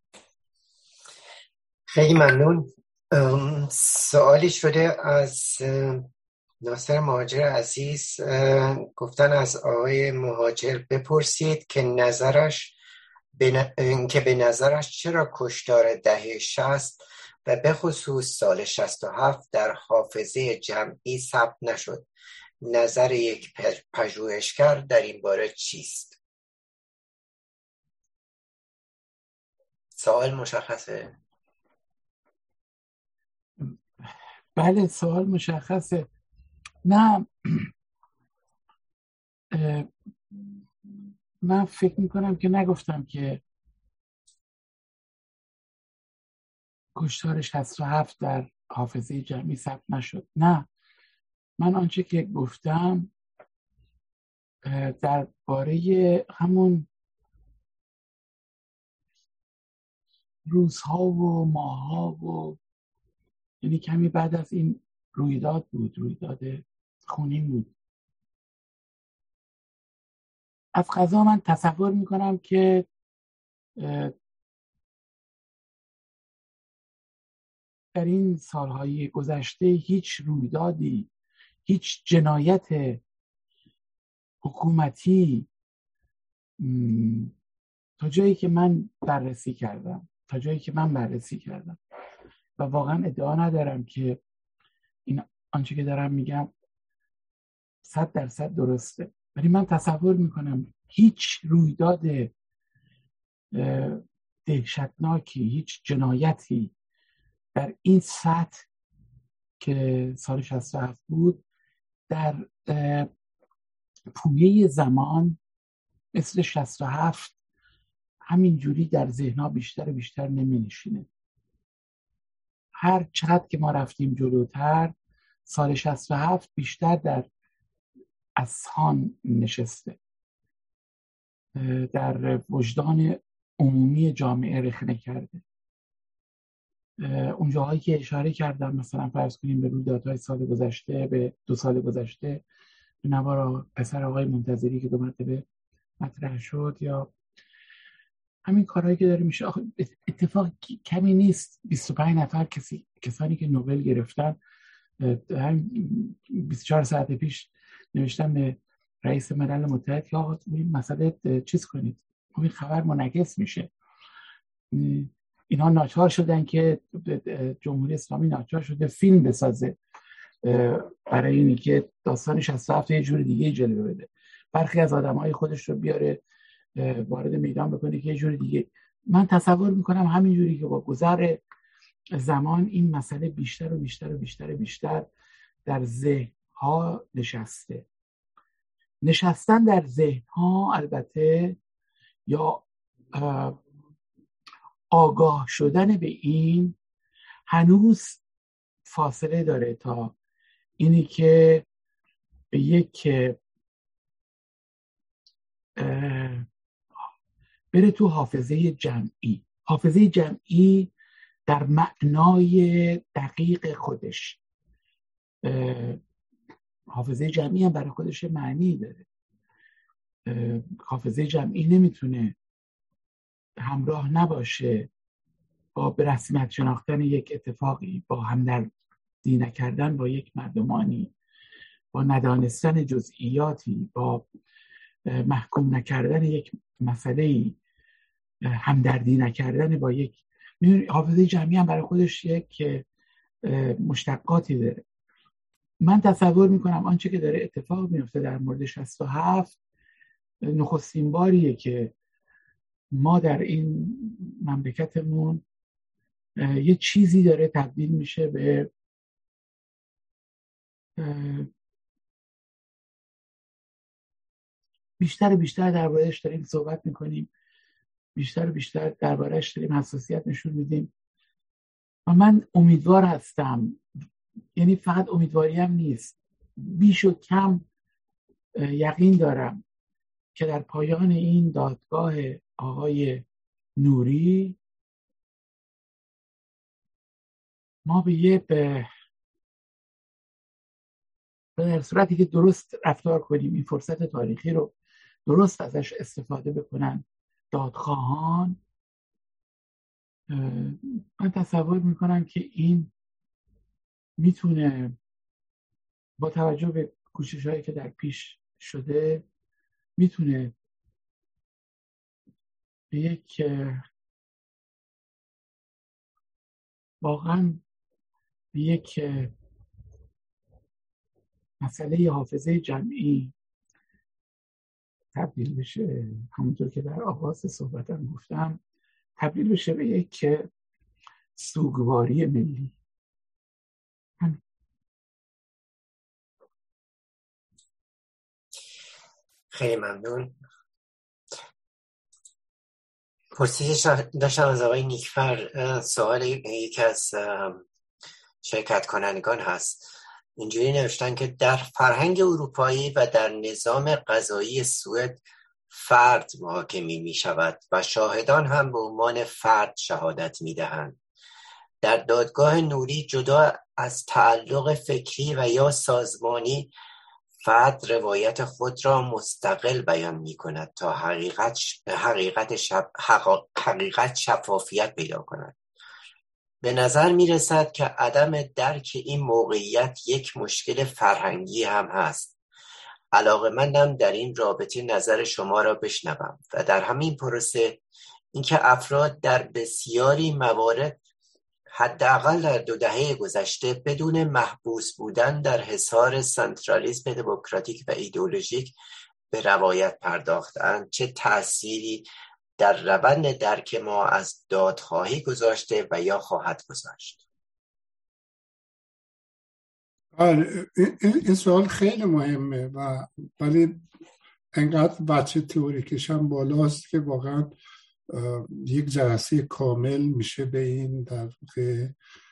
خیلی ممنون. سوالی شده از ناصر مهاجر عزیز، گفتن از آقای مهاجر بپرسید که نظرش به ن... که به نظرش چرا کشتار دهه شصت و به خصوص سال شصت و هفت در حافظه جمعی ثبت نشد. نظر یک پژوهشگر در این باره چیست؟ سوال مشخصه؟ بله سوال مشخصه. نه من فکر میکنم که نگفتم که کشتار شصت و هفت در حافظه جمعی ثبت نشد. نه، من آنچه که گفتم در باره همون روزها و ماهها و یعنی کمی بعد از این رویداد بود، رویداد خونین بود. از قضا من تصور میکنم که در این سالهای گذشته هیچ رویدادی، هیچ جنایت حکومتی تا جایی که من بررسی کردم تا جایی که من بررسی کردم و واقعا ادعا ندارم که این آنچه که دارم میگم صد درصد درسته، ولی من تصور میکنم هیچ رویداد دهشتناکی، هیچ جنایتی در این سطح که سال شصت و هفت بود در پویه زمان مثل شصت و هفت همینجوری در ذهنها بیشتر و بیشتر نمی نشینه. هر چقدر که ما رفتیم جلوتر، سال شصت و هفت بیشتر در اذهان نشسته، در وجدان عمومی جامعه رخنه کرده. اون جاهایی که اشاره کردم، مثلا فرض کنیم به رویدادهای سال گذشته، به دو سال گذشته، به نوار پسر آقای منتظری که دو مرتبه مطرح شد، یا همین کارهایی که داره میشه. اتفاق کمی نیست. بیست و پنج نفر کسی کسانی که نوبل گرفتن، همین بیست و چهار ساعت پیش نوشتم به رئیس ملل متحد که آقا این مسئله چیز کنید، این خبر منعکس میشه. اینا ناچار شدن که جمهوری اسلامی ناچار شده فیلم بسازه برای اینی که داستان شصت و هفت یه جور دیگه جلوه بده، برخی از آدمای خودش رو بیاره وارد میدان بکنه که یه جور دیگه. من تصور میکنم همین جوری که با گذر زمان این مسئله بیشتر و بیشتر و بیشتر و بیشتر در ذهن ها نشسته. نشستن در ذهن ها البته یا آگاه شدن به این هنوز فاصله داره تا اینی که به یک بره تو حافظه جمعی. حافظه جمعی در معنای دقیق خودش، حافظه جمعی هم برای خودش معنی داره. حافظه جمعی نمیتونه همراه نباشه با به رسمیت شناختن یک اتفاقی، با همدردی نکردن با یک مردمانی، با ندانستن جزئیاتی، با محکوم نکردن یک مسئله‌ای، همدردی نکردن با یک. حافظه جمعی هم برای خودش یک مشتقاتی داره. من تصور میکنم آنچه که داره اتفاق میفته در مورد شصت و هفت نخستین باریه که ما در این مملکتمون یه چیزی داره تبدیل میشه به بیشتر و بیشتر درباره‌اش داریم صحبت میکنیم، بیشتر و بیشتر درباره‌اش داریم حساسیت نشون میدیم و من امیدوار هستم، یعنی فقط امیدواری هم نیست، بیش و کم یقین دارم که در پایان این دادگاه آقای نوری ما به یه به در صورتی که درست رفتار کنیم، این فرصت تاریخی رو درست ازش استفاده بکنن دادخواهان، من تصور میکنم که این میتونه با توجه به کوشش هایی که در پیش شده میتونه به یک واقعا به یک مسئله حافظه جمعی تبدیل بشه. همونطور که در آغاز صحبتم گفتم، تبدیل بشه به یک سوگواری ملی. همین. خیلی ممنون. پرسیش داشتم از آقای نیکفر. سوال یکی از شرکت کنندگان هست، اینجوری نوشتن که در فرهنگ اروپایی و در نظام قضایی سوئد فرد محاکمه می شود و شاهدان هم به عنوان فرد شهادت می دهند. در دادگاه نوری جدا از تعلق فکری و یا سازمانی، فرد روایت خود را مستقل بیان می کند تا حقیقت حقیقت, شب حقیقت شفافیت پیدا کند. به نظر می رسد که عدم درک این موقعیت یک مشکل فرهنگی هم هست. علاقه‌مندم در این رابطه نظر شما را بشنوم و در همین پروسه اینکه افراد در بسیاری موارد حداقل در دو دهه گذشته بدون محبوس بودن در حصار سنترالیسم دموکراتیک و ایدئولوژیک به روایت پرداختند، چه تأثیری در روند درک ما از دادخواهی گذاشته و یا خواهد گذاشت؟ این سوال خیلی مهمه و ولی انقدر بچه تئوریکش هم بالاست که واقعا یک جلسه کامل میشه به این در واقع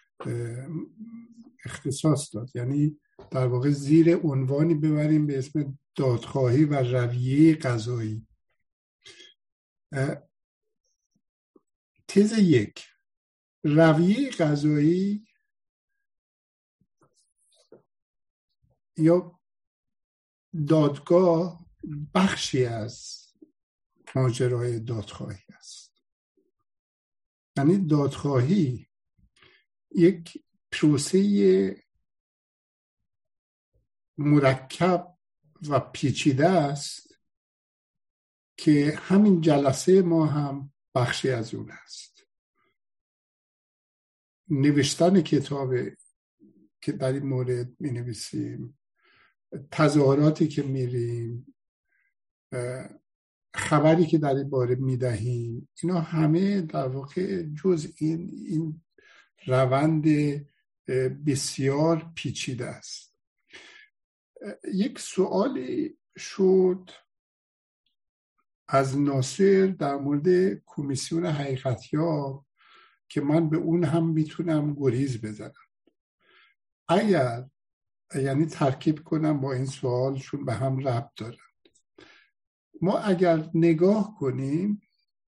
اختصاص داد. یعنی در واقع زیر عنوانی ببریم به اسم دادخواهی و رویه قضایی. تز یک، رویه قضایی یا دادگاه بخشی از ماجرای دادخواهی است. یعنی دادخواهی یک پروسه مرکب و پیچیده است که همین جلسه ما هم بخشی از اون است. نوشتن کتاب که در این مورد می نویسیم، تظاهراتی که میریم، خبری که در این باره میدهیم، اینا همه در واقع جز این این روند بسیار پیچیده است. یک سوالی شد از ناصر در مورد کمیسیون حقیقتیاب که من به اون هم میتونم گریز بزنم. اگر یعنی ترکیب کنم با این سوال چون به هم ربط دارن. ما اگر نگاه کنیم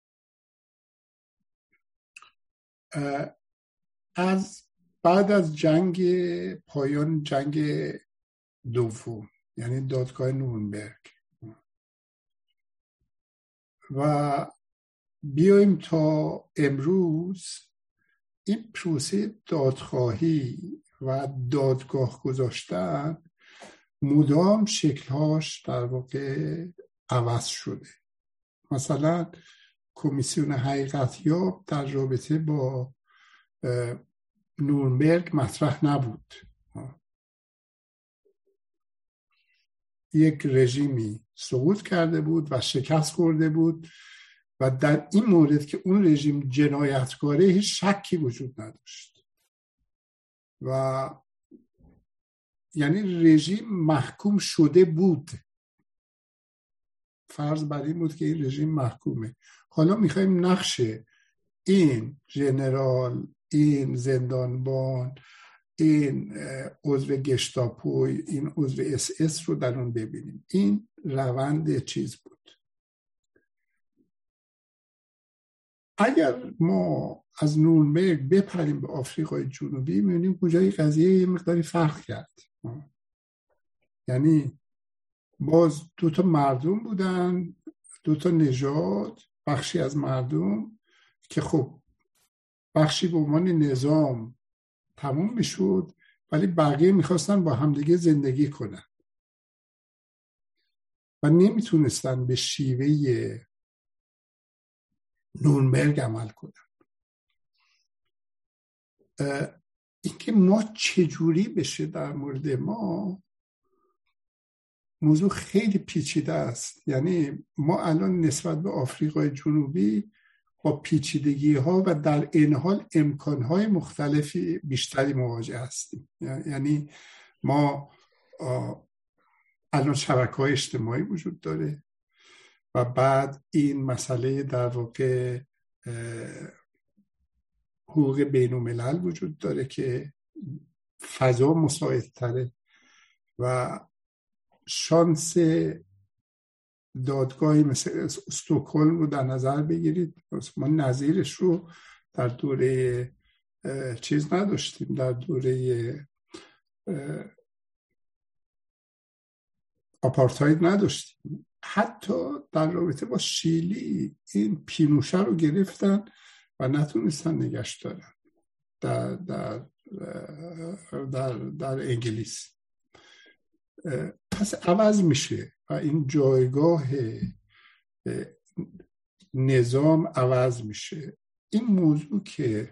از بعد از جنگ پایان جنگ دوم یعنی دادگاه نورنبرگ و بیایم تا امروز، این پروسه دادخواهی و دادگاه گذاشتن مدام شکلهاش در واقع عوض شده. مثلا کمیسیون حقیقتیاب در رابطه با نورنبرگ مطرح نبود. یک رژیمی سقوط کرده بود و شکست خورده بود و در این مورد که اون رژیم جنایتکاره هیچ شکی وجود نداشت و یعنی رژیم محکوم شده بود. فرض بر این بود که این رژیم محکومه. حالا میخوایم نقش این ژنرال، این زندانبان، این عضو گشتاپوی، این عضو اس اس رو در اون ببینیم. این روند چیز بود. اگر ما از نورنبرگ بپریم به آفریقای جنوبی می‌بینیم کجای قضیه یه مقداری فرق کرد. یعنی باز دو تا مردم بودن، دو تا نژاد، بخشی از مردم که خب بخشی به عنوان نظام تموم میشد ولی بقیه میخواستن با همدیگه زندگی کنن و نمیتونستن به شیوه نورنبرگ عمل کنن. اینکه ما چجوری بشه در مورد ما موضوع خیلی پیچیده است. یعنی ما الان نسبت به آفریقای جنوبی با پیچیدگی ها و در این حال امکان های مختلفی بیشتری مواجه هستیم. یعنی ما الان شبکه های اجتماعی وجود داره و بعد این مسئله در واقع حقوق بین الملل وجود داره که فضا مساعدتره و شانس دادگاهی مثل استکهلم رو در نظر بگیرید. ما نظیرش رو در دوره چیز نداشتیم، در دوره آپارتاید نداشتیم. حتی در رابطه با شیلی این پینوشه رو گرفتن و نتونستن نگهش دارن در, در, در, در انگلیس. پس عوض میشه و این جایگاه نظام عوض میشه. این موضوع که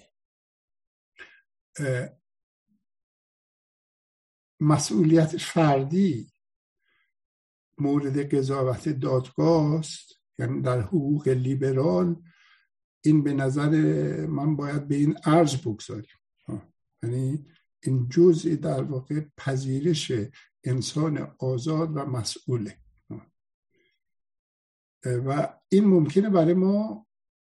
مسئولیت فردی مورد قضاوت دادگاه است، یعنی در حقوق لیبرال این به نظر من باید به این ارج بگذاریم. یعنی این جزئی در واقع پذیرش انسان آزاد و مسئوله و این ممکنه برای ما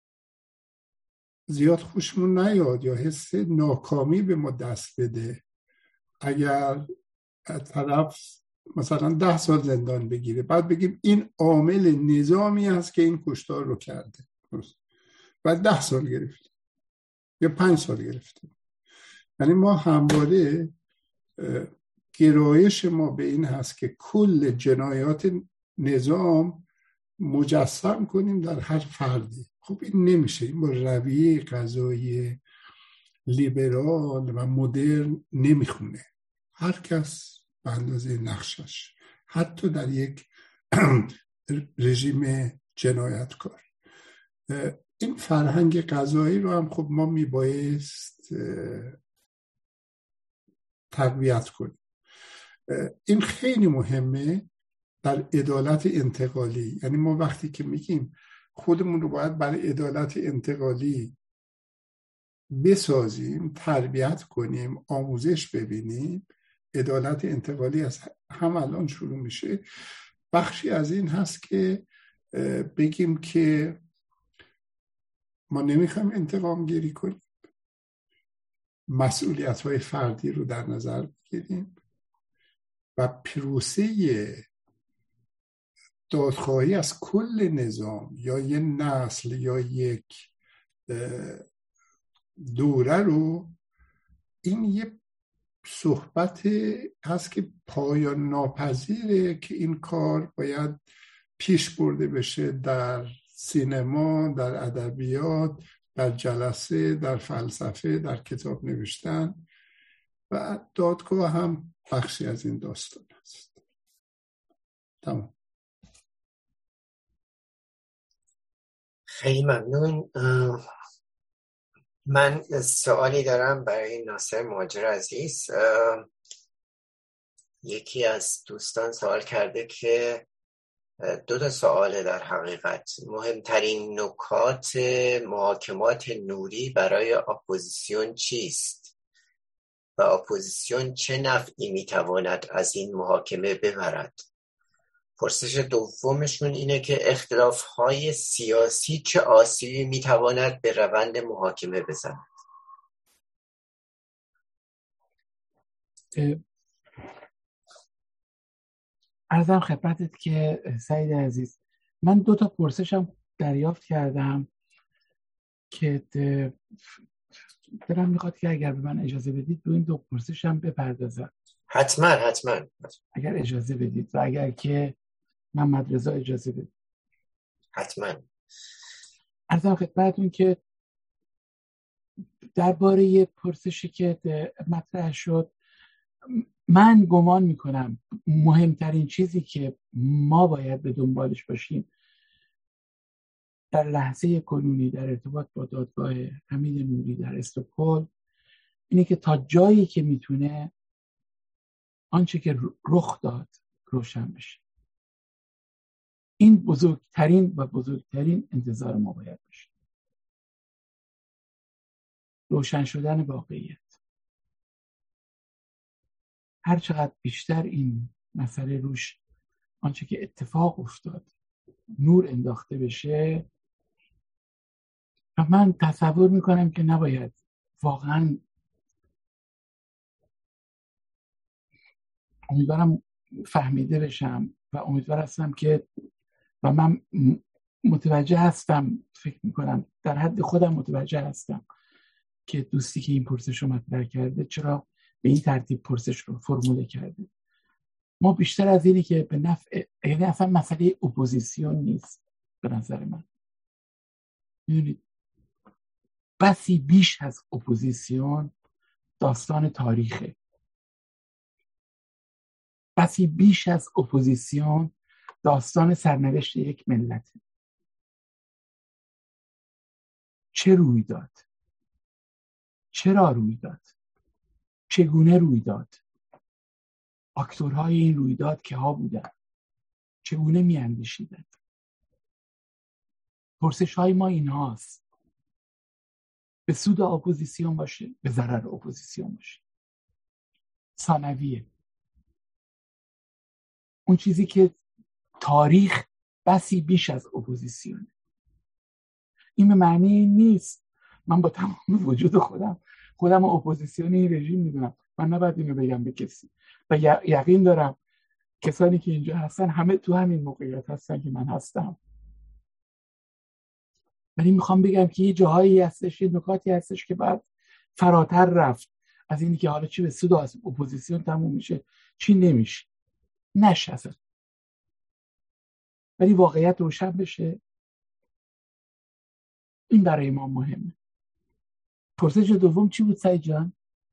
زیاد خوشمون نیاد یا حس ناکامی به ما دست بده اگر طرف مثلا ده سال زندان بگیره بعد بگیم این عامل نظامی هست که این کشتار رو کرده و ده سال گرفته یا پنج سال گرفته. یعنی ما همواره گرایش ما به این هست که کل جنایات نظام مجسم کنیم در هر فردی. خب این نمیشه. این با رویه قضایی لیبرال و مدرن نمیخونه. هر کس به اندازه نقشش، حتی در یک رژیم جنایتکار. این فرهنگ قضایی رو هم خب ما میبایست تقویت کنیم. این خیلی مهمه در عدالت انتقالی. یعنی ما وقتی که میگیم خودمون رو باید برای عدالت انتقالی بسازیم، تربیت کنیم، آموزش ببینیم. عدالت انتقالی از هم الان شروع میشه. بخشی از این هست که بگیم که ما نمیخوایم انتقام گیری کنیم، مسئولیت های فردی رو در نظر بگیریم و پروسه دادخواهی از کل نظام یا یک نسل یا یک دوره رو، این یه صحبت هست که پایان ناپذیره که این کار باید پیش برده بشه در سینما، در ادبیات، در جلسه، در فلسفه، در کتاب نوشتن و دادگاه هم بخشی از این داستان است. تمام. خیلی ممنون. من سوالی دارم برای ناصر مهاجر عزیز. یکی از دوستان سوال کرده که دو تا سواله در حقیقت. مهمترین نکات محاکمات نوری برای اپوزیسیون چیست و اپوزیسیون چه نفعی میتواند از این محاکمه ببرد؟ پرسش دومشون اینه که اختلاف‌های سیاسی چه آسیبی میتواند به روند محاکمه بزند؟ عرضم خدمتت که سعید عزیز، من دو تا پرسشم دریافت کردم که دلم میخواد که اگر به من اجازه بدید دو این دو پرسشم بپردازم. حتما حتما اگر اجازه بدید و اگر که محمد رضا اجازه بدید. حتما. عرضم خدمتتون که درباره یه پرسشی که مطرح شد، من گمان میکنم مهمترین چیزی که ما باید به دنبالش باشیم در لحظه کنونی در ارتباط با دادگاه حمید نوری در استکهلم اینه که تا جایی که میتونه آنچه که رخ داد روشن بشه. این بزرگترین و بزرگترین انتظار ما باید باشه، روشن شدن واقعیت. هر چقدر بیشتر این مسئله روش آنچه که اتفاق افتاد نور انداخته بشه، و من تصور میکنم که نباید واقعا، امیدوارم فهمیده بشم و امیدوار هستم که و من متوجه هستم، فکر میکنم در حد خودم متوجه هستم که دوستی که این پرسش رو مطرح کرده چرا به این ترتیب پرسش رو فرموله کرده. ما بیشتر از اینی که به نفع، یعنی اصلا مسئله اپوزیسیون نیست به نظر من. میدونید بسی بیش از اپوزیسیون داستان تاریخه. بسی بیش از اپوزیسیون داستان سرنوشت یک ملته. چه روی داد؟ چرا روی داد؟ چگونه روی داد؟ اکتورهای این رویداد که ها بودن؟ چگونه می اندیشیدن؟ پرسش های ما این هاست. به سود اپوزیسیون باشه، به ضرر اپوزیسیون باشه. ثانویه. اون چیزی که تاریخ بسی بیش از اپوزیسیونه. این به معنی نیست من با تمام وجود خودم خودم اپوزیسیون این رژیم میدونم. من نباید اینو بگم به کسی و یقین دارم کسانی که اینجا هستن همه تو همین موقعیت هستن که من هستم. ولی میخوام بگم که یه جاهایی هستش، یه نکاتی هستش که باید فراتر رفت از اینی که حالا چی به سود اپوزیسیون تموم میشه چی نمیشه. نشه اصلا. ولی واقعیت روشن بشه. این برای ما مهمه. پرسش دوم چی بود سعید جان؟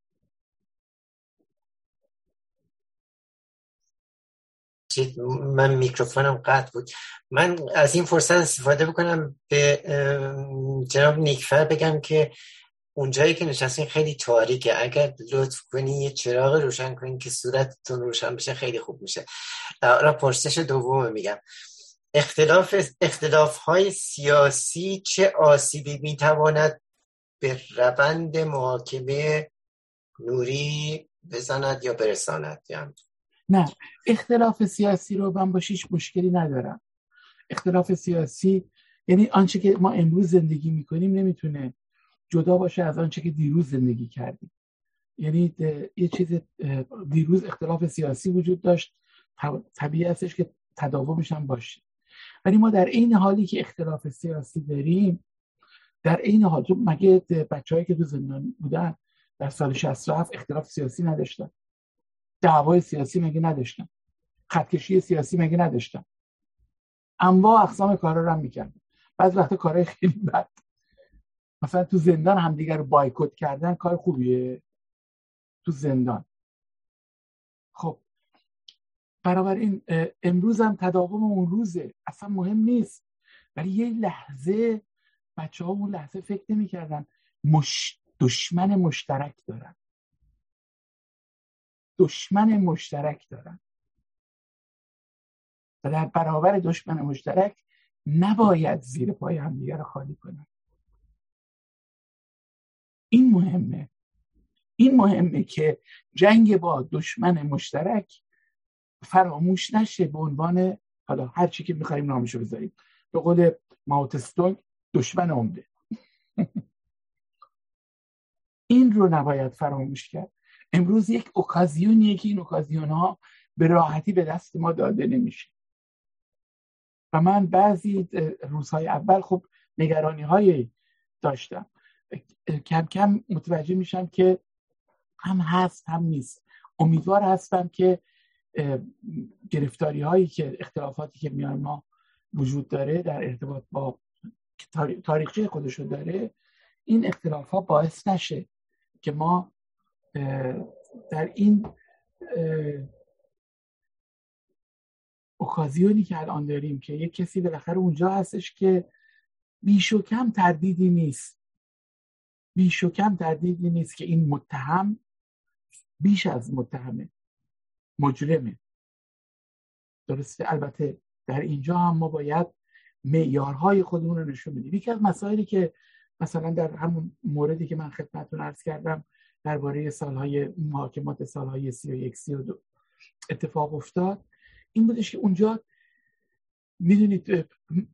من میکروفونم قطع بود. من از این فرصت استفاده بکنم به جناب نیکفر بگم که اونجایی که نشستین خیلی تاریکه. اگر لطف کنی یه چراغ روشن کنین که صورتتون روشن بشه خیلی خوب میشه. حالا پرسش دوم میگم، اختلاف اختلاف های سیاسی چه آسیبی میتواند به روند محاکمه نوری بزند یا برساند؟ یعنی نه، اختلاف سیاسی رو من باش هیچ مشکلی ندارم. اختلاف سیاسی یعنی آنچه که ما امروز زندگی میکنیم نمیتونه جدا باشه از آنچه که دیروز زندگی کردیم. یعنی یه چیز، دیروز اختلاف سیاسی وجود داشت، طبیعی هستش که تداومش هم باشه، ولی ما در این حالی که اختلاف سیاسی داریم، در این حال تو مگه بچه‌هایی که تو زندان بودن در سال شصت و هفت اختلاف سیاسی نداشتن؟ دعوای سیاسی مگه نداشتن؟ خطکشی سیاسی مگه نداشتن؟ انواع اقسام کارا رو هم میکردن. بعض وقتا کارهای خیلی بد، مثلا تو زندان همدیگر رو بایکوت کردن کار خوبیه تو زندان؟ خب بنابراین امروز هم تداوم اون روزه، اصلا مهم نیست، ولی یه لحظه بچه ها اون لحظه فکر نمی کردن مش... دشمن مشترک دارن، دشمن مشترک دارن و در برابر دشمن مشترک نباید زیر پای همدیگر رو خالی کنن. این مهمه، این مهمه که جنگ با دشمن مشترک فراموش نشه به عنوان، حالا هر چی که می‌خوایم نامشو بذاریم، به قول مائو تس‌تونگ دشمن عمده. این رو نباید فراموش کرد. امروز یک اوکازیونیه که این اوکازیون‌ها به راحتی به دست ما داده نمیشه و من بعضی روزهای اول خب نگرانی‌هایی داشتم، کم کم متوجه میشم که هم هست هم نیست. امیدوار هستم که گرفتاری هایی که اختلافاتی که میان ما وجود داره در ارتباط با تاریخچه خودشو داره، این اختلاف ها باعث نشه که ما در این اوکازیونی که الان داریم که یک کسی بالاخره اونجا هستش که بیش و کم تردیدی نیست بیش و کم تردیدی نیست که این متهم بیش از متهمه، مجرمه. درسته؟ البته در اینجا هم ما باید معیارهای خودمون رو نشون بدیم. یکی از مسائلی که مثلا در همون موردی که من خدمتتون عرض کردم درباره سالهای محاکمات سالهای سی و یک سی و دو اتفاق افتاد، این بودش که اونجا میدونید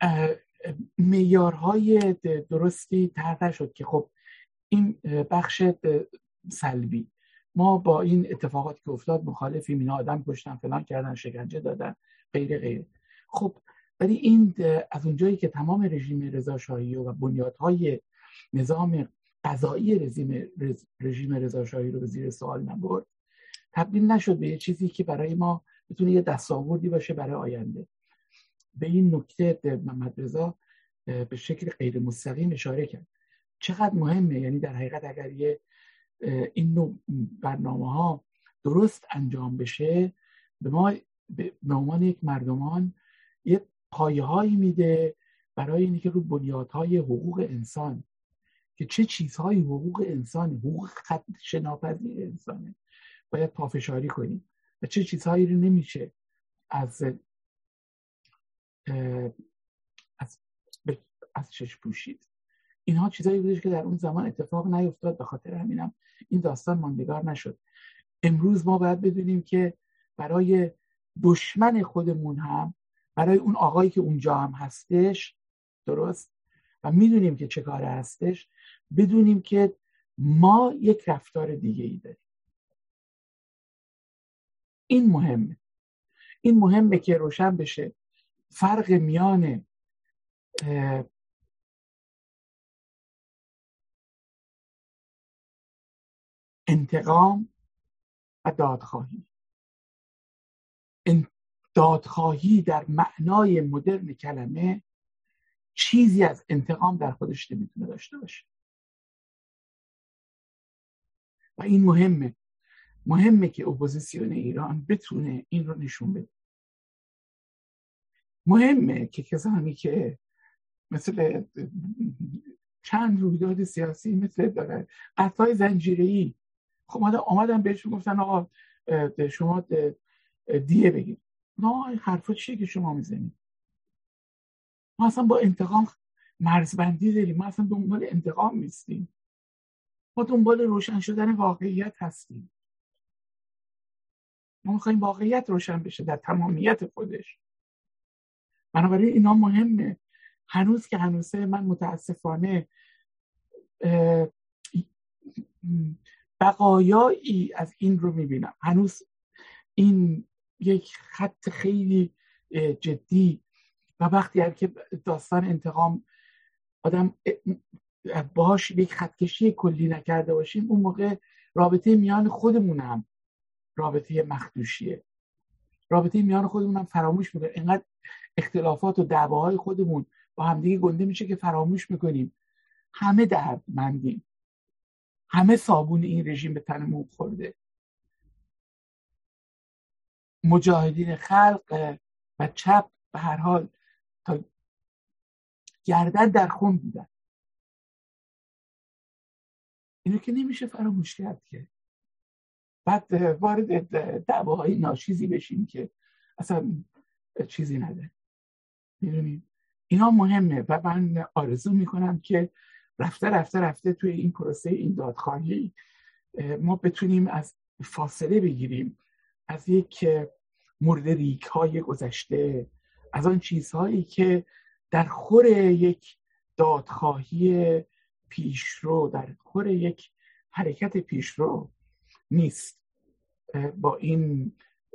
معیارهای درستی طرح شد که خب این بخش سلبی، ما با این اتفاقاتی که افتاد مخالفیم، اینا آدم کشتن، فلان کردن، شکنجه دادن، غیره غیره. خب ولی این از اونجایی که تمام رژیم رضاشاهی و بنیادهای نظام قضایی رژیم رژیم رضاشاهی رو به زیر سوال نبرد، تبدیل نشد به یه چیزی که برای ما بتونه یه دستاوردی باشه برای آینده. به این نکته محمد رضا به شکل غیر مستقیم اشاره کرد. چقدر مهمه، یعنی در حقیقت اگر یه این نوع برنامه ها درست انجام بشه به ما به عنوان یک مردمان یه پایه هایی میده برای اینکه رو بنیادهای حقوق انسان، که چه چیزهایی حقوق انسانی، حقوق خدشه ناپذیر انسانه، باید پافشاری کنیم و چه چیزهایی رو نمیشه از از از چشم پوشید. اینها چیزایی بودش که در اون زمان اتفاق نیفتاد، به خاطر همینم این داستان ماندگار نشد. امروز ما باید بدونیم که برای دشمن خودمون هم، برای اون آقایی که اونجا هم هستش، درست، و میدونیم که چه کاره هستش، بدونیم که ما یک رفتار دیگه ای داریم. این مهمه. این مهمه که روشن بشه فرق میان انتقام و دادخواهی. دادخواهی در معنای مدرن کلمه چیزی از انتقام در خودش نمیتونه داشته باشه و این مهمه. مهمه که اپوزیسیون ایران بتونه این رو نشون بده. مهمه که کسانی که مثل چند رویداد سیاسی مثل داره قطعای زنجیره‌ای، خب آمدن بهش گفتن آقا شما دیه بگید. نه، حرفا چیه که شما میزنید؟ ما اصلا با انتقام مرزبندی داریم، ما اصلا دنبال انتقام نیستیم. ما دنبال روشن شدن واقعیت هستیم. ما میخوایم واقعیت روشن بشه در تمامیت خودش. بنابراین اینا مهمه. هنوز که هنوزه من متاسفانه بقایایی از این رو میبینم. هنوز این یک خط خیلی جدی و وقتی که داستان انتقام آدم باهاش یک خطکشی کلی نکرده باشیم، اون موقع رابطه میان خودمون هم رابطه مخدوشیه. رابطه میان خودمون هم فراموش میکنیم. اینقدر اختلافات و دعواهای خودمون با همدیگه گنده میشه که فراموش میکنیم همه دردمندیم، همه صابون این رژیم به تنمون خورده. مجاهدین خلق و چپ به هر حال تا گردن در خون بودن. اینو که نمیشه فراموش کرد که بعد وارد دعواهای ناچیزی بشیم که اصلا چیزی نداره. میدونید اینا مهمه و من آرزو میکنم که رفته رفته رفته توی این پروسه این دادخواهی ما بتونیم از فاصله بگیریم از یک مرد ریک های گذشته، از آن چیزهایی که در خور یک دادخواهی پیشرو، در خور یک حرکت پیشرو نیست. با این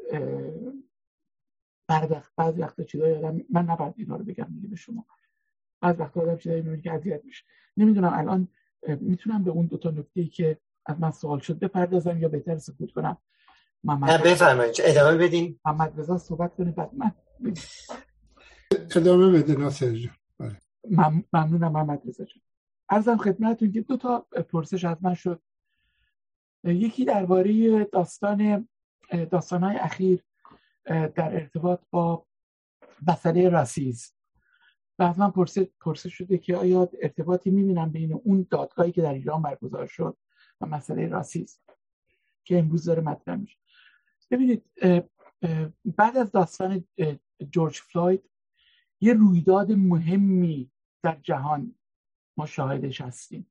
بعض وقتا چیزایی آدم، من نباید اینا رو بگم دیگه به شما، بعض وقتا آدم چیزایی میبینه که اذیت میشه. نمیدونم الان میتونم به اون دو تا نکته‌ای که از من سوال شد بپردازم یا بهتر سکوت کنم؟ نه بفرمایید، ادامه بدین. محمد رضا صحبت کنه بعد من ادامه بده ناصر جان. ممنونم محمد رضا جان. عرضم خدمتتون که دو تا پرسش از من شد. یکی درباره داستان داستان‌های اخیر در ارتباط با مسئله راسیسم و از من پرسش شده که آیا ارتباطی می‌بینم بین اون دادگاهی که در ایران برگزار شد و مسئله راسیسم که امروز داره مطرح میشه. ببینید بعد از داستان جورج فلوید یه رویداد مهمی در جهان ما شاهدش هستیم.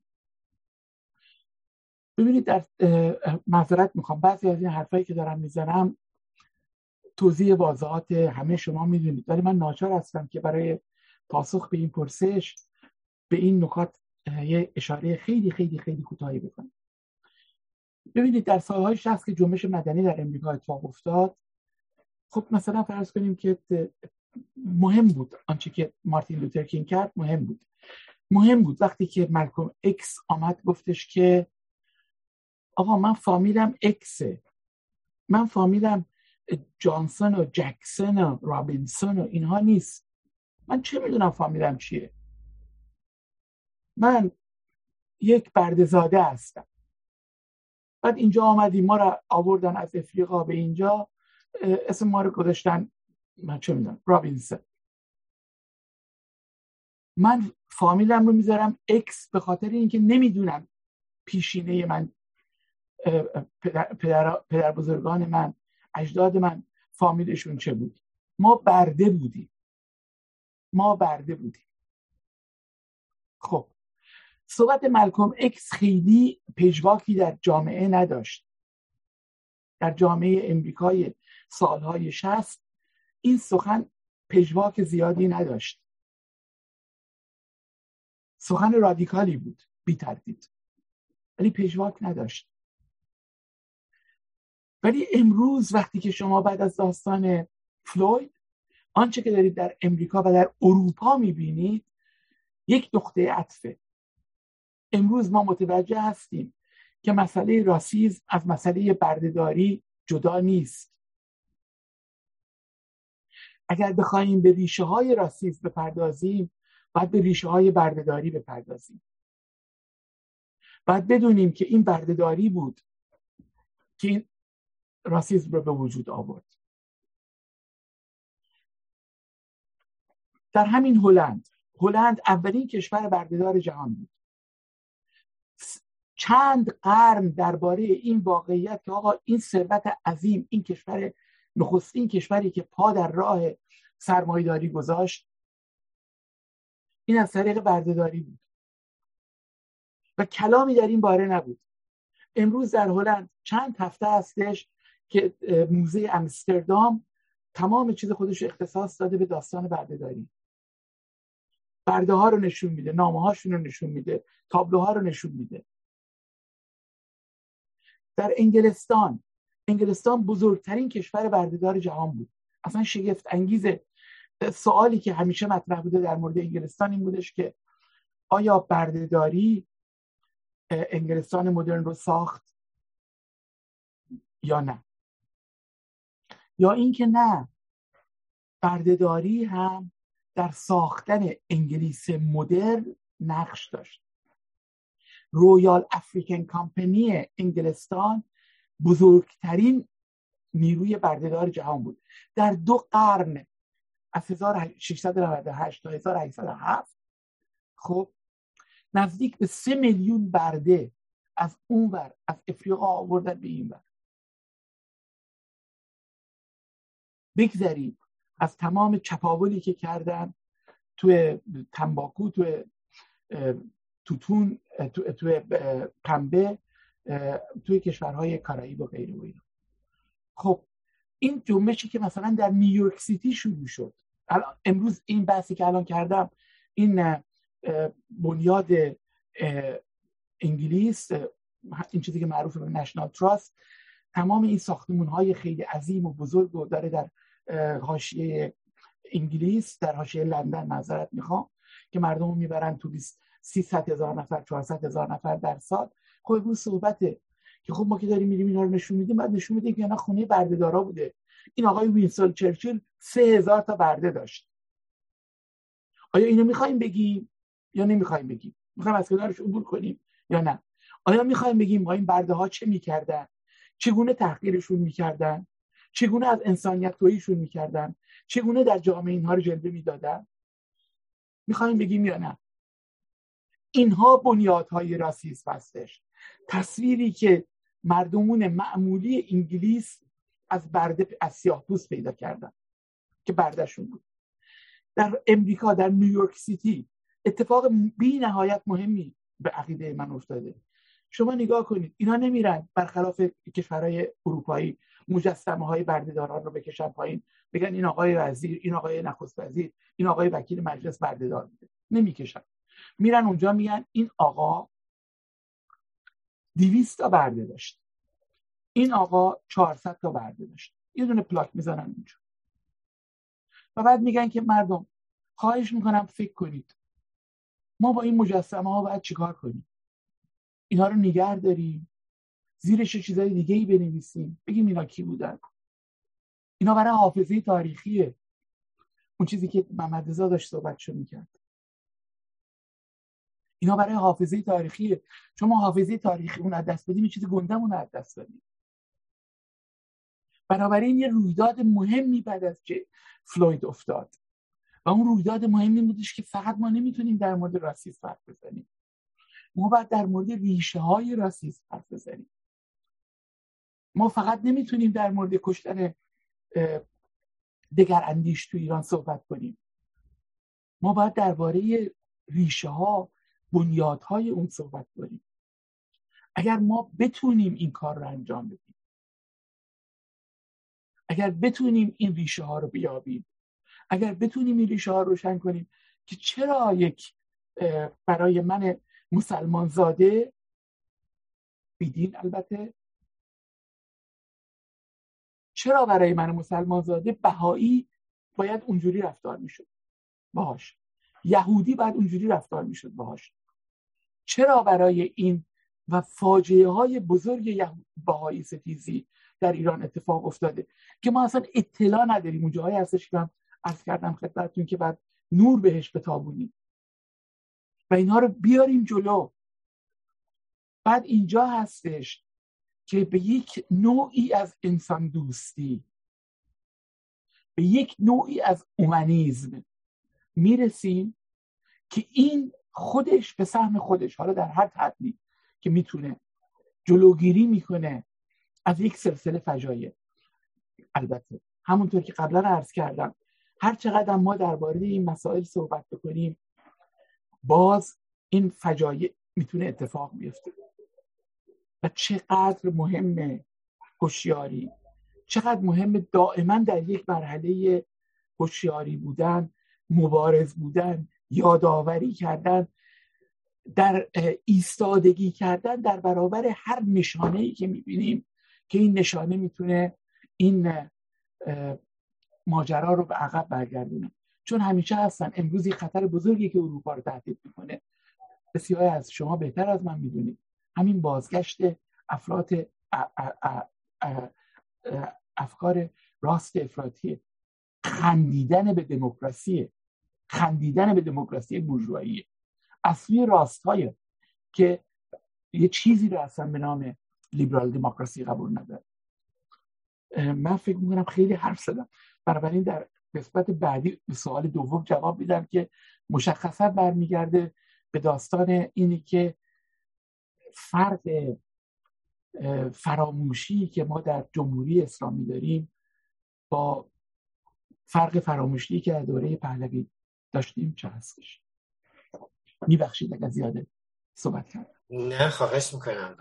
ببینید در معذرت میخوام بعضی از این حرفایی که دارم میزنم توضیح واضحات همه شما میدونید، ولی من ناچار هستم که برای پاسخ به این پرسش به این نکات یه اشاره خیلی خیلی خیلی کوتاهی بکنم. ببینید در سالهای شصت که جنبش مدنی در امریکا اتفاق افتاد، خب مثلا فرض کنیم که مهم بود آنچه که مارتین لوتر کینگ کرد، مهم بود مهم بود وقتی که مالکوم اکس آمد گفتش که آقا من فامیلم اکسه، من فامیلم جانسون و جکسون و رابینسون و اینها نیست، من چه میدونم فامیلم چیه، من یک برده‌زاده هستم. بعد اینجا آمدیم ما رو آوردن از افریقا به اینجا، اسم ما رو گذاشتن من چه میدونم رابینسون. من فامیلم رو میذارم اکس به خاطر اینکه نمیدونم پیشینه من، پدر, پدر, پدر بزرگان من، اجداد من فامیلشون چه بود. ما برده بودیم ما برده بودیم خب صحبت مالکوم اکس خیلی پژواکی در جامعه نداشت. در جامعه امریکای سالهای شصت این سخن پژواک زیادی نداشت. سخن رادیکالی بود بی تردید، ولی پژواک نداشت. ولی امروز وقتی که شما بعد از داستان فلوید آنچه که دارید در امریکا و در اروپا میبینید یک نقطه عطفه. امروز ما متوجه هستیم که مسئله راسیسم از مسئله بردهداری جدا نیست. اگر بخوایم به ریشه های راسیسم بپردازیم باید به ریشه های بردهداری بپردازیم. باید بدونیم که این بردهداری بود که این راسیسم رو به وجود آورد. در همین هلند هلند اولین کشور بردهدار جهان بود. چند قرن درباره این واقعیت که آقا این ثروت عظیم، این کشور نخستین کشوری که پا در راه سرمایه‌داری گذاشت، این از طریق بردهداری بود. و کلامی در این باره نبود. امروز در هلند چند هفته هستش که موزه امستردام تمام چیز خودش اختصاص داده به داستان بردهداری. برده ها رو نشون میده، نامه هاشون رو نشون میده، تابلوها رو نشون میده. در انگلستان انگلستان بزرگترین کشور بردهدار جهان بود. اصلا شگفت انگیزه. سوالی که همیشه مطرح بوده در مورد انگلستان این بودش که آیا بردهداری انگلستان مدرن رو ساخت یا نه، یا اینکه نه، بردهداری هم در ساختن انگلیس مدرن نقش داشت. رویال افریکن کامپنی انگلستان بزرگترین نیروی بردهدار جهان بود. در دو قرن از هزار و ششصد و نود و هشت تا هزار و هشتصد و هفت خب نزدیک به سه میلیون برده از اونور از افریقا آوردن به اینور. بگذاریم از تمام چپاولی که کردن توی تنباکو، توی توتون، توی تو پنبه، توی کشورهای کارائیب و غیره و اینا. خب این جنبشی که مثلا در نیویورک سیتی شروع شد، امروز این بحثی که الان کردم، این بنیاد انگلیس، این چیزی که معروف به نشنال تراست، تمام این ساختمان‌های خیلی عظیم و بزرگ رو داره در حاشیه انگلیس، در حاشیه لندن معذرت میخوام، که مردم رو میبرن تو سیصد هزار نفر چهارصد هزار نفر در سال. خب امروز صحبته که خب ما که داریم میریم اینا رو نشون میدیم، بعد نشون میدیم که اینا خونه بردهدارا بوده. این آقای وینستون چرچیل سه هزار تا برده داشت. آیا اینو میخوایم بگیم یا نمیخوایم بگیم؟ میخوایم از کنارش عبور کنیم یا نه؟ آیا میخوایم بگیم ما این برده ها چه میکردن؟ چگونه تحقیرشون میکردن؟ چگونه از انسانیت توییشون میکردن؟ چگونه در جامعه اینها رو جلوه میدادن؟ میخوایم بگیم یا نه؟ اینها بنیادهای راسیسم هستش. تصویری که مردمون معمولی انگلیس از برده، از سیاه‌پوست پیدا کردن که بردهشون بود. در امریکا، در نیویورک سیتی اتفاق بی نهایت مهمی به عقیده من افتاده. شما نگاه کنید، اینا نمیرن برخلاف کشورهای اروپایی مجسمه های بردهداران رو بکشن پایین، بگن این آقای وزیر، این آقای نخست وزیر، این آقای وکیل مجلس بردهدار بوده. نمیکشن. میرن اونجا میگن این آقا دویست تا برده داشت، این آقا چهارصد تا برده داشت، یه دونه پلاک میزنن اونجا و بعد میگن که مردم خواهش میکنم فکر کنید ما با این مجسمه ها باید چیکار کنیم؟ اینها رو نگه داریم، زیرش چیزای دیگه ای بنویسیم، بگیم اینا کی بودن؟ اینا برای حافظه تاریخیه. اون چیزی که محمد رضا داشت صحبتشو میکرد، اینا برای حافظه تاریخیه. چون ما حافظه تاریخی اون از دست بدیم، چیز گندمون از دست بدیم. بنابراین یه رویداد مهمی بعد از که فلوید افتاد و اون رویداد مهمی بودش که فقط ما نمیتونیم در مورد راسیسم حرف بزنیم، ما باید در مورد ریشه های راسیسم حرف بزنیم. ما فقط نمیتونیم در مورد کشتن دگر اندیش تو ایران صحبت کنیم، ما باید درباره ریشه ها، بنیادهای اون صحبت کنیم. اگر ما بتونیم این کار رو انجام بدیم، اگر بتونیم این ریشه ها رو بیابیم، اگر بتونیم این ریشه ها رو روشن کنیم که چرا یک برای من مسلمان زاده بیدین، البته چرا برای من مسلمان زاده بهایی باید اونجوری رفتار میشد باهاش، یهودی باید اونجوری رفتار میشد باهاش، چرا برای این و فاجعه های بزرگ بهایی ستیزی در ایران اتفاق افتاده که ما اصلا اطلاع نداریم. اون جاهایی هستش که من عرض کردم خدمتتون که بعد نور بهش بتابونیم و اینها رو بیاریم جلو. بعد اینجا هستش که به یک نوعی از انسان دوستی، به یک نوعی از اومانیسم میرسیم که این خودش به سهم خودش، حالا در هر حدی که میتونه، جلوگیری میکنه از یک سلسله فجایع. البته همونطور که قبلا عرض کردم، هر چقدر ما درباره این مسائل صحبت بکنیم، باز این فجایع میتونه اتفاق بیفته و چقدر مهمه هوشیاری، چقدر مهمه دائما در یک مرحله هوشیاری بودن، مبارز بودن، یادآوری کردن، در ایستادگی کردن در برابر هر نشانه‌ای که می‌بینیم که این نشانه میتونه این ماجرا رو به عقب برگردونه. چون همیشه هستن. امروز یک خطر بزرگی که اروپا رو تهدید میکنه، بسیاری از شما بهتر از من میدونید، همین بازگشت افراط افکار راست افراطی، خندیدن به دموکراسی، خندیدن به دموکراسی بورژوایی از سوی راست‌های که یه چیزی رو اصلا به نام لیبرال دموکراسی قبول نداره. من فکر میکنم خیلی حرف زدم، بنابراین در قسمت بعدی به سوال دوم جواب میدم که مشخصا برمیگرده به داستان اینی که فرق فراموشی که ما در جمهوری اسلامی داریم با فرق فراموشی که در دوره پهلوی داشتیم چه هستش. میبخشید اگر زیاده صحبت کردم. نه خواهش میکنم.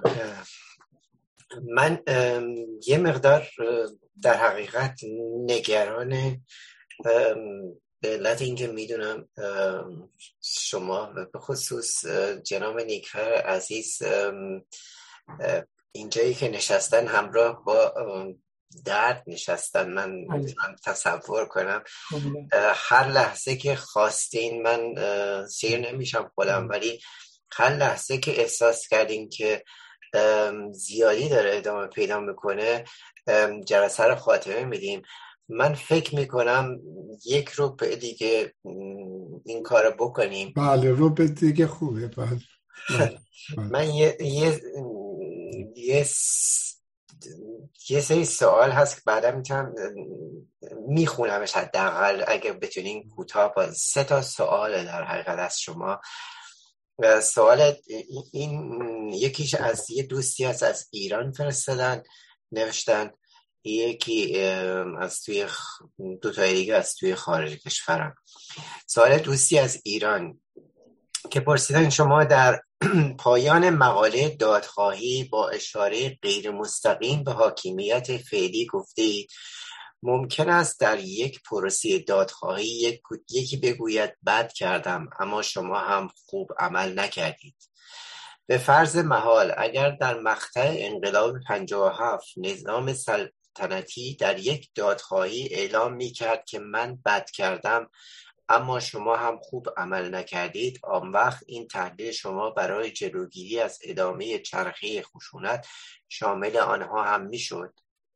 من یه مقدار در حقیقت نگران به علت اینکه میدونم شما به خصوص جناب نیکفر عزیز اینجایی که نشستن همراه با درد نشستن، من میتونم تصور کنم هر لحظه که خواستین، من سیر نمیشم خودم، ولی هر لحظه که احساس کردین که زیادی داره ادامه پیدا میکنه جلسه رو خاتمه میدیم. من فکر میکنم یک روب دیگه این کار بکنیم. بله روب دیگه خوبه. بله, بله. من یه یه یه, یه سری سوال هست که بعدا میتونم میخونمش، حداقل اگه بتونین کوتاه. با سه تا سوال در حقیقت از شما. سوال این یکیش از یه دوستی هست از ایران فرستادن، نوشتن، یکی از توی دو تا دیگه از توی خارج کشورم. سوال دوستی از ایران که پرسیدن شما در پایان مقاله دادخواهی با اشاره غیر مستقیم به حاکمیت فعلی گفتید ممکن است در یک پروسه دادخواهی یک، یکی بگوید بد کردم اما شما هم خوب عمل نکردید. به فرض محال اگر در مقطع انقلاب پنجاه و هفت نظام سلطنتی در یک دادخواهی اعلام می کرد که من بد کردم اما شما هم خوب عمل نکردید، آن وقت این تحلیل شما برای جلوگیری از ادامه چرخه خشونت شامل آنها هم می شد.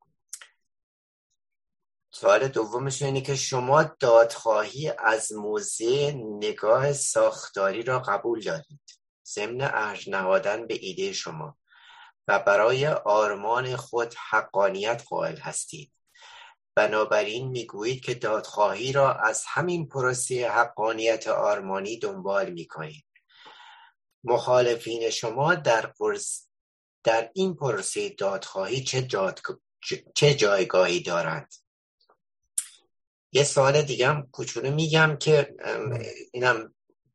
سوال دومش اینه که شما دادخواهی از موضع نگاه ساختاری را قبول دارید ضمن ارج نهادن به ایده شما و برای آرمان خود حقانیت قائل هستید. بنابراین میگویید که دادخواهی را از همین پروسه حقانیت آرمانی دنبال میکنید. مخالفین شما در پرس در این پروسه دادخواهی چه, جاد... چه جایگاهی دارند؟ یه سوال دیگه هم کوچولو میگم که اینم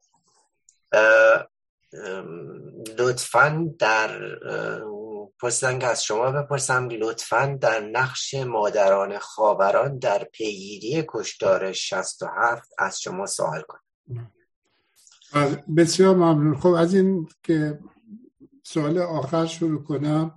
لطفاً در پرسیدن که از شما بپرسم لطفاً در نقش مادران خاوران در پیگیری کشتار شصت و هفت از شما سوال کنم. بسیار ممنون. خب از این که سوال آخر شروع کنم،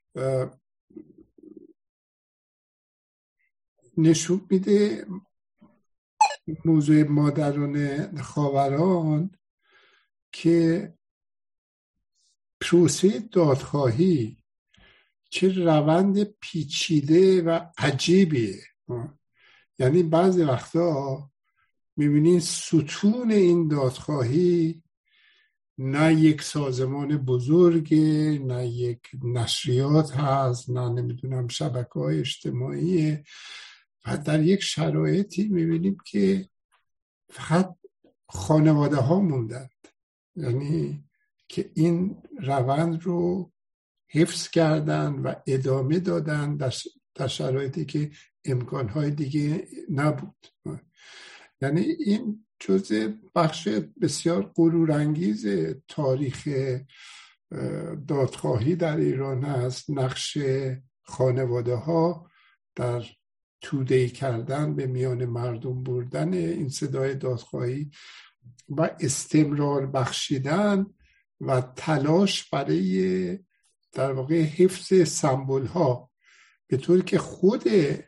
نشون میده موضوع مادران خاوران که پروسه دادخواهی چه روند پیچیده و عجیبیه. یعنی بعضی وقتا میبینین ستون این دادخواهی نه یک سازمان بزرگه، نه یک نشریات هست، نه نمیدونم شبکه‌های اجتماعیه، و در یک شرایطی میبینیم که فقط خانواده ها موندند، یعنی که این روند رو حفظ کردن و ادامه دادن در, در شرایطی که امکانهای دیگه نبود. یعنی این جزء بخش بسیار غرورانگیز تاریخ دادخواهی در ایران هست، نقش خانواده ها در توده‌ای کردن، به میان مردم بردن این صدای دادخواهی و استمرار بخشیدن و تلاش برای در واقع حفظ سمبل ها، به طوری که خود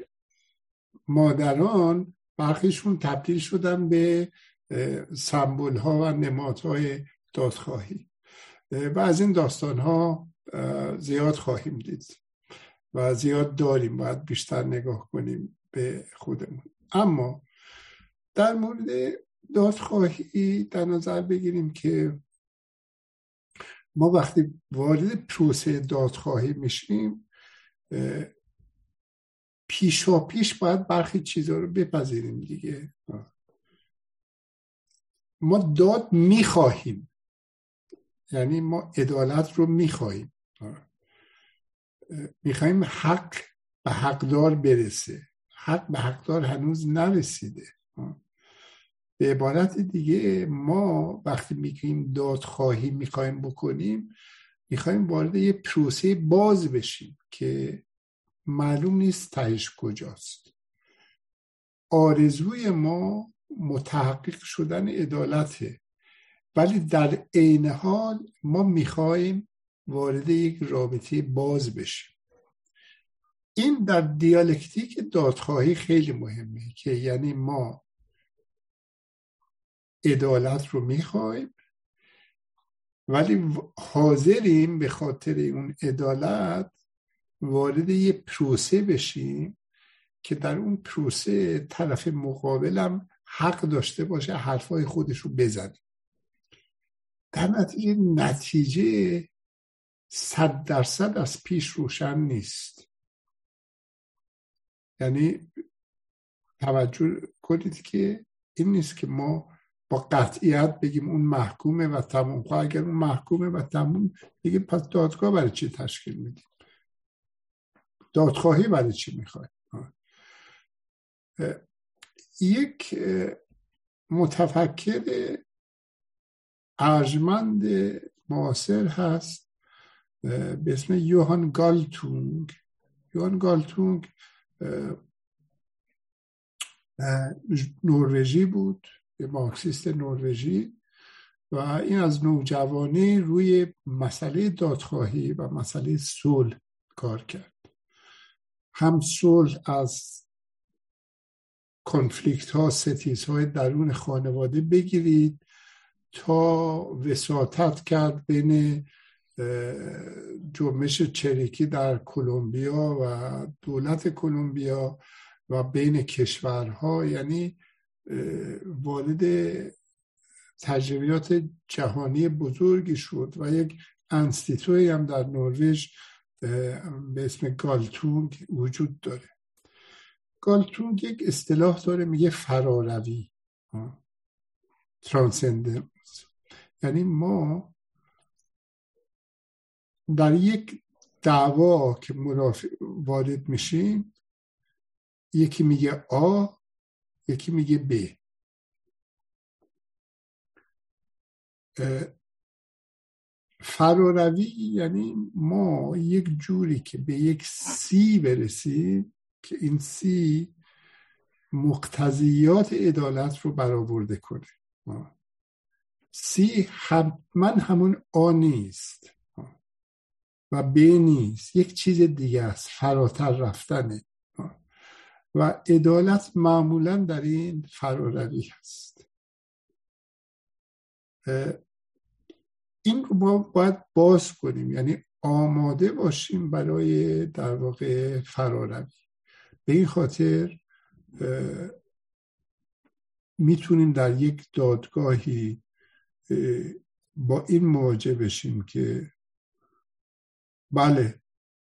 مادران برخیشون تبدیل شدن به سمبل ها و نمادهای دادخواهی و از این داستان ها زیاد خواهیم دید و زیاد داریم، باید بیشتر نگاه کنیم به خودمون. اما در مورد دادخواهی در نظر بگیریم که ما وقتی وارد پروسه دادخواهی میشیم پیشا پیش باید برخی چیزا رو بپذیریم دیگه. ما داد میخواهیم، یعنی ما عدالت رو میخواهیم، میخواهیم حق به حقدار برسه. حق به حقدار هنوز نرسیده. به عبارت دیگه ما وقتی میگیم دادخواهی میخوایم بکنیم، میخوایم وارد یه پروسه باز بشیم که معلوم نیست تهش کجاست. آرزوی ما متحقق شدن عدالته، ولی در عین حال ما میخوایم وارد یک رابطه باز بشیم. این در دیالکتیک دادخواهی خیلی مهمه که یعنی ما عدالت رو میخوایم ولی حاضریم به خاطر اون عدالت وارد یه پروسه بشیم که در اون پروسه طرف مقابلم حق داشته باشه حرفای خودش رو بزنه. در نتیجه نتیجه صد درصد از پیش روشن نیست. یعنی توجه کنید که این نیست که ما با قطعیت بگیم اون محکومه و تموم. خب اگر اون محکومه و تموم دیگه پس دادگاه برای چی تشکیل میدیم؟ دادخواهی برای چی میخواد؟ یک متفکر ارجمند معاصر هست به اسم یوهان گالتونگ. یوهان گالتونگ نروژی بود، یه مارکسیست نروژی، و این از نوجوانی روی مسئله دادخواهی و مسئله صلح کار کرد. هم صلح از کنفلیکت ها، ستیز های درون خانواده بگیرید تا وساطت کرد بین جنبش چریکی در کلمبیا و دولت کلمبیا و بین کشورها، یعنی وارد تجربیات جهانی بزرگی شد و یک انستیتوی هم در نروژ به اسم گالتونگ وجود داره. گالتونگ یک اصطلاح داره میگه فراروی، ترانسندنس. یعنی ما در یک دعوا که مرافع وارد میشیم، یکی میگه آ، یکی میگه ب. فراروی یعنی ما یک جوری که به یک سی برسیم که این سی مقتضیات عدالت رو برآورده کنه. سی حتما همون آ نیست و ب نیست، یک چیز دیگه است، فراتر رفتنه. و عدالت معمولا در این فراروی هست. این رو با باید باز کنیم، یعنی آماده باشیم برای در واقع فراروی. به این خاطر میتونیم در یک دادگاهی با این مواجه بشیم که بله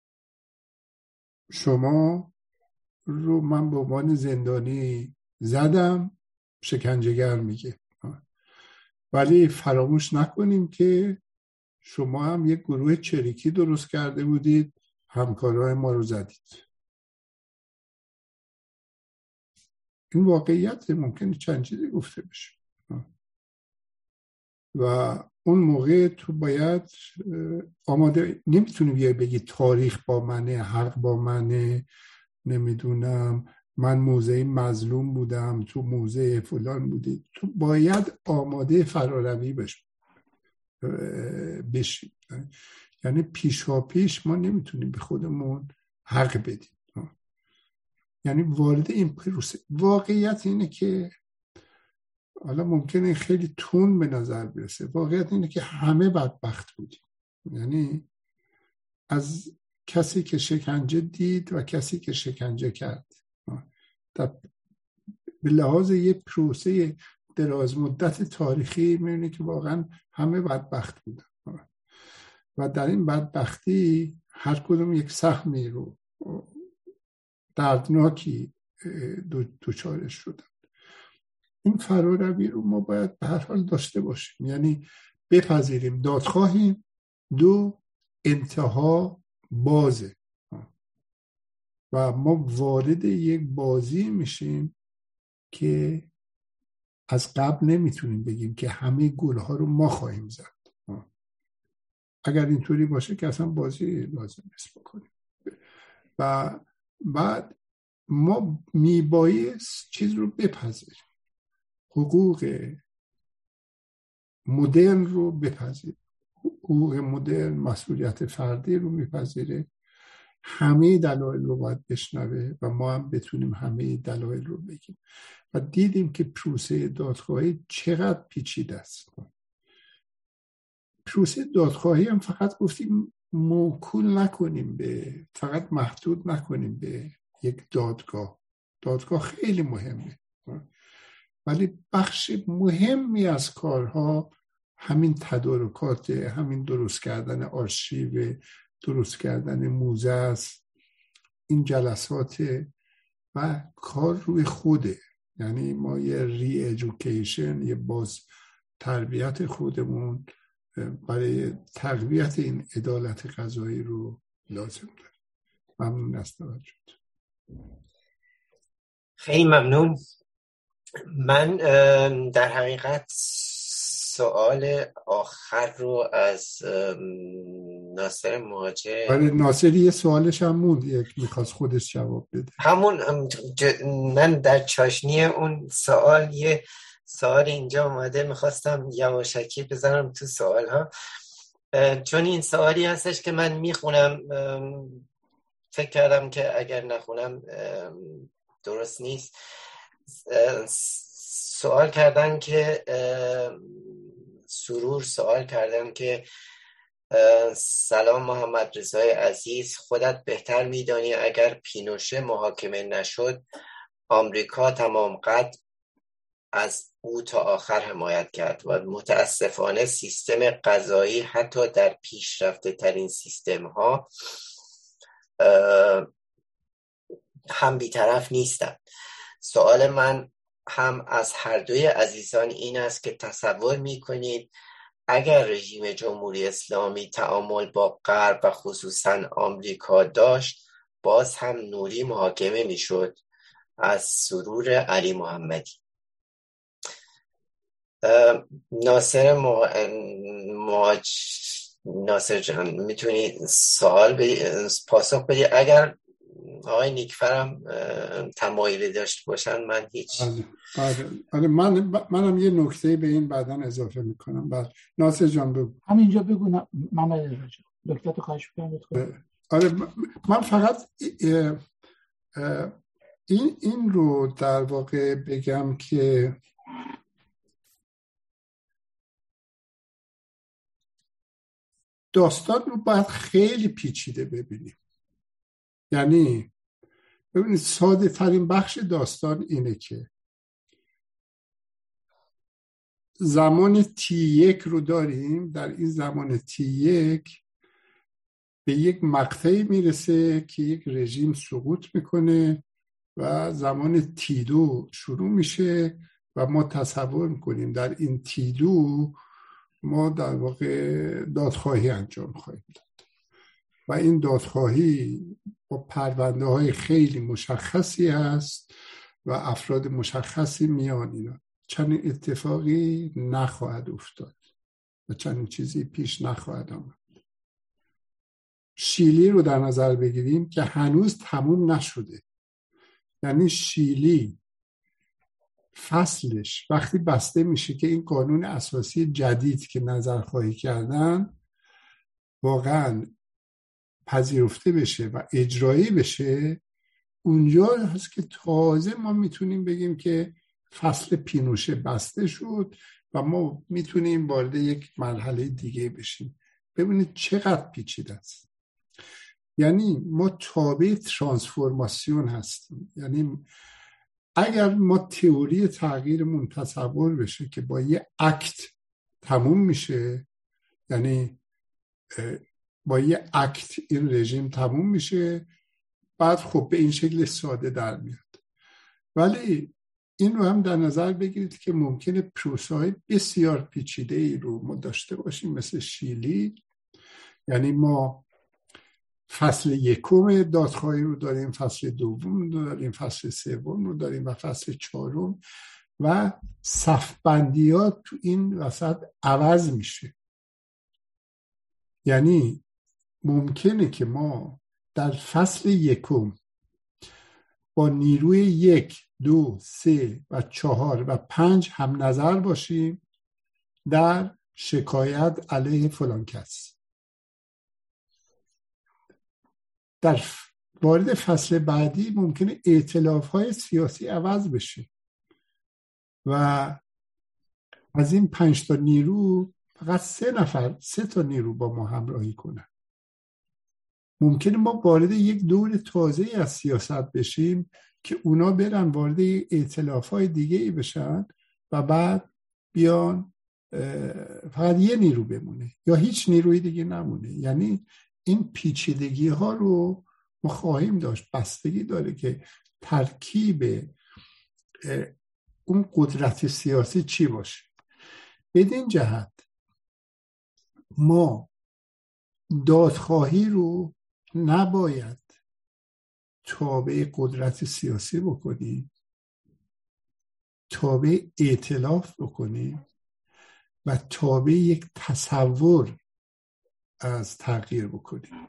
شما رو من به عنوان زندانی زدم، شکنجهگر میگه، ولی فراموش نکنیم که شما هم یک گروه چریکی درست کرده بودید، همکارای ما رو زدید. این واقعیت ممکنه چند چیزی گفته بشه. و اون موقع تو باید آماده، نمیتونی بیای بگی تاریخ با منه، حق با منه، نمیدونم من موضع مظلوم بودم تو موضع فلان بودی. تو باید آماده فراروی بشی. یعنی پیشا پیش ما نمیتونیم به خودمون حق بدیم. یعنی وارد این پروسه. واقعیت اینه که حالا ممکنه خیلی تون به نظر برسه، واقعیت اینه که همه بدبخت بودیم. یعنی از کسی که شکنجه دید و کسی که شکنجه کرد، به لحاظ یه پروسه دراز مدت تاریخی می‌بینی که واقعا همه بدبخت بودن و در این بدبختی هر کدوم یک سهمی رو دردناکی دوچارش شدن. این فراروی رو ما باید به هر حال داشته باشیم، یعنی بپذیریم دادخواهیم، دو انتها بازه و ما وارد یک بازی میشیم که از قبل نمیتونیم بگیم که همه گلها رو ما خواهیم زد. اگر اینطوری باشه که اصلا بازی لازم نیست بکنیم. و بعد ما میبایست چیز رو بپذیریم، حقوق مدرن رو بپذیریم. حقوق مدرن مسئولیت فردی رو میپذیره، همه دلایل رو باید بشنوه و ما هم بتونیم همه دلایل رو بگیم. و دیدیم که پروسه دادخواهی چقدر پیچیده است. پروسه دادخواهی هم فقط گفتیم موکول نکنیم به، فقط محدود نکنیم به یک دادگاه. دادگاه خیلی مهمه، ولی بخش مهمی از کارها همین تدارکات، همین درست کردن آرشیو، درست کردن موزه است، این جلسات و کار روی خوده. یعنی ما یه ری ایژوکیشن، یه باز تربیت خودمون برای تقویت این عدالت قضایی رو لازم داریم. ممنون از توجهتون. خیلی ممنون. من در حقیقت سوال آخر رو از ناصر مهاجر، آره ناصر یه سوالش هم موند، یک میخواست خودش جواب بده. همون من در چاشنی اون سوال یه سوال اینجا اومده، میخواستم یواشکی بزنم تو سوال ها، چون این سوالی هستش که من میخونم، فکر کردم که اگر نخونم درست نیست. سوال کردن که سرور سوال کردن که سلام محمد رضای عزیز، خودت بهتر میدانی اگر پینوشه محاکمه نشد آمریکا تمام قد از او تا آخر حمایت کرد و متاسفانه سیستم قضایی حتی در پیشرفته ترین سیستم ها هم بی‌طرف نیستند. سوال من هم از هر دوی عزیزان این است که تصور می‌کنید اگر رژیم جمهوری اسلامی تعامل با غرب و خصوصاً آمریکا داشت، باز هم نوری محاکمه می‌شد؟ از سرور علی محمدی. ناصر مهاج ناصر جان میتونی سوال بدی، پاسخ بدی؟ اگر آقای نیکفرم تمایلی داشت باشن من هیچ. آره آره من منم یه نکته به این بعداً اضافه میکنم. بعد ناصر جان بگو. همینجا بگو محمد رضا جان، دکتر خواهش می‌کنم. آره من فقط این این رو در واقع بگم که داستان رو باید خیلی پیچیده ببینیم. یعنی ببینید ساده ترین بخش داستان اینه که زمان تی یک رو داریم. در این زمان تی یک به یک مقطعی میرسه که یک رژیم سقوط میکنه و زمان تی دو شروع میشه و ما تصور میکنیم در این تی دو ما در واقع دادخواهی انجام خواهیم داد و این دادخواهی با پرونده های خیلی مشخصی هست و افراد مشخصی میان اینا. چنین اتفاقی نخواهد افتاد و چنین چیزی پیش نخواهد آمد. شیلی رو در نظر بگیریم که هنوز تموم نشده، یعنی شیلی فصلش وقتی بسته میشه که این قانون اساسی جدید که نظر خواهی کردن واقعا پذیرفته بشه و اجرایی بشه، اونجا هست که تازه ما میتونیم بگیم که فصل پینوشه بسته شد و ما میتونیم وارد یک مرحله دیگه بشیم. ببینید چقدر پیچیده است. یعنی ما تابع ترانسفورماسیون هستیم. یعنی اگر ما تئوری تغییرمون تصور بشه که با یه اکت تموم میشه، یعنی با یه اکت این رژیم تموم میشه، بعد خب به این شکل ساده در میاد. ولی این رو هم در نظر بگیرید که ممکنه پروسه‌های بسیار پیچیده ای رو ما داشته باشیم مثل شیلی. یعنی ما فصل یکم دادخواهی رو داریم، فصل دوم رو داریم، فصل سوم رو داریم و فصل چهارم، و صفبندیات تو این وسط عوض میشه. یعنی ممکنه که ما در فصل یکم با نیروی یک، دو، سه و چهار و پنج هم نظر باشیم در شکایت علیه فلان کس. در وارد فصل بعدی ممکنه ائتلاف‌های سیاسی عوض بشه و از این پنج تا نیرو فقط سه نفر سه تا نیرو با ما همراهی کنن. ممکنه ما وارد یک دور تازه از سیاست بشیم که اونا برن وارد ائتلاف‌های دیگه ای بشن و بعد بیان فقط یه نیرو بمونه یا هیچ نیروی دیگه نمونه. یعنی این پیچیدگی ها رو ما خواهیم داشت. بستگی داره که ترکیب اون قدرت سیاسی چی باشه. بدین جهت ما دادخواهی رو نباید تابع قدرت سیاسی بکنیم، تابع ائتلاف بکنیم و تابع یک تصور از تغییر بکنیم.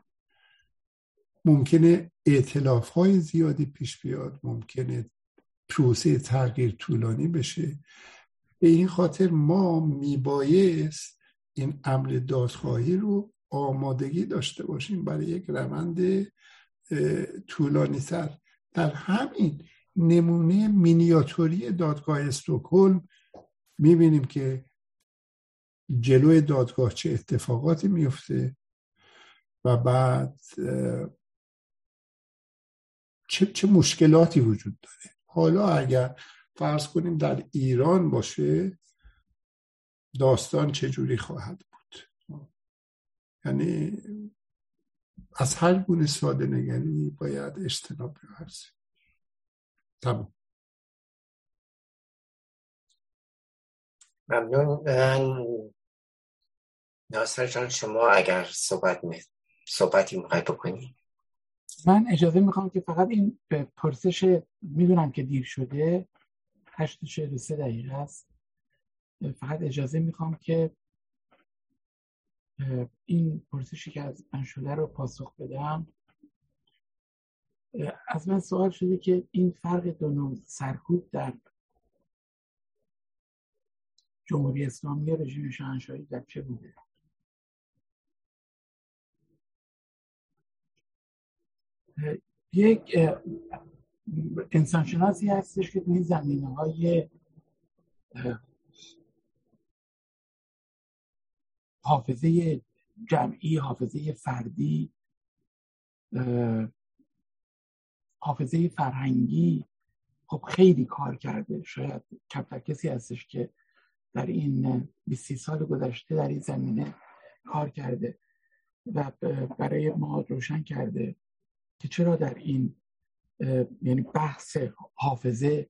ممکنه ائتلاف‌های زیادی پیش بیاد، ممکنه پروسه تغییر طولانی بشه. به این خاطر ما میبایست این امر دادخواهی رو آمادگی داشته باشیم برای یک روند طولانی تر. در همین نمونه مینیاتوری دادگاه استکهلم میبینیم که جلوی دادگاه چه اتفاقاتی میفته و بعد چه, چه مشکلاتی وجود داره. حالا اگر فرض کنیم در ایران باشه داستان چجوری خواهد بود؟ یعنی از هر گونه ساده نگری باید اجتناب بورزیم. تمام. ممنون. ناصر جان شما اگر صحبت می صحبتی میخوای بکنی. من اجازه میخوام که فقط این پرسش، میدونم که دیر شده، هشت و چهل و سه دقیقه است، فقط اجازه میخوام که این پرسشی که از من شده رو پاسخ بدم. از من سوال شده که این فرق دو نوع سرکوب در جمهوری اسلامی و رژیم شاهنشاهی در چه بوده؟ یک انسانشناسی هستش که تو این زمینه‌های حافظه جمعی، حافظه فردی، حافظه فرهنگی خب خیلی کار کرده. شاید کمتر کسی هستش که در این بیست سال گذشته در این زمینه کار کرده و برای ما روشن کرده که چرا در این یعنی بحث حافظه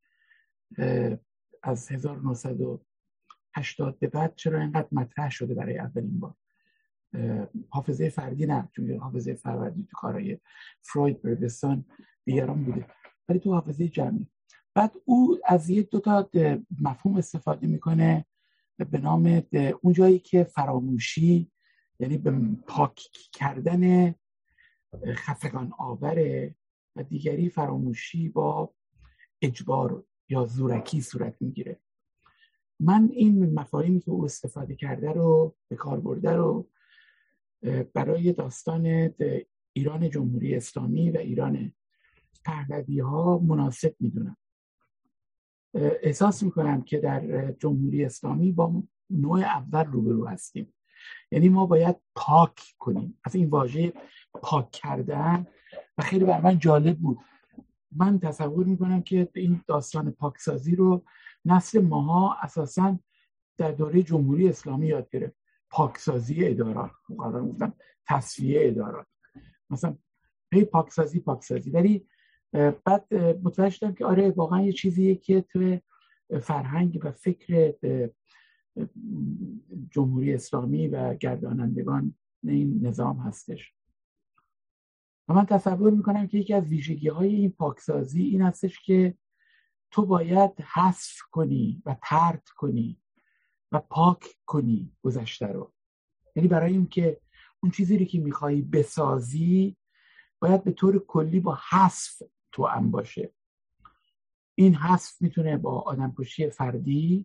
از هزار و نهصد و هشتاد به بعد چرا اینقدر مطرح شده برای اولین بار. حافظه فردی نه، چون حافظه فردی تو کارهای فروید، بروستون، دیگران بوده، ولی تو حافظه جمعی. بعد او از یک دو تا مفهوم استفاده میکنه به نام اون جایی که فراموشی، یعنی به پاک کردن خفگان آوره، و دیگری فراموشی با اجبار یا زورکی صورت میگیره. من این مفاهیمی که او استفاده کرده رو به کار برده رو برای داستان ایران جمهوری اسلامی و ایران پهلوی ها مناسب میدونم. احساس میکنم که در جمهوری اسلامی با نوع اول روبرو هستیم. یعنی ما باید پاک کنیم. از این واژه پاک کردن و خیلی بر من جالب بود. من تصور میکنم که این داستان پاکسازی رو نسل ماها اساساً در دوره جمهوری اسلامی یاد گرفت. پاکسازی ادارات، مقرر گفتم تصفیه ادارات، مثلا هی پاکسازی پاکسازی ولی بعد متوجه شدم که آره واقعا یه چیزیه که تو فرهنگ و فکر جمهوری اسلامی و گردانندگان این نظام هستش. و من تصور میکنم که یکی از ویژگی های این پاکسازی این هستش که تو باید حذف کنی و طرد کنی و پاک کنی گذشته رو. یعنی برای اون که اون چیزی رو که میخوایی بسازی باید به طور کلی با حذف توأم باشه. این حذف میتونه با آدمکشی فردی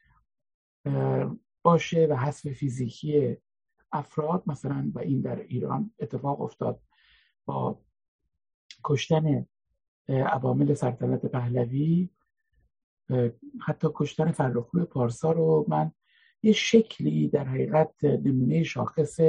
باشه و حذف فیزیکی افراد، مثلا و این در ایران اتفاق افتاد با کشتن عوامل سلطنت پهلوی. حتی کشتن فرخروی پارسا رو من یه شکلی در حقیقت نمونه شاخص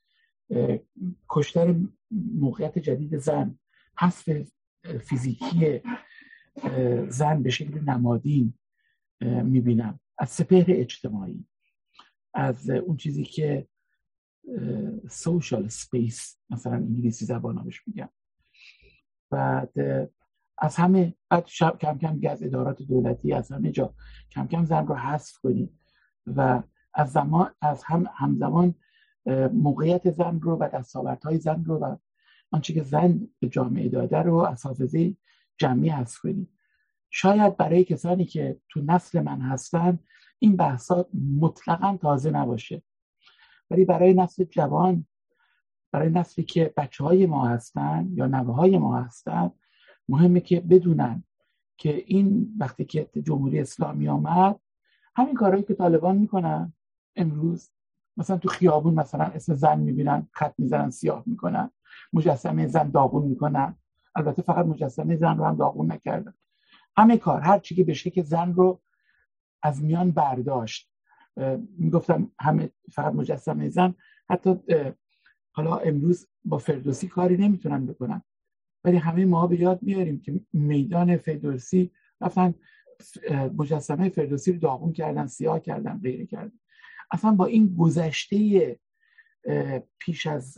کشتن موقعیت جدید زن، حذف فیزیکی زن به شکل نمادین میبینم از سپهر اجتماعی، از اون چیزی که سوشال سپیس مثلا انگلیسی زبان همش میگم. بعد از همه بعد کم کم از ادارات دولتی از همه جا کم کم زن رو حذف کنید و از زمان از هم همزمان موقعیت زن رو و دستاوردهای زن رو و آنچه که زن به جامعه داده رو از حافظه جمعی حذف کنید. شاید برای کسانی که تو نسل من هستن این بحثا مطلقاً تازه نباشه، ولی برای نسل جوان، برای نسلی که بچه‌های ما هستن یا نوه‌های ما هستن، مهمه که بدونن که این وقتی که جمهوری اسلامی آمد همین کارهایی که طالبان میکنن امروز، مثلا تو خیابون مثلا اسم زن میبینن خط میزنن سیاه میکنن، مجسمه زن داغون میکنن. البته فقط مجسمه زن رو هم داغون نکردن، همه کار هر چی که بشه که زن رو از میان برداشت. میگفتم همه فقط مجسمه زن، حتی حالا امروز با فردوسی کاری نمیتونن بکنن، ولی همه ما به یاد میاریم که میدان فردوسی رفتن مجسمه فردوسی رو داغون کردن، سیاه کردن، غیره کردن. اصلا با این گذشته پیش از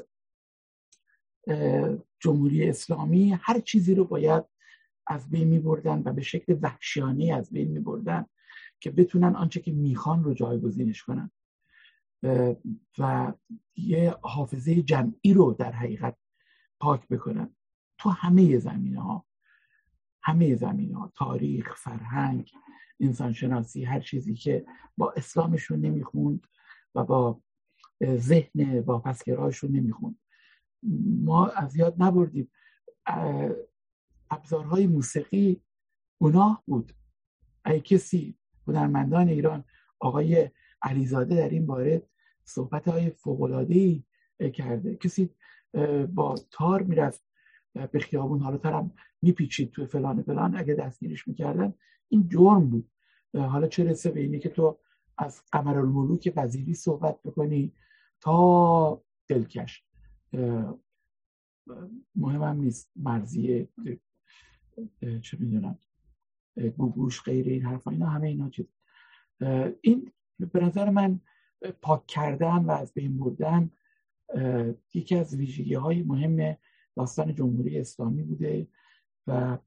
جمهوری اسلامی هر چیزی رو باید از بین میبردن و به شکل وحشیانه از بین میبردن که بتونن آنچه که میخوان رو جایگزینش کنن و یه حافظه جمعی رو در حقیقت پاک بکنن تو همه زمینه ها، همه زمینه ها، تاریخ، فرهنگ، انسانشناسی، هر چیزی که با اسلامشون نمیخوند و با ذهن واپسگرایشون نمیخوند. ما از یاد نبردیم ابزارهای موسیقی گناه بود. اگه کسی هنرمندان ایران، آقای علیزاده در این باره صحبت‌های فوق‌العاده‌ای کرده، کسی با تار میرفت به خیابون، حالا ترم میپیچید تو فلان فلان، اگه دستگیرش میکردن این جرم بود. حالا چه رسه به اینه که تو از قمرالملوک وزیری صحبت بکنی تا دلکش. مهمم نیست مرزیه چه میدونم گوگوش غیر این حرفا، اینا همه اینا چیز. این به نظر من پاک کردن و از بین بردن یکی از ویژگی های مهم داستان جمهوری اسلامی بوده و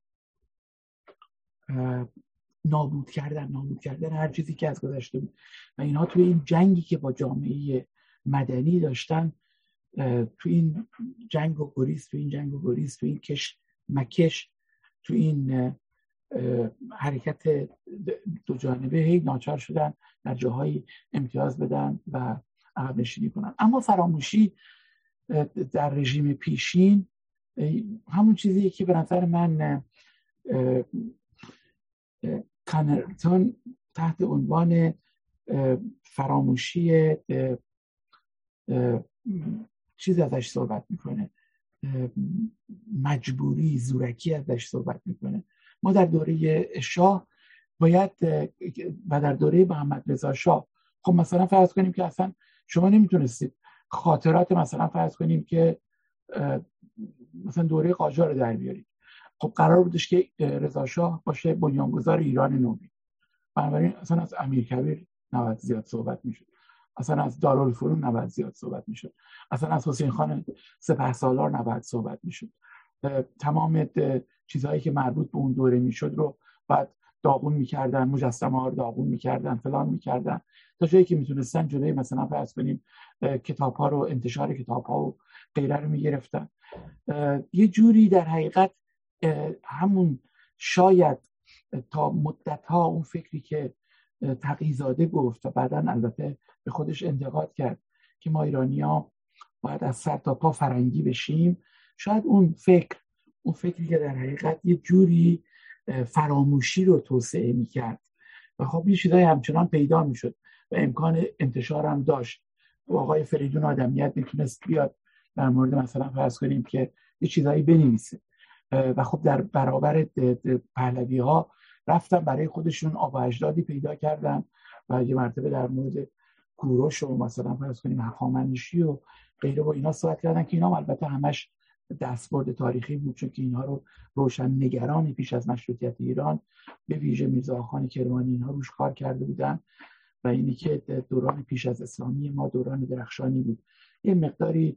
نابود کردن نابود کردن هر چیزی که از گذشته بود و اینها توی این جنگی که با جامعه مدنی داشتن، تو این جنگ و گریز تو این جنگ و گریز تو این کش مکش تو این حرکت دو جانبه هی ناچار شدن در جاهای امتیاز بدن و عقب نشینی کنن. اما فراموشی در رژیم پیشین همون چیزیه که به نظر من کانرتون تحت عنوان فراموشی چیز ازش صحبت میکنه، مجبوری، زورکی ازش صحبت میکنه. ما در دوره شاه باید و در دوره محمد رضا شاه، خب مثلا فرض کنیم که اصلا شما نمیتونستید خاطرات مثلا فرض کنیم که مثلا دوره قاجار رو در بیارید. خب قرار بودش که رضا شاه باشه بنیانگذار ایران نوین، بنابراین اصلا از امیرکبیر نباید زیاد صحبت میشد، اصلا از دارالفنون نباید زیاد صحبت میشد، اصلا از حسین خان سپهسالار نباید صحبت میشد. تمام چیزهایی که مربوط به اون دوره میشد رو بعد داغون میکردن، مجسمه ها رو داغون میکردن، فلان میکردن، تا جایی که میتونستن جلوی مثلا فرض کنیم کتاب ها رو، انتشار کتاب ها و غیره رو میگرفتن. یه جوری در حقیقت همون شاید تا مدت ها اون فکری که تقی‌زاده گفت و بعداً البته به خودش انتقاد کرد که ما ایرانی ها باید از سر تا پا فرنگی بشیم، شاید اون فکر اون فکری که در حقیقت یه جوری فراموشی رو توسعه میکرد و خب یه چیزای همچنان پیدا میشد و امکان انتشار هم داشت. و آقای فریدون آدمیت میتونست بیاد در مورد مثلا فرض کنیم که یه چیزایی بنویسه و خب در برابر پهلوی ها رفتن برای خودشون آب و اجدادی پیدا کردن و یه مرتبه در مورد کوروش و مثلا فرض کنیم هخامنشی و غیره و اینا صحبت کردن که اینا البته همش دستبرد تاریخی بود، چون که اینها رو روشن نگرانی پیش از مشروطیت ایران به ویژه میرزا آخان کرمانی اینها روش کار کرده بودن و اینی که دوران پیش از اسلامی ما دوران درخشانی بود. یه مقداری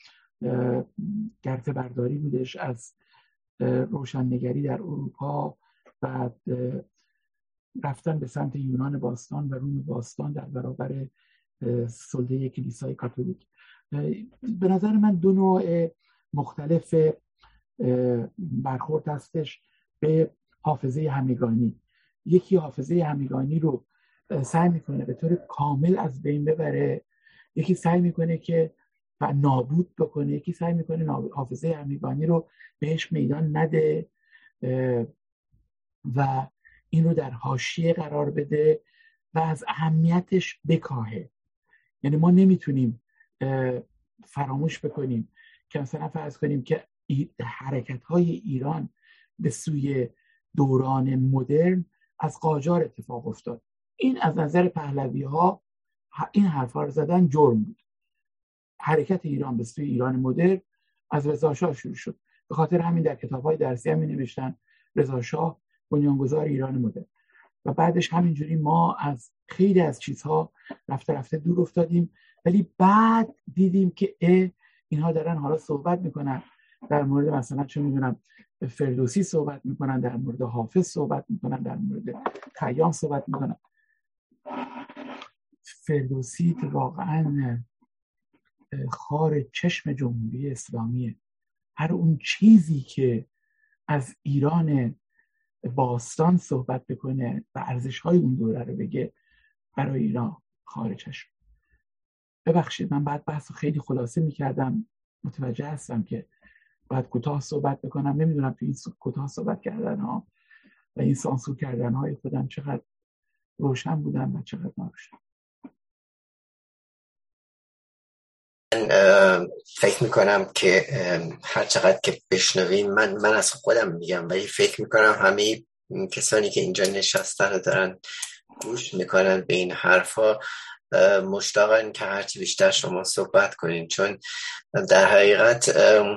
گرته برداری بودش از روشن‌نگری در اروپا و رفتن به سمت یونان باستان و روم باستان در برابر سلطه کلیسای کاتولیک. به نظر من دو نوع مختلف برخورد هستش به حافظه همگانی. یکی حافظه همگانی رو سعی میکنه به طور کامل از بین ببره، یکی سعی میکنه که و نابود بکنه، یکی سعی میکنه حافظه همگانی رو بهش میدان نده و این رو در حاشیه قرار بده و از اهمیتش بکاهه. یعنی ما نمیتونیم فراموش بکنیم که مثلا فرض کنیم که حرکت‌های ایران به سوی دوران مدرن از قاجار اتفاق افتاد. این از نظر پهلوی‌ها این حرفا رو زدن جرم بود. حرکت ایران به سوی ایران مدرن از رضا شاه شروع شد. به خاطر همین در کتاب‌های درسی هم می‌نوشتن رضا شاه بنیانگذار ایران مدرن و بعدش همینجوری ما از خیلی از چیزها رفته رفته دور افتادیم، ولی بعد دیدیم که اه اینها دارن حالا صحبت میکنن در مورد مثلا چه میدونم فردوسی صحبت میکنن، در مورد حافظ صحبت میکنن، در مورد خیام صحبت میکنن. فردوسی واقعا خار چشم جمهوری اسلامیه. هر اون چیزی که از ایران باستان صحبت بکنه و ارزش‌های اون دوره رو بگه برای ایران خار چشم. ببخشید من بعد بحث خیلی خلاصه میکردم، متوجه هستم که باید کوتاه صحبت بکنم. نمیدونم تو این کوتاه صحبت کردن ها و این سانسور کردن های خودم چقدر روشن بودن و چقدر ناروشن. من فکر میکنم که هر چقدر که بشنویم، من من از خودم میگم، ولی فکر میکنم همه کسانی که اینجا نشستن و دارن گوش میکنن به این حرفا مشتاقن که هرچی بیشتر شما صحبت کنین، چون در حقیقت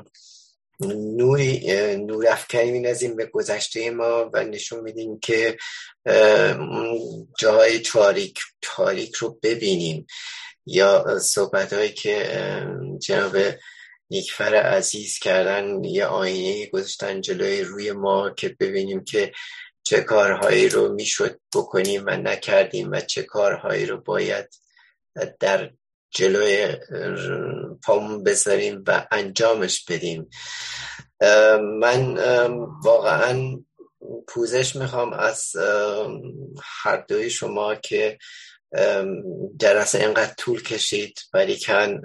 نوری نور افکنی می‌نازیم به گذشته ما و نشون میدیم که جاهای تاریک تاریک رو ببینیم، یا صحبت‌هایی که جناب نیکفر عزیز کردن یه آینه گذاشتن جلوی روی ما که ببینیم که چه کارهایی رو میشد بکنیم و نکردیم و چه کارهایی رو باید در جلوی پامون بذاریم و انجامش بدیم. من واقعا پوزش میخوام از هر دوی شما که جلسه اینقدر طول کشید، ولی کن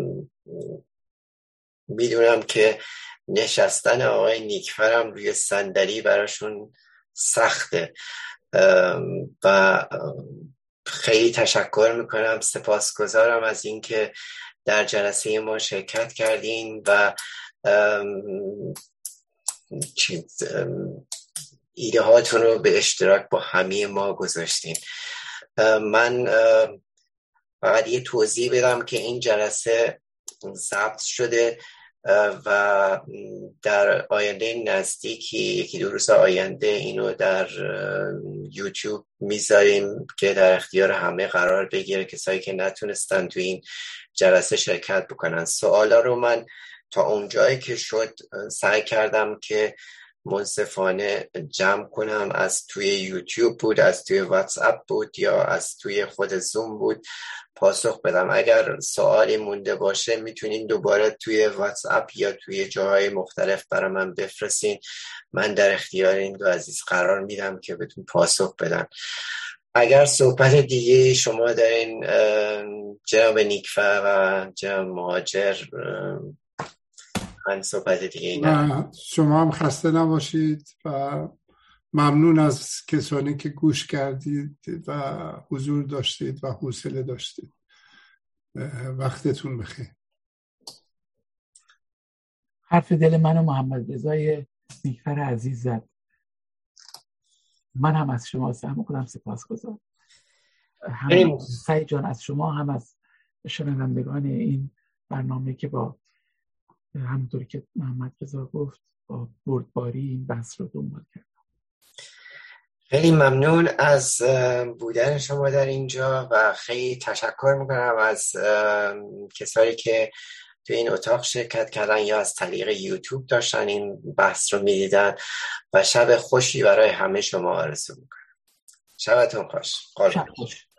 میدونم که نشستن آقای نیکفرم روی صندلی براشون سخته و خیلی تشکر میکنم، سپاسگزارم از اینکه در جلسه ما شرکت کردین و ایده هاتون رو به اشتراک با همه ما گذاشتین. من فقط یه توضیح بدم که این جلسه ضبط شده و در آینده نزدیکی یکی دو روز آینده اینو در یوتیوب میذاریم که در اختیار همه قرار بگیره، کسایی که نتونستن تو این جلسه شرکت بکنن. سوالا رو من تا اونجایی که شد سعی کردم که منصفانه جمع کنم، از توی یوتیوب بود، از توی واتس اپ بود یا از توی خود زوم بود، پاسخ بدم. اگر سوالی مونده باشه میتونین دوباره توی واتس اپ یا توی جاهای مختلف برای من بفرستین، من در اختیار این دو عزیز قرار میدم که بهتون پاسخ بدن. اگر صحبت دیگه شما دارین جناب نیکفر و جناب مهاجر، من صحبت دیگه اینا. شما هم خسته نباشید و ممنون از کسانی که گوش کردید و حضور داشتید و حوصله داشتید. وقتتون بخیر. حرف دل من و محمد رضای نیکفر عزیز زد. من هم از شما سهم خودم سپاسگزارم، هم سعید جان از شما، هم از شنوندگان این برنامه که با همونطور که محمد رضا گفت با بردباری این بحث رو دنبال کردم. خیلی ممنون از بودن شما در اینجا و خیلی تشکر میکنم از کسایی که تو این اتاق شرکت کردن یا از طریق یوتیوب داشتن این بحث رو میدیدن و شب خوشی برای همه شما آرزو میکنم. شبتون خوش. شب خوش.